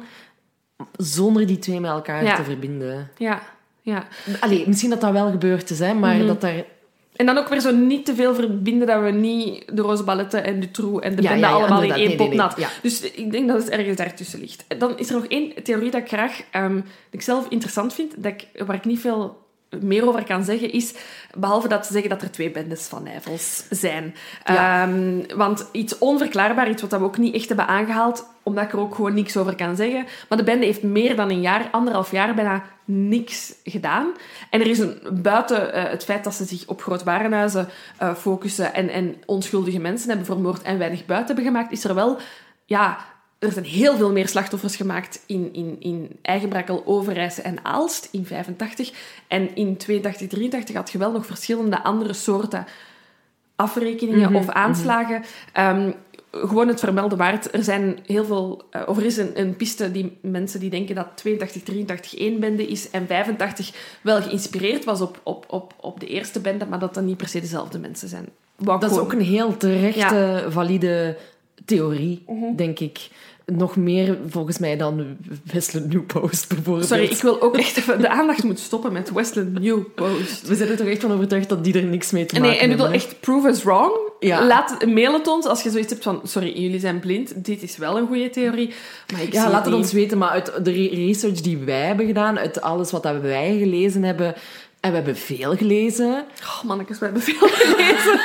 Zonder die twee met elkaar Ja. te verbinden. Ja, ja. Allee, misschien dat dat wel gebeurd is, hè, maar Mhm. dat daar... En dan ook weer zo niet te veel verbinden dat we niet de Roze Balletten en de Troe en de Ja, bende ja, ja, allemaal in inderdaad. één Nee, pot nee, nat. nee. Ja. Dus ik denk dat het ergens daartussen ligt. Dan is er nog één theorie dat ik graag, ehm, dat ik zelf interessant vind, dat ik, waar ik niet veel meer over kan zeggen, is, behalve dat ze zeggen dat er twee bendes van Nijvels zijn. Ja. Ehm, want iets onverklaarbaar, iets wat we ook niet echt hebben aangehaald, omdat ik er ook gewoon niks over kan zeggen. Maar de bende heeft meer dan een jaar, anderhalf jaar bijna niks gedaan. En er is een, buiten uh, het feit dat ze zich op Groot-Warenhuizen uh, focussen en, en onschuldige mensen hebben vermoord en weinig buiten hebben gemaakt, is er wel... Ja, er zijn heel veel meer slachtoffers gemaakt in, in, in Eigenbrakkel, Overijse en Aalst in vijfentachtig. En in tweeëntachtig, drieëntachtig had je wel nog verschillende andere soorten afrekeningen Mhm, of aanslagen. Um, gewoon het vermelden waard. Er zijn heel veel... Uh, of er is een, een piste die mensen die denken dat tweeëntachtig, drieëntachtig één bende is en vijfentachtig wel geïnspireerd was op, op, op, op de eerste bende, maar dat dat niet per se dezelfde mensen zijn. Wou ik Dat is gewoon- ook een heel terechte, valide theorie, Mhm. denk ik. Nog meer, volgens mij, dan Wesley New Post, bijvoorbeeld. Sorry, ik wil ook echt even... De aandacht moet stoppen met Westland New Post. We zijn er toch echt van overtuigd dat die er niks mee te maken Nee, en ik bedoel hebben. echt prove us wrong. Ja. Laat, mail het ons als je zoiets hebt van... Sorry, jullie zijn blind. Dit is wel een goede theorie. Maar ik Ja, zie laat het niet. ons weten, maar uit de re- research die wij hebben gedaan, uit alles wat dat wij gelezen hebben, en we hebben veel gelezen. Oh, mannetjes, we hebben veel gelezen.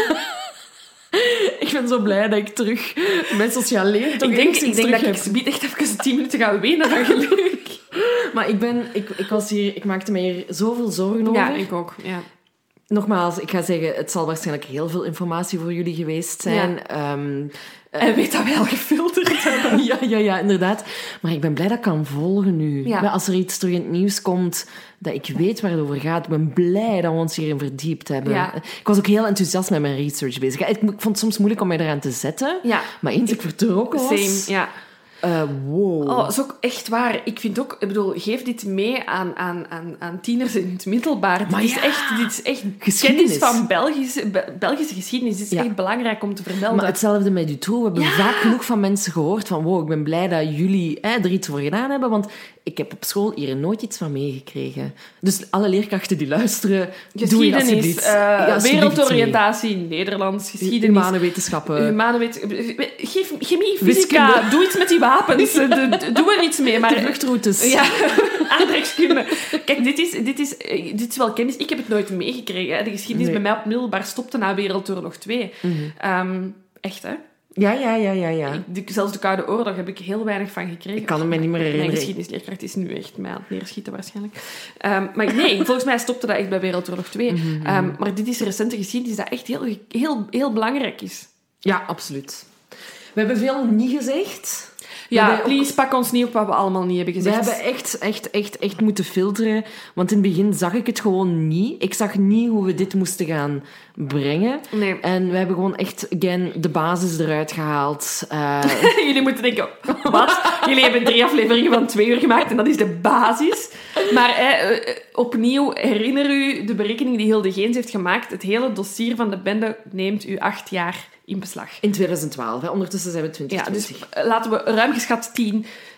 Ik ben zo blij dat ik terug mijn sociaal leven toch ik denk, enigszins ik denk dat terug ik heb. subiet echt even tien minuten ga wenen van geluk. Maar ik, ben, ik, ik, was hier, ik maakte me hier zoveel zorgen over. Ja, ik ook. Ja. Nogmaals, ik ga zeggen, het zal waarschijnlijk heel veel informatie voor jullie geweest zijn. Ehm, En weet dat wij al gefilterd hebben. ja, ja, ja, inderdaad. Maar ik ben blij dat ik kan volgen nu. Ja. Maar als er iets terug in het nieuws komt, dat ik weet waar het over gaat. Ik ben blij dat we ons hierin verdiept hebben. Ja. Ik was ook heel enthousiast met mijn research bezig. Ik, ik vond het soms moeilijk om mij eraan te zetten. Ja. Maar eens ik vertrokken was... Same, ja. eh, wow. Oh, dat is ook echt waar. Ik vind ook... Ik bedoel, geef dit mee aan, aan, aan, aan tieners in het middelbaar. Dit Maar is ja. echt, dit is echt Geschiedenis. kennis van Belgische, Be- Belgische geschiedenis. Dit is Ja. echt belangrijk om te vermelden. Maar hetzelfde met Dutroux. We hebben Ja. vaak genoeg van mensen gehoord van wow, ik ben blij dat jullie hè, er iets voor gedaan hebben, want ik heb op school hier nooit iets van meegekregen. Dus alle leerkrachten die luisteren, doe je Geschiedenis, alsjeblieft. eh, Ja, alsjeblieft wereldoriëntatie, Nederlands, mee. geschiedenis, Humane wetenschappen. humane wet... Geef chemie, fysica, Wiskunde. doe iets met die wapens. De- de- doe er iets mee. Maar, de vluchtroutes. Ja, aardrijkskunde. Kijk, dit is, dit, is, eh, dit is wel kennis. Ik heb het nooit meegekregen. Hè. De geschiedenis Nee. bij mij op middelbaar stopte na Wereldoorlog twee. Ehm, echt, hè? Ja, ja, ja, ja, ja. Ik- de- zelfs de Koude Oorlog heb ik heel weinig van gekregen. Ik kan het me niet meer Mijn herinneren. geschiedenisleerkracht is nu echt mij aan het neerschieten, waarschijnlijk. Ehm, maar nee, volgens mij stopte dat echt bij Wereldoorlog twee. Mhm. Ehm, maar dit is recente geschiedenis dat echt heel, heel, heel belangrijk is. Ja, absoluut. We hebben veel niet gezegd. We Ja, hebben ook- please, pak ons niet op wat we allemaal niet hebben We gezegd. hebben echt, echt, echt, echt moeten filteren. Want in het begin zag ik het gewoon niet. Ik zag niet hoe we dit moesten gaan brengen. Nee. En we hebben gewoon echt, again, de basis eruit gehaald. Eh, Jullie moeten denken, wat? Jullie hebben drie afleveringen van twee uur gemaakt en dat is de basis. Maar eh, eh, opnieuw, herinner u de berekening die Hilde Geens heeft gemaakt. Het hele dossier van de bende neemt u acht jaar in beslag. in twintig twaalf, hè. Ondertussen zijn we twintig Ja, dus twintig. eh, laten we ruim geschat tien,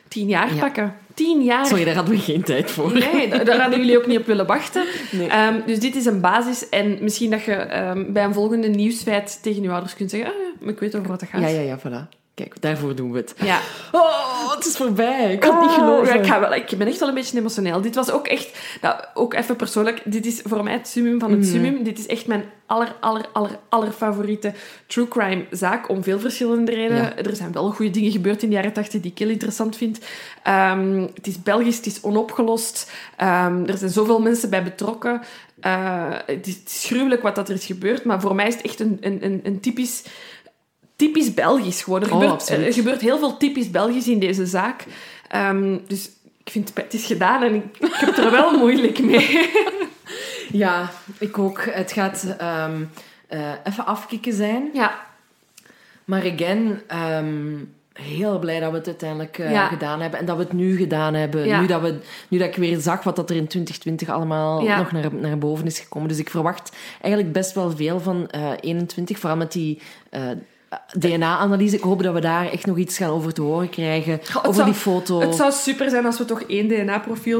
tien jaar Ja. pakken. Tien jaar. Sorry, daar hadden we geen tijd voor. Nee, da- daar hadden jullie ook niet op willen wachten. Nee. Ehm, dus dit is een basis. En misschien dat je ehm, bij een volgende nieuwsfeit tegen je ouders kunt zeggen... Ah, ja, ik weet over wat het gaat. Ja, ja, ja, voilà. Kijk, daarvoor doen we het. Ja. Oh, het is voorbij. Ik kan het niet Oh, geloven. ja, ik, ga wel, ik ben echt wel een beetje emotioneel. Dit was ook echt... Nou, ook even persoonlijk. Dit is voor mij het summum van het Mhm. summum. Dit is echt mijn aller, aller, aller, aller favoriete true crime zaak. Om veel verschillende redenen. Ja. Er zijn wel goede dingen gebeurd in de jaren tachtig die ik heel interessant vind. Ehm, het is Belgisch, het is onopgelost. Ehm, er zijn zoveel mensen bij betrokken. Eh, het, is, het is gruwelijk wat dat er is gebeurd. Maar voor mij is het echt een, een, een, een typisch... Typisch Belgisch gewoon. Er Oh, gebeurt, absoluut. er gebeurt heel veel typisch Belgisch in deze zaak. Ehm, dus ik vind het is gedaan en ik, ik heb het er wel moeilijk mee. Ja, ik ook. Het gaat ehm, eh, even afkicken zijn. Ja, Maar again, ehm, heel blij dat we het uiteindelijk eh, Ja. gedaan hebben. En dat we het nu gedaan hebben. Ja. Nu, dat we, nu dat ik weer zag wat dat er in twintig twintig allemaal Ja. nog naar, naar boven is gekomen. Dus ik verwacht eigenlijk best wel veel van eh, eenentwintig. Vooral met die... eh, D N A-analyse. Ik hoop dat we daar echt nog iets gaan over te horen krijgen. het over zou- die foto. het zou super zijn als we toch één D N A-profiel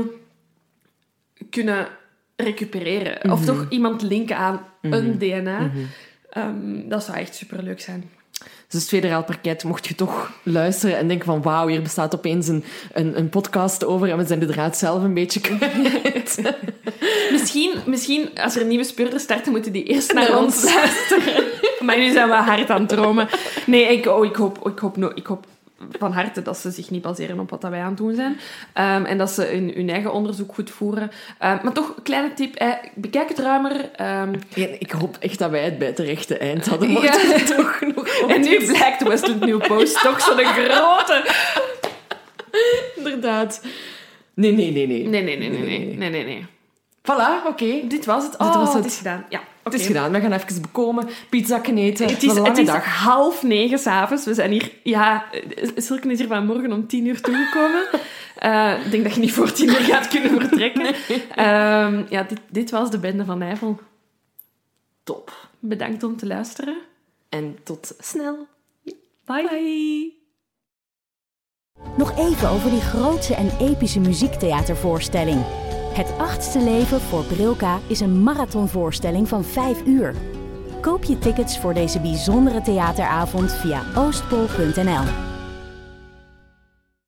kunnen recupereren. Of toch iemand linken aan een D N A. Ehm, dat zou echt superleuk zijn. Dus het federaal parket, mocht je toch luisteren en denken van wauw, hier bestaat opeens een, een, een podcast over en we zijn de draad zelf een beetje kwijt. Misschien, misschien, als er een nieuwe speurder starten, moeten die eerst naar Naar ons ons. luisteren. Maar nu zijn we hard aan het dromen. Nee, ik, oh, ik, hoop, ik, hoop, no, ik hoop van harte dat ze zich niet baseren op wat dat wij aan het doen zijn. Um, en dat ze hun, hun eigen onderzoek goed voeren. Um, maar toch, een kleine tip. Eh, bekijk het ruimer. Um, Ja, ik hoop echt dat wij het bij het rechte eind hadden. Ja. Mocht het toch nog op en nu die- blijkt Westland New Post toch zo'n grote... Inderdaad. Nee, nee, nee, nee. Nee, nee, nee, nee. nee, nee, nee, nee. Voilà, oké. Dit was het. Dit Oh, was het. het is gedaan. Ja, Het oké. is gedaan. We gaan even bekomen, pizzakken eten. Het is, een lange het is dag. half negen s'avonds. We zijn hier... Ja, Silke is hier vanmorgen om tien uur toegekomen. Uh, ik denk dat je niet voor tien uur gaat kunnen vertrekken. Um, ja, dit, dit was de Bende van Nijvel. Top. Bedankt om te luisteren. En tot snel. Bye. Bye. Nog even over die grootse en epische muziektheatervoorstelling. Het achtste leven voor Brilka is een marathonvoorstelling van vijf uur. Koop je tickets voor deze bijzondere theateravond via oostpol punt n l.